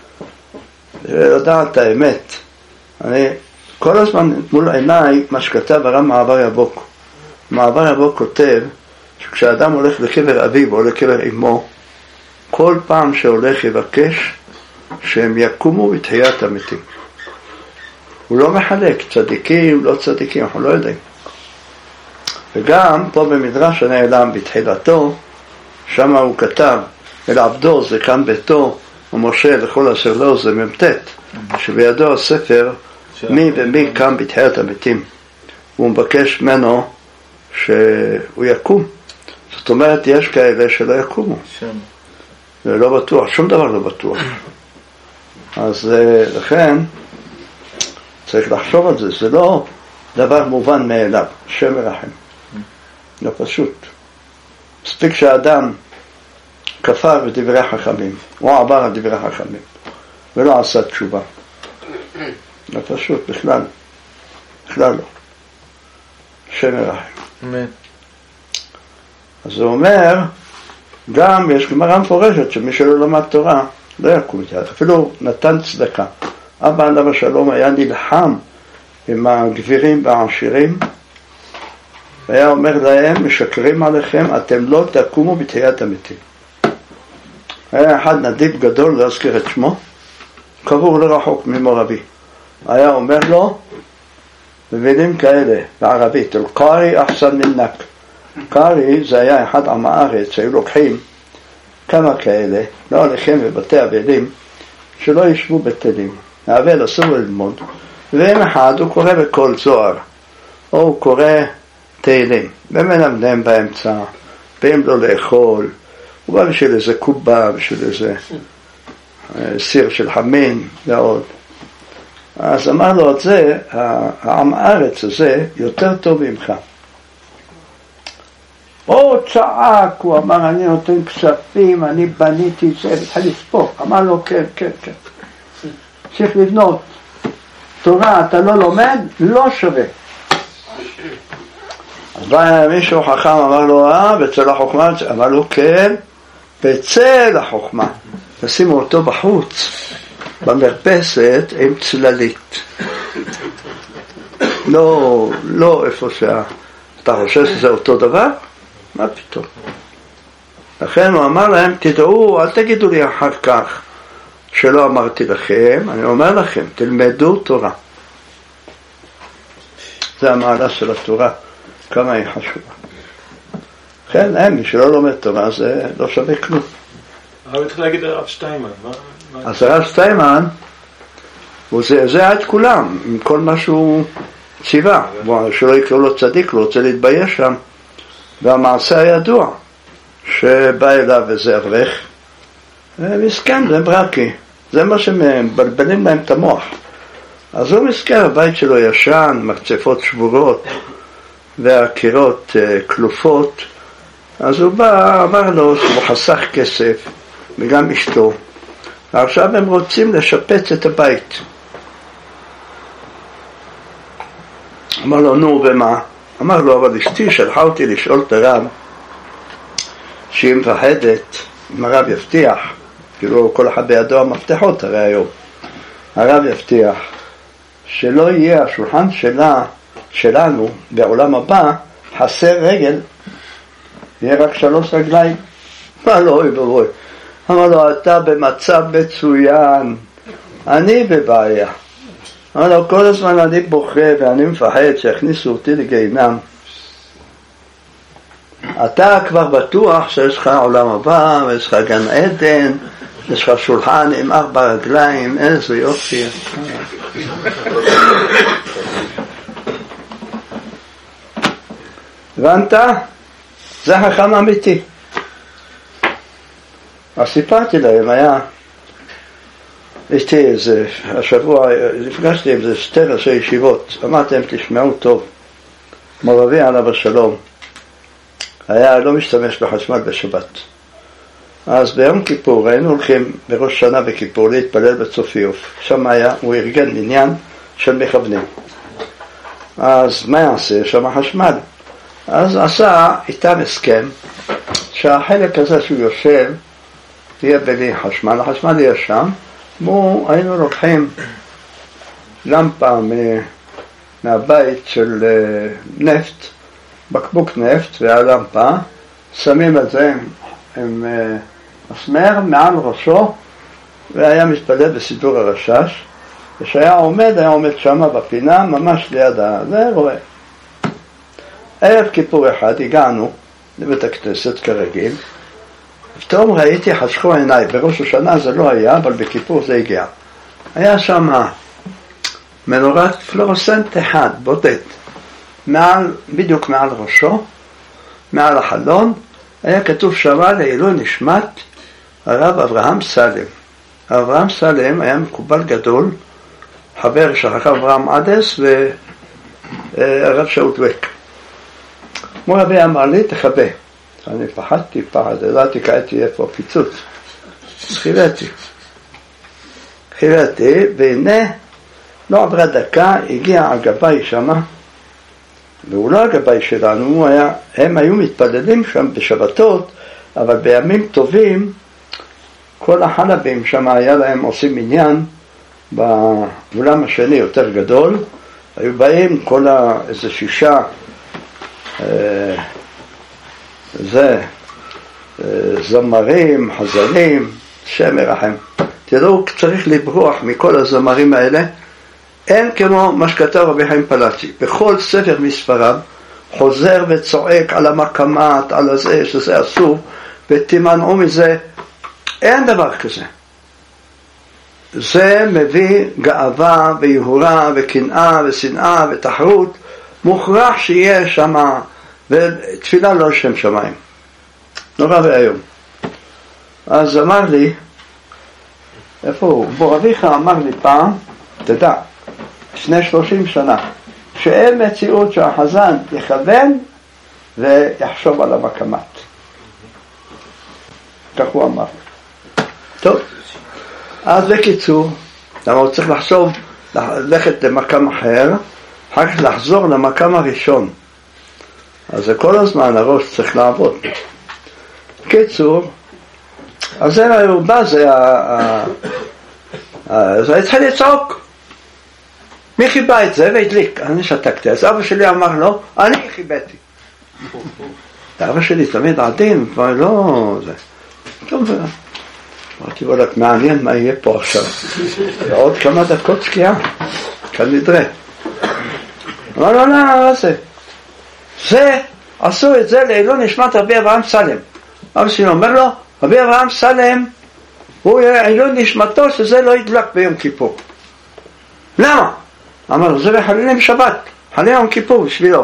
לדעת האמת. אני כל הזמן מול עיניי מה שכתב הרב מעבר יבוק. מעבר יבוק כותב שכשאדם הולך לקבר אביו או לקבר אמו, כל פעם שהולך יבקש שהם יקומו בתחיית המתים. הוא לא מחלק צדיקים, לא צדיקים, אנחנו לא יודעים. וגם פה במדרש הנעלם בתחילתו, שם הוא כתב, אל עבדו זה כאן ביתו, ומשה לכל אשר לו זה ממתת, שבידו הספר מי ומי קם בתחיית המתים. הוא מבקש ממנו שהוא יקום. זאת אומרת, יש כאלה שלא יקומו. זה לא בטוח, שום דבר לא בטוח. אז לכן צריך לחשוב על זה, זה לא דבר מובן מאליו, שם מרחם. לא פשוט. מספיק שהאדם כפר בדברי חכמים, הוא עבר על דברי חכמים, ולא עשה תשובה. לא פשוט, בכלל. בכלל לא. שם מרחם. אמן. אז הוא אומר, גם יש גמרא מפורשת שמי שלא למד תורה לא יקום מתחיית, אפילו נתן צדקה. אבא עליו השלום היה נלחם עם הגבירים והעשירים, והיה אומר להם, משקרים עליכם, אתם לא תקומו בתחיית המתים. היה אחד נדיב גדול, לא אזכיר את שמו, קבור לא רחוק ממורבי. היה אומר לו, במילים כאלה, בערבית, אל-קארי אחסן מנק. קארי זה היה אחד עם הארץ, היו לוקחים כמה כאלה, לא הולכים בבתי אבלים, שלא ישבו בתלים. האבל אסור ללמוד, ואין אחד הוא קורא בכל זוהר, או הוא קורא תהילים, ומלמדם באמצע, ואם לא לאכול, הוא בא בשביל איזה קובה, בשביל איזה סיר של חמין ועוד. אז אמר לו את זה, העם הארץ הזה יותר טוב ממך. או צעק, הוא אמר, אני נותן כספים, אני בניתי את זה, התחיל לספור. אמר לו, כן, כן, כן. צריך לבנות. תורה, אתה לא לומד, לא שווה. אז בא מישהו חכם, אמר לו, אה, בצל החוכמה? אמר לו, כן, בצל החוכמה. תשימו אותו בחוץ, במרפסת עם צללית. לא, לא איפה שה... אתה חושב שזה אותו דבר? מה פתאום? לכן הוא אמר להם, תדעו, אל תגידו לי אחר כך שלא אמרתי לכם, אני אומר לכם, תלמדו תורה. זה המעלה של התורה, כמה היא חשובה. לכן, אין, מי שלא לומד תורה, זה לא שווה כלום. אבל צריך להגיד הרב שטיימן. אז הרב שטיימן, זה, זה עד כולם, עם כל מה שהוא ציווה. שלא יקראו לו צדיק, לא רוצה להתבייש שם. והמעשה הידוע, שבא אליו איזה אברך, ומסכן, זה ברקי. זה מה שמבלבלים להם את המוח. אז הוא מסכן, הבית שלו ישן, מקצפות שבורות, והקירות כלופות. אז הוא בא, אמר לו שהוא חסך כסף, וגם אשתו. ועכשיו הם רוצים לשפץ את הבית. אמר לו, נו, ומה? אמר לו, אבל אשתי שלחה אותי לשאול את הרב, שהיא מפחדת, אם הרב יבטיח, כאילו כל אחד בידו המפתחות הרי היום, הרב יבטיח, שלא יהיה השולחן שלה, שלנו, בעולם הבא, חסר רגל, יהיה רק שלוש רגליים. מה לא, אוי בבוי. אמר לו, אתה במצב מצוין, אני בבעיה. אמר לו, כל הזמן אני בוכה ואני מפחד שהכניסו אותי לגיהינם. אתה כבר בטוח שיש לך עולם הבא, ויש לך גן עדן, יש לך שולחן עם ארבע רגליים, איזה יופי. הבנת? זה חכם אמיתי. אז סיפרתי להם, היה איתי איזה, השבוע נפגשתי עם זה שתי ראשי ישיבות, אמרתי להם תשמעו טוב, מורבי עליו השלום היה לא משתמש בחשמל בשבת. אז ביום כיפור היינו הולכים בראש שנה בכיפור להתפלל בצופיוף, שם היה, הוא ארגן עניין של מכוונים. אז מה יעשה? שם חשמל. אז עשה איתם הסכם שהחלק הזה שהוא יושב יהיה בלי חשמל, החשמל יהיה שם, בו היינו לוקחים למפה מהבית של נפט, בקבוק נפט והלמפה, שמים את זה עם מסמר מעל ראשו, והיה מתפלל בסידור הרשש, ושהיה עומד, היה עומד שם בפינה, ממש ליד זה, רואה. ערב כיפור אחד הגענו לבית הכנסת כרגיל, פתאום ראיתי חשכו עיניי, בראש השנה זה לא היה, אבל בכיפור זה הגיע. היה שם מנורת פלורסנט אחד, בודד, מעל, בדיוק מעל ראשו, מעל החלון, היה כתוב שמה לעילוי נשמת הרב אברהם סלם. אברהם סלם היה מקובל גדול, חבר של הרב אברהם עדס והרב שאול דוויק. מורבי אמר לי, תחבא. אני פחדתי, פחד, ידעתי כעתי איפה הפיצוץ. חיוויתי. חיוויתי, והנה, לא עברה דקה, הגיע הגבאי שמה, והוא לא הגבאי שלנו, הוא היה, הם היו מתפללים שם בשבתות, אבל בימים טובים, כל החלבים שם היה להם עושים עניין, באולם השני יותר גדול, היו באים כל ה, איזה שישה, אה, זה, אה, זמרים, חזנים, שם מרחם, תראו, צריך לברוח מכל הזמרים האלה. אין כמו מה שכתב רבי חיים פלאצ'י, בכל ספר מספריו חוזר וצועק על המקמת, על הזה, שזה אסור, ותימנעו מזה. אין דבר כזה. זה מביא גאווה ויהורה וקנאה ושנאה ותחרות. מוכרח שיהיה שם, ותפילה לא לשם שמיים. נורא והיום. אז אמר לי, איפה הוא? בור אביך אמר לי פעם, תדע, לפני שלושים שנה, שאין מציאות שהחזן יכוון ויחשוב על המקמת. כך הוא אמר. טוב, אז בקיצור, למה הוא צריך לחשוב, ללכת למקם אחר, אחר כך לחזור למקם הראשון. אז זה כל הזמן הראש צריך לעבוד. בקיצור, אז זה הוא בא, זה זה התחיל לצעוק. מי חיבה את זה והדליק? אני שתקתי. אז אבא שלי אמר לו, אני חיבתי. אבא שלי תמיד עדין, כבר לא זה. טוב, אמרתי, וואלה, מעניין מה יהיה פה עכשיו. עוד כמה דקות שקיעה, כאן נדרה. אמר לו, לא, לא, זה. זה, עשו את זה לעילוי נשמת רבי אברהם סלם. אבא שלי אומר לו, רבי אברהם סלם, הוא עילוי נשמתו שזה לא ידלק ביום כיפור. למה? אמר לו, זה בחלילים שבת, חליל יום כיפור בשבילו.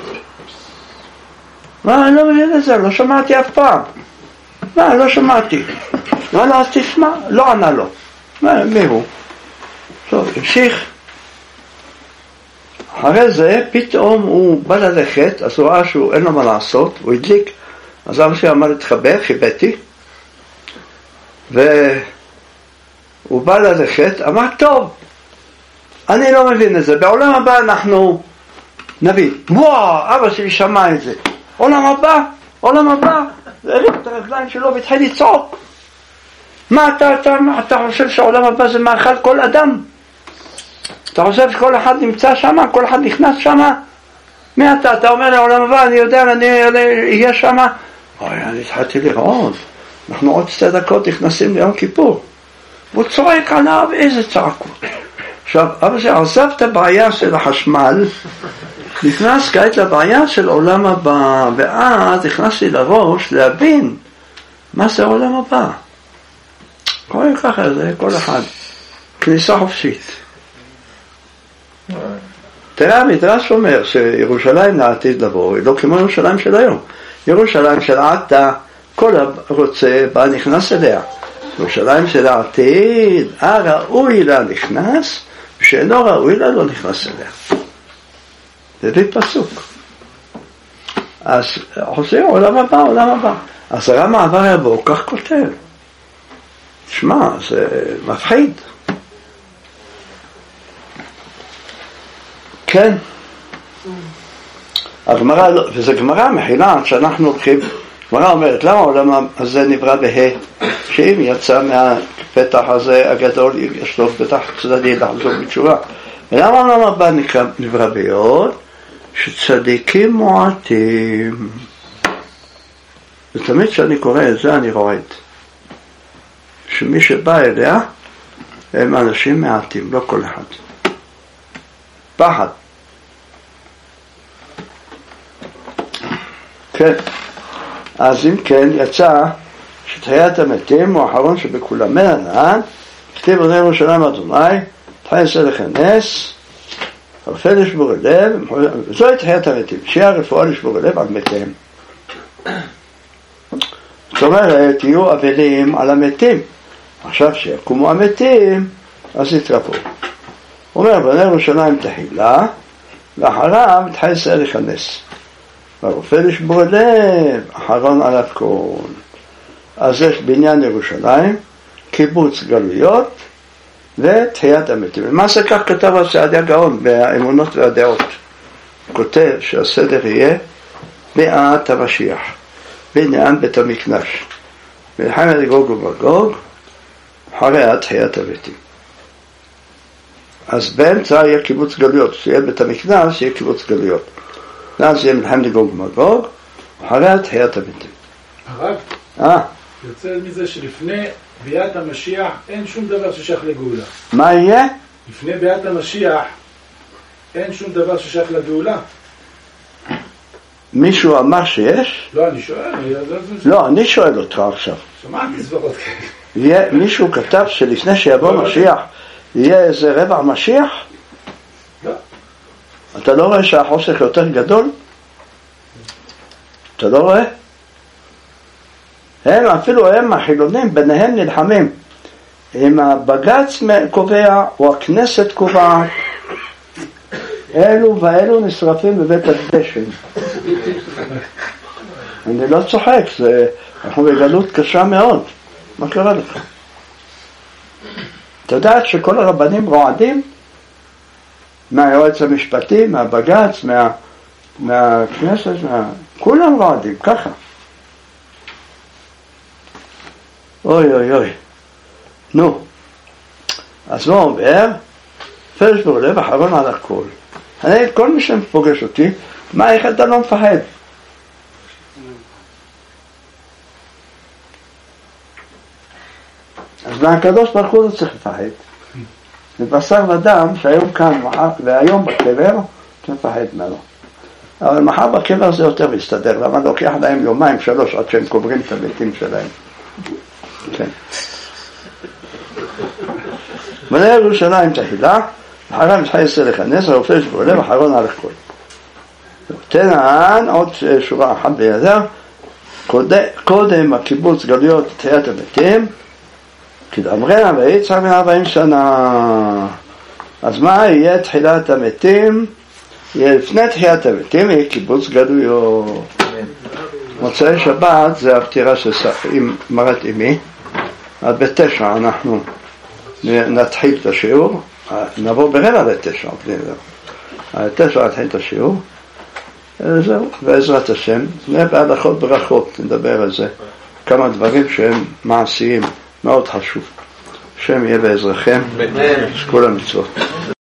מה, אני לא מבין את זה, לא שמעתי אף פעם. מה, לא שמעתי. לא, לא, אז תשמע, לא ענה לו. מה, מי הוא? טוב, המשיך. אחרי זה, פתאום הוא בא ללכת, אז הוא ראה שהוא אין לו מה לעשות, הוא הדליק. אז אבא שלי אמר להתחבר, חיבתי. והוא בא ללכת, אמר, טוב, אני לא מבין את זה, בעולם הבא אנחנו נביא. וואו, אבא שלי שמע את זה. עולם הבא, עולם הבא, הרים את הרגליים שלו והתחיל לצעוק. מה אתה, אתה, אתה חושב שהעולם הבא זה מאכל כל אדם? אתה חושב שכל אחד נמצא שם, כל אחד נכנס שם? מי אתה? אתה אומר לעולם הבא, אני יודע, אני אהיה שם? אוי, אני התחלתי לראות. אנחנו עוד שתי דקות נכנסים ליום כיפור. והוא צועק עליו, איזה צעקות. עכשיו, אבא שעזב את הבעיה של החשמל, נכנס כעת לבעיה של עולם הבא, ואז נכנסתי לראש להבין מה זה עולם הבא. כל ככה זה, כל אחד. כניסה חופשית. תראה, המדרש אומר שירושלים לעתיד לבוא, היא לא כמו ירושלים של היום. ירושלים של עתה, כל הרוצה בא נכנס אליה. ירושלים של העתיד, הראוי לה נכנס, ושאינו ראוי לה לא נכנס אליה. זה די פסוק. אז חוזר עולם הבא, עולם הבא. אז הרב מעבר יבוא, כך כותב. שמע, זה מפחיד. כן. הגמרא, וזה גמרא מכילה שאנחנו הולכים, גמרא אומרת, למה העולם הזה נברא בה? שאם יצא מהפתח הזה הגדול, יש לו פתח צדדי לחזור בתשובה. ולמה העולם הבא נברא ביוד? שצדיקים מועטים. ותמיד כשאני קורא את זה אני רואה את שמי שבא אליה הם אנשים מעטים, לא כל אחד. פחד. כן. אז אם כן יצא שתחיית המתים הוא האחרון שבכולם מלנן, כתיב עוני ירושלים אדוני, תחי יצא לכנס, הרפא לשבור הלב, זוהי תחיית המתים, שיהיה הרפואה לשבור הלב על מתים. זאת אומרת, תהיו אבלים על המתים. עכשיו שיקומו המתים, אז יתרפו. הוא אומר, בני ירושלים תחילה, ואחריו תחי יצא לכנס. הרופא לשבור הלב, אחרון על הכל. אז יש בניין ירושלים, קיבוץ גלויות, ותחיית המתים. מה זה כך כתב על סעדיה גאון, באמונות והדעות? כותב שהסדר יהיה ביאת המשיח, בעניין בית המקדש. מלחמת גוג ומגוג, אחריה תחיית המתים. אז באמצע יהיה קיבוץ גלויות, שיהיה בית המקדש, יהיה קיבוץ גלויות. ואז יהיה מלחמת גוג ומגוג, אחריה תחיית המתים. הרב? אה? יוצא מזה שלפני ביאת המשיח אין שום דבר ששייך לגאולה. מה יהיה? לפני ביאת המשיח אין שום דבר ששייך לגאולה. מישהו אמר שיש? לא, אני שואל. לא, אני שואל אותך עכשיו. שמעתי סברות כאלה. מישהו כתב שלפני שיבוא משיח יהיה איזה רבע משיח? לא. אתה לא רואה שהחושך יותר גדול? אתה לא רואה? הם, אפילו הם החילונים, ביניהם נלחמים. אם הבג"ץ קובע או הכנסת קובעת, אלו ואלו נשרפים בבית הקדש. אני לא צוחק, זה, אנחנו בגלות קשה מאוד. מה קרה לך? אתה יודעת שכל הרבנים רועדים? מהיועץ המשפטי, מהבג"ץ, מה, מהכנסת, מה... כולם רועדים, ככה. אוי אוי אוי. נו. אז מה אומר? פרש בלב אחרון על הכל. אני, כל מי שפוגש אותי, מה, איך אתה לא מפחד? אז מהקדוש ברוך הוא לא צריך לפחד. מבשר ודם שהיום כאן והיום בקבר, אתה מפחד ממנו. אבל מחר בקבר זה יותר מסתדר. למה לוקח להם יומיים, שלוש, עד שהם קוברים את המתים שלהם. כן. מלא ירושלים תחילה, אחריו משחי עשר לכנס, הרופש בעולם, אחרון על הכל. תנען, עוד שורה אחת בידר, קודם הקיבוץ גלויות תחיית המתים, כדאמרנה ויצא מארבעים שנה. אז מה יהיה תחילת המתים? יהיה לפני תחיית המתים, יהיה קיבוץ גלויות. מוצאי שבת זה הפטירה של מרת אמי. אז בתשע אנחנו נתחיל את השיעור, נבוא ברבע לתשע, תשע נתחיל את השיעור, זהו, בעזרת השם, נהיה בהלכות ברכות, נדבר על זה, כמה דברים שהם מעשיים, מאוד חשוב, השם יהיה בעזרכם, כל המצוות.